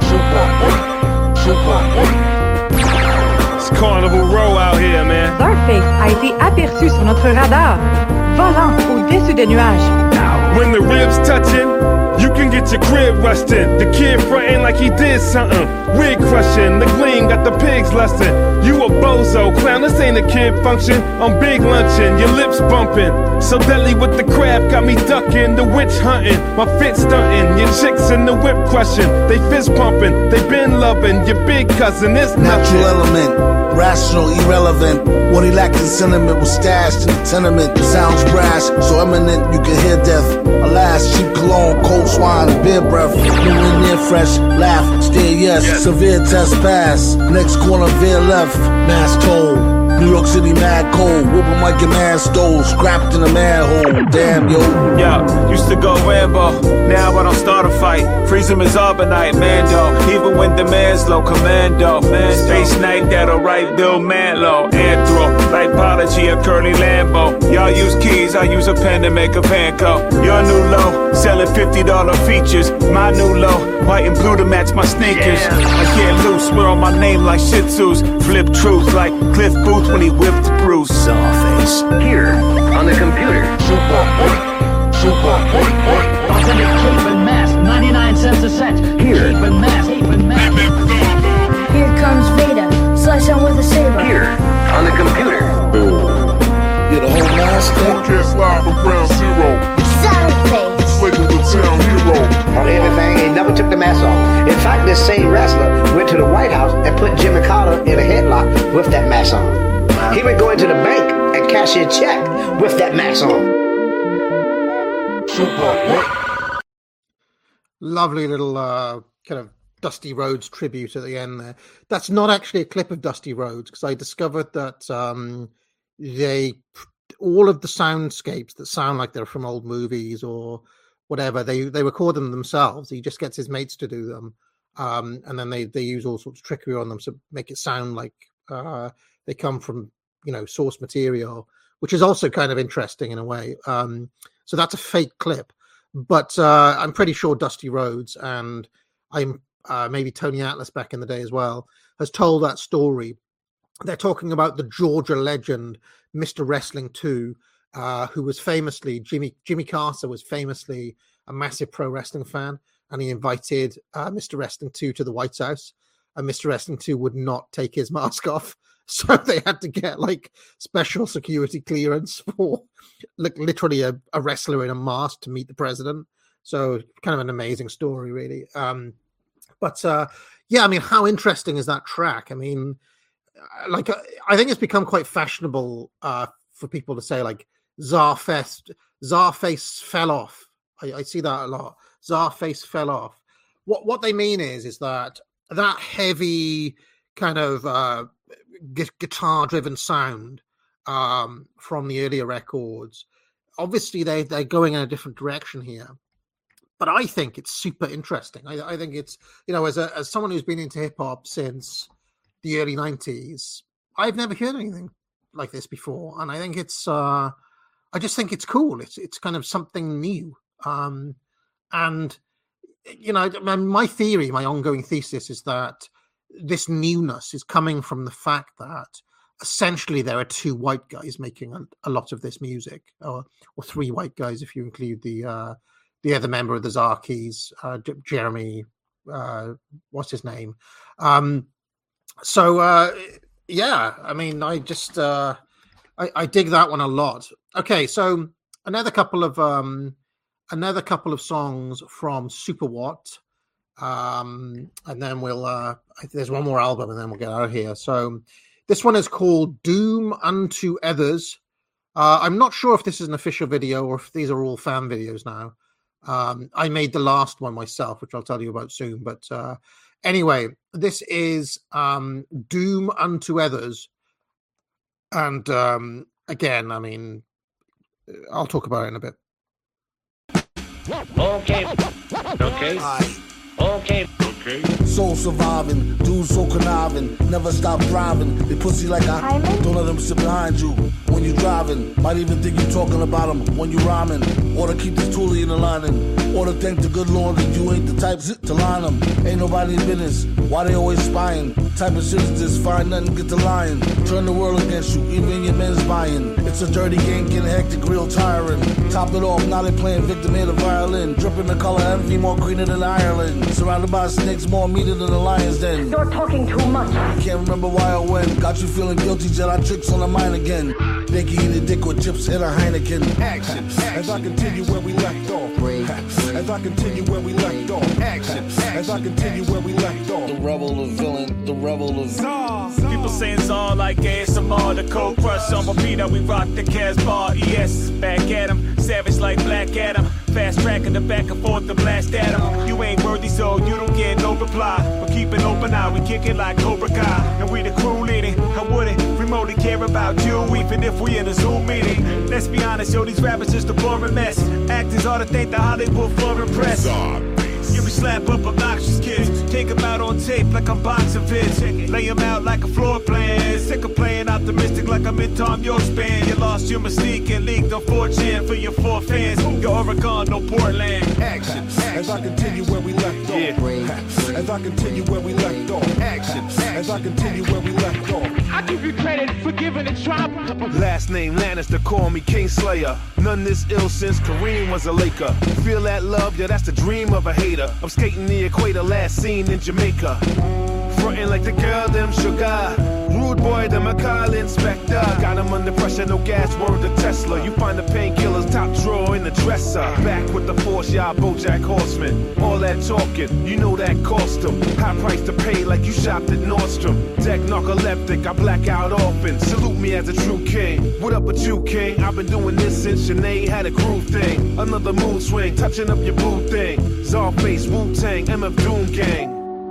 It's Carnival Row out here, man. Zarface a été aperçu sur notre radar, volant au-dessus des nuages. When the ribs touching, you can get your crib rustin'. The kid frontin' like he did something. Wig crushing, the gleam got the pigs lustin'. You a bozo, clown, this ain't a kid function. I'm big lunchin', your lips bumpin'. So deadly with the crab, got me duckin'. The witch huntin', my fit stuntin'. Your chicks in the whip crushin', they fist pumpin'. They been lovin', your big cousin is nothing. Natural element, rational, irrelevant. What he lacked in sentiment was stashed in the tenement. It sounds brash, so eminent you can hear death. Alas, cheap cologne, cold swine, beer breath. Moving near fresh, laugh, stare yes. yes. Severe test pass. Next corner, veer left. Mass toll. New York City mad cold. Whooping like your man stole. Scrapped in a manhole. Damn, yo. Yo, used to go Rambo. Now I don't start a fight. Freeze him as Arbonite, Mando. Even when the man's low, Commando. Man, Space Knight, that'll write Bill Manlow. Anthro, Lipology, a curly Lambo. Y'all use keys, I use a pen to make a Vanco. Your new low, selling fifty dollar features. My new low, white and blue to match my sneakers. Yeah. I get loose, wear on my name like Shih Tzus. Flip truth like Cliff Booth when he whipped Bruce. Sawface. Here, on the computer. Authentic cape and mask, ninety-nine cents a set. Here. Cape and mask, cape and mask. Here comes Veda, slice on with a saber. Here, on the computer. You're the whole mask. Broadcast live from Ground Zero. Sawface. Slated the town hero. On everything, he never took the mask off. In fact, this same wrestler went to the White House and put Jimmy Carter in a headlock with that mask on. He would go into the bank and cash a check with that mask on. Lovely little uh, kind of Dusty Rhodes tribute at the end there. That's not actually a clip of Dusty Rhodes, because I discovered that um, they all of the soundscapes that sound like they're from old movies or whatever, they they record them themselves. He just gets his mates to do them, um, and then they they use all sorts of trickery on them to make it sound like uh, they come from, you know, source material, which is also kind of interesting in a way. Um, so that's a fake clip, but uh, I'm pretty sure Dusty Rhodes and I'm uh, maybe Tony Atlas back in the day as well has told that story. They're talking about the Georgia legend, Mister Wrestling two, uh, who was famously Jimmy Jimmy Carter was famously a massive pro wrestling fan, and he invited uh, Mister Wrestling two to the White House, and Mister Wrestling two would not take his mask off. So they had to get like special security clearance for like literally a, a wrestler in a mask to meet the president. So kind of an amazing story, really. Um, but uh, yeah, I mean, how interesting is that track? I mean, like uh, I think it's become quite fashionable uh, for people to say like Czarfest, Czarface fell off. I, I see that a lot. Czarface fell off. What what they mean is is that that heavy kind of uh, guitar-driven sound um, from the earlier records. Obviously, they they're going in a different direction here, but I think it's super interesting. I, I think it's, you know, as a as someone who's been into hip hop since the early nineties, I've never heard anything like this before, and I think it's uh, I just think it's cool. It's it's kind of something new, um, and you know, my theory, my ongoing thesis is that this newness is coming from the fact that essentially there are two white guys making a, a lot of this music, or or three white guys if you include the uh, the other member of the Zarkeys, uh, Jeremy, uh, what's his name? Um, so uh, yeah, I mean, I just uh, I, I dig that one a lot. Okay, so another couple of um, another couple of songs from Superwatt. Um, and then we'll, uh, there's one more album and then we'll get out of here. So this one is called Doom Unto Others. Uh, I'm not sure if this is an official video or if these are all fan videos now. Um, I made the last one myself, which I'll tell you about soon. But uh, anyway, this is um, Doom Unto Others. And um, again, I mean, I'll talk about it in a bit. Okay. Okay. Okay. Okay. Soul surviving, dudes so conniving, never stop driving. They pussy like I don't let them sit behind you when you driving. Might even think you talking about them when you rhyming. Or to keep this toolie in the lining. Or to thank the good Lord that you ain't the type to line them. Ain't nobody's business. Why they always spying? Type of shit is this, find nothing, get the lying. Turn the world against you, even your men's buying. It's a dirty game, getting hectic, real tiring. Top it off, now they playing victim in the violin. Dripping the color envy, more greener than Ireland. Surrounded by snakes, more meaty than the lion's den. You're talking too much. Can't remember why or when. Got you feeling guilty, Jedi tricks on the mind again. They can eat a dick with chips and a Heineken. Action, as I continue where we left off. As I continue where we left off. Action, as I continue where we left off. The rebel, the villain, the rebel of Czar. People saying Czar like A S M R. The cold crush on repeat, we rock the Casbah. E S is back at him, savage like Black Adam. Fast tracking the back and forth to blast at him. You ain't worthy, so you don't get no reply. But keep an open eye, we kick it like Cobra Kai. And we the crew leading, I wouldn't remotely care about you, even if we in a Zoom meeting. Let's be honest, yo, these rappers just a boring mess. Actors ought to thank the Hollywood Foreign Press. You be slap up obnoxious kids, take them out on tape like I'm boxing vids. Lay them out like a floor plan. Sick of playing optimistic like I'm in Tom York's band. You lost your mystique and leaked on four chan for your four fans. Your Oregon, no Portland. Action, as I continue where we left off. Yeah. As I continue where we left off. Action, as I continue where we left off. I give you credit for giving it try. Last name Lannister, call me Kingslayer. None this ill since Kareem was a Laker. Feel that love, yeah, that's the dream of a hater. I'm skating the equator, last seen in Jamaica. Frontin' like the girl, them sugar. Rude boy, the Macaulay inspector. Got him under pressure, no gas, word to Tesla. You find the painkillers top drawer in the dresser. Back with the force, y'all Bojack Horseman. All that talking, you know that cost him. High price to pay like you shopped at Nordstrom. Deck narcoleptic, I black out often. Salute me as a true king. What up with you, king? I've been doing this since Sinead had a groove thing. Another mood swing, touching up your boo thing. Czarface, Wu-Tang, M F Doom Gang.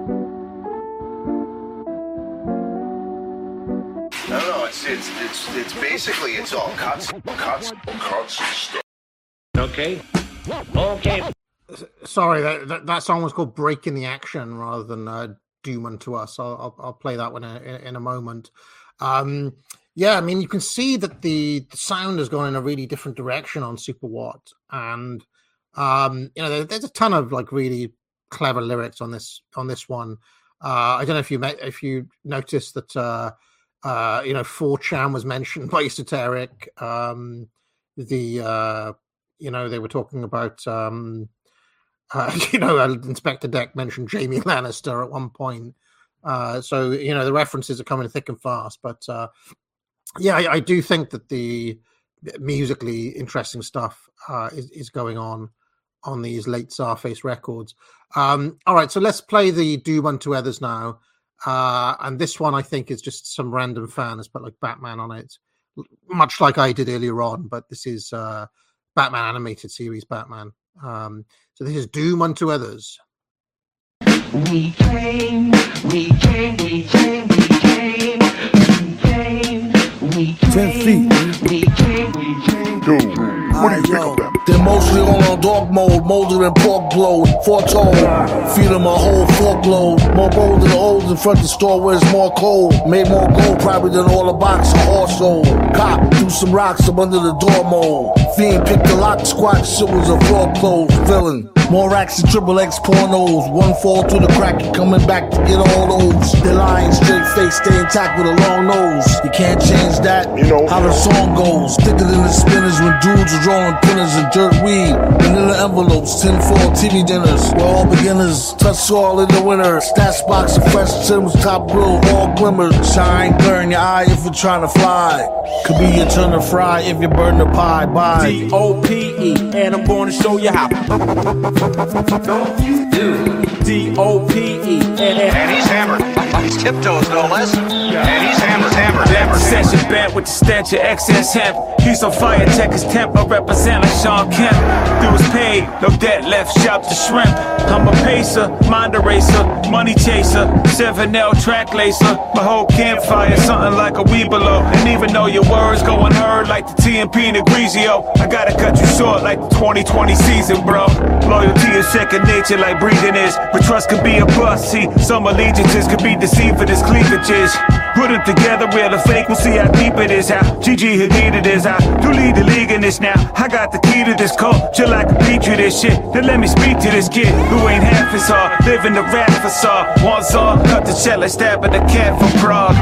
I don't know, it's, it's, it's, it's basically, it's all cuts, cuts, cuts and stuff. Okay. Okay. Sorry, that, that, that song was called Breaking the Action rather than uh, Doom Unto Us. I'll, I'll, I'll play that one in, in, in a moment. Um, yeah, I mean, you can see that the, the sound has gone in a really different direction on Superwatt. And, um, you know, there, there's a ton of like really clever lyrics on this on this one. Uh, I don't know if you met, if you noticed that, uh, uh, you know, four chan was mentioned by Esoteric. Um, the, uh, you know, they were talking about, um, uh, you know, Inspector Deck mentioned Jamie Lannister at one point. Uh, so, you know, the references are coming thick and fast. But, uh, yeah, I, I do think that the musically interesting stuff uh, is, is going on on these late Czarface records. Um, all right, so let's play the Doom Unto Others now. Uh, and this one, I think, is just some random fan has put like Batman on it, much like I did earlier on. But this is uh, Batman animated series Batman. Um, so this is Doom Unto Others. We came, we came, we came, we came, we came, we came, Ten feet. we came, we came. Dude, what do you think of them? They're mostly all on dog mode, molded in pork blow, foretold. Feed them a whole fork load. More bold than the old in front of the store where it's more cold. Made more gold probably than all the box of horse sold. Cop, threw some rocks up under the door mold. Fiend picked the lock, squat, shit was a floor closed. Villain. More racks and triple X pornos. One fall through the crack and coming back to get all those. They're lying straight face, stay intact with a long nose. You can't change that, you know how the song goes. Thicker than the spinners when dudes was rolling pinners and dirt weed. Vanilla envelopes, tin foil T V dinners. We're all beginners, touch soil in the winter. Stash box of fresh Tim's, top grill, all glimmers. Shine, glare in your eye if you're trying to fly. Could be your turn to fry if you burn the pie. Bye. D O P E, and I'm gonna show you how. Don't you do D O P E, and, And he's hammered. tiptoes, no less. And he's hammered, hammered, hammered. Session bent with the stench of excess hemp. He's on fire, check his temp. I represent like Sean Kemp. Dues paid, no debt left, shop to shrimp. I'm a pacer, mind eraser, money chaser, seven L track lacer. My whole campfire, something like a weed below. And even though your words go unheard like the T M P and the Grigio, I gotta cut you short like the twenty twenty season, bro. Loyalty is second nature like breathing is, but trust can be a bust. See, some allegiances could be deceiving as cleavages. Put them together, real or fake, we'll see how deep it is. How Gigi Hadid it is. I do lead the league in this now. I got the key to this culture like a petri this shit. Then let me speak to this kid who ain't half as hard. Living the rap facade. One saw, cut the shell and stab at the cat from Prague.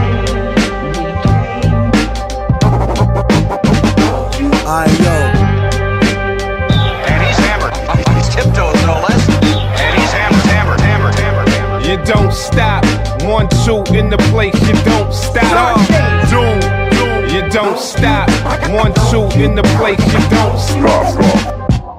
I know. And he's hammered. He's tiptoes, no less. And he's hammered, hammered, hammered, hammered, hammered. You don't stop. One, two in the place. You don't stop. Doom. You don't stop. One, two in the place. You don't stop.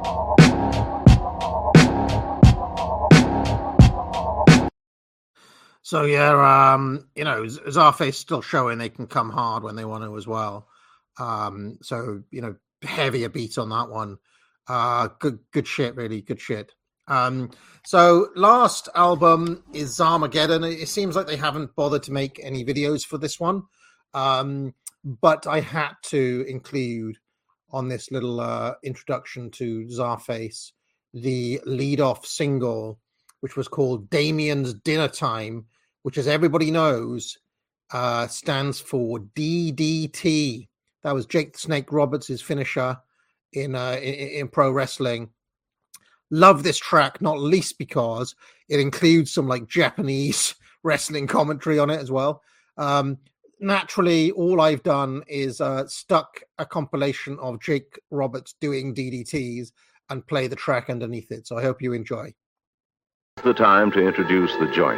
So yeah, um, you know, Czarface still showing they can come hard when they want to as well. Um, so you know, heavier beats on that one. Uh, good, good shit, really good shit. Um, so last album is Armageddon. It seems like they haven't bothered to make any videos for this one, um, but I had to include on this little uh, introduction to Czarface the lead-off single, which was called Damien's Dinner Time, which, as everybody knows, uh, stands for D D T. That was Jake the Snake Roberts' finisher in, uh, in in pro wrestling. Love this track, not least because it includes some like Japanese wrestling commentary on it as well. Um, naturally, all I've done is uh, stuck a compilation of Jake Roberts doing D D Ts and play the track underneath it. So I hope you enjoy. The time to introduce the joint.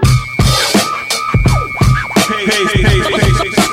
Hey, hey, hey, hey, hey.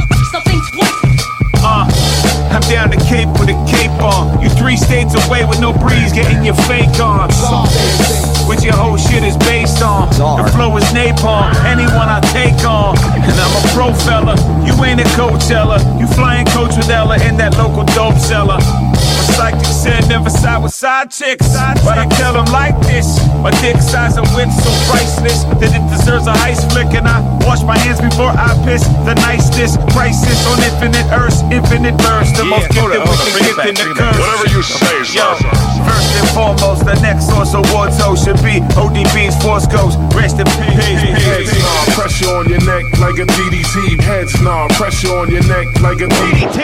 Uh, I'm down the Cape with a cape on. You three states away with no breeze, getting your fake on. Which your whole shit is based on. The flow is napalm, anyone I take on. And I'm a pro fella, you ain't a Coachella. You flying coach with Ella in that local dope seller. My psychic said never side with side chicks, but I tell them like this. My dick size and width so priceless that it deserves a ice flick. And I wash my hands before I piss. The nicest crisis on infinite earths, infinite verse. The most gifted with the gift in the curse. Whatever you say, yo. First and foremost, the next source awards host should be O D B's Force Ghost. Rest in peace. Head snob, pressure on your neck like a D D T. Head snob, pressure on your neck like a D D T.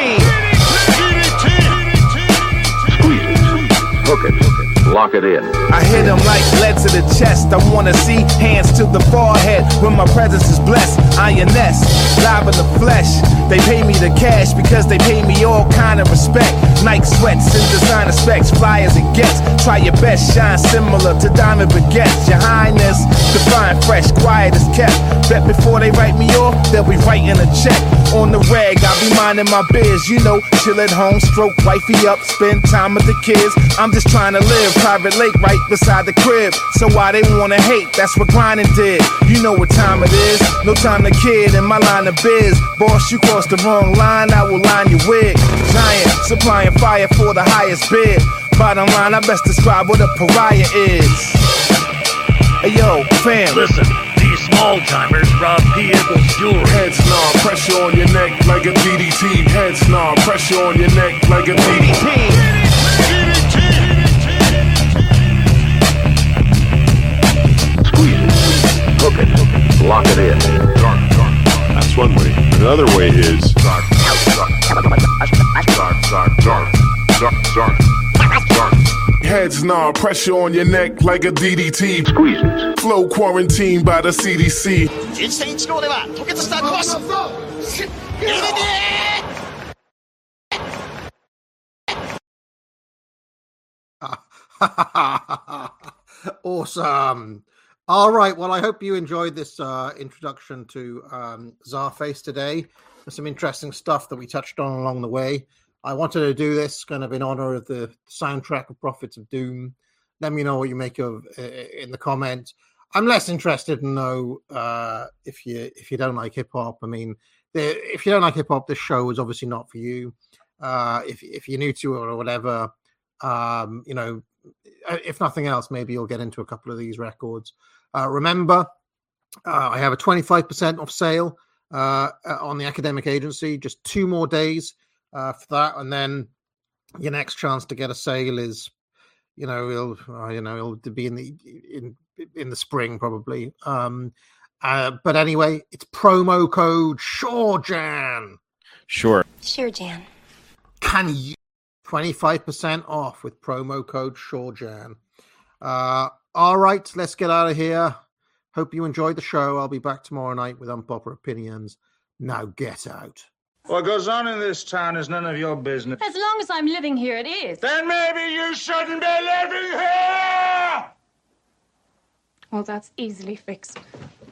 Squeeze it, hook it, lock it in. I hit him like lead to the chest. I wanna see hands to the forehead when my presence is blessed. Ioness, live in the flesh. They pay me the cash because they pay me all kind of respect. Nike sweats and designer specs, fly as it gets. Try your best, shine similar to diamond baguettes. Your highness, divine, fresh, quiet as kept. Bet before they write me off, they'll be writing a check. On the reg, I'll be minding my biz. You know, chill at home, stroke wifey up, spend time with the kids. I'm just trying to live, private lake right beside the crib. So why they wanna hate, that's what grinding did. You know what time it is, no time to kid in my line of biz. Boss, you crossed the wrong line, I will line you with. Giant, supplying fire for the highest bid. Bottom line, I best describe what a pariah is. Hey yo, fam. Listen, these small timers rob vehicles jewelry. Head snob, pressure on your neck like a D D T. Head snob, pressure on your neck like a D D T. Squeeze it, hook it, lock it in. Dark, dark. That's one way. Another way is dark, dark, dark, dark, dark, dark, dark, dark, dark. Head snob, pressure on your neck like a D D T. Squeeze it. Flow quarantined by the C D C. 実践一郎では吐血した壊す。入れて Awesome. All right. Well, I hope you enjoyed this uh, introduction to um, Czarface today. There's some interesting stuff that we touched on along the way. I wanted to do this kind of in honor of the soundtrack of Prophets of Doom. Let me know what you make of uh, in the comments. I'm less interested to know uh, if you if you don't like hip hop. I mean, the, if you don't like hip hop, this show is obviously not for you. Uh, if if you're new to it or whatever, um, you know, if nothing else, maybe you'll get into a couple of these records. Uh, remember, uh, I have a twenty-five percent off sale uh, on the Academic Agency. Just two more days uh, for that, and then your next chance to get a sale is, you know, it'll uh, you know it'll be in the in in the spring probably. Um, uh, but anyway, it's promo code SureJan. Sure. Sure, Jan. Can you twenty-five percent off with promo code SureJan? Uh, all right, let's get out of here. Hope you enjoyed the show. I'll be back tomorrow night with Unpopular Opinions. Now get out. What goes on in this town is none of your business. As long as I'm living here, it is. Then maybe you shouldn't be living here! Well, that's easily fixed.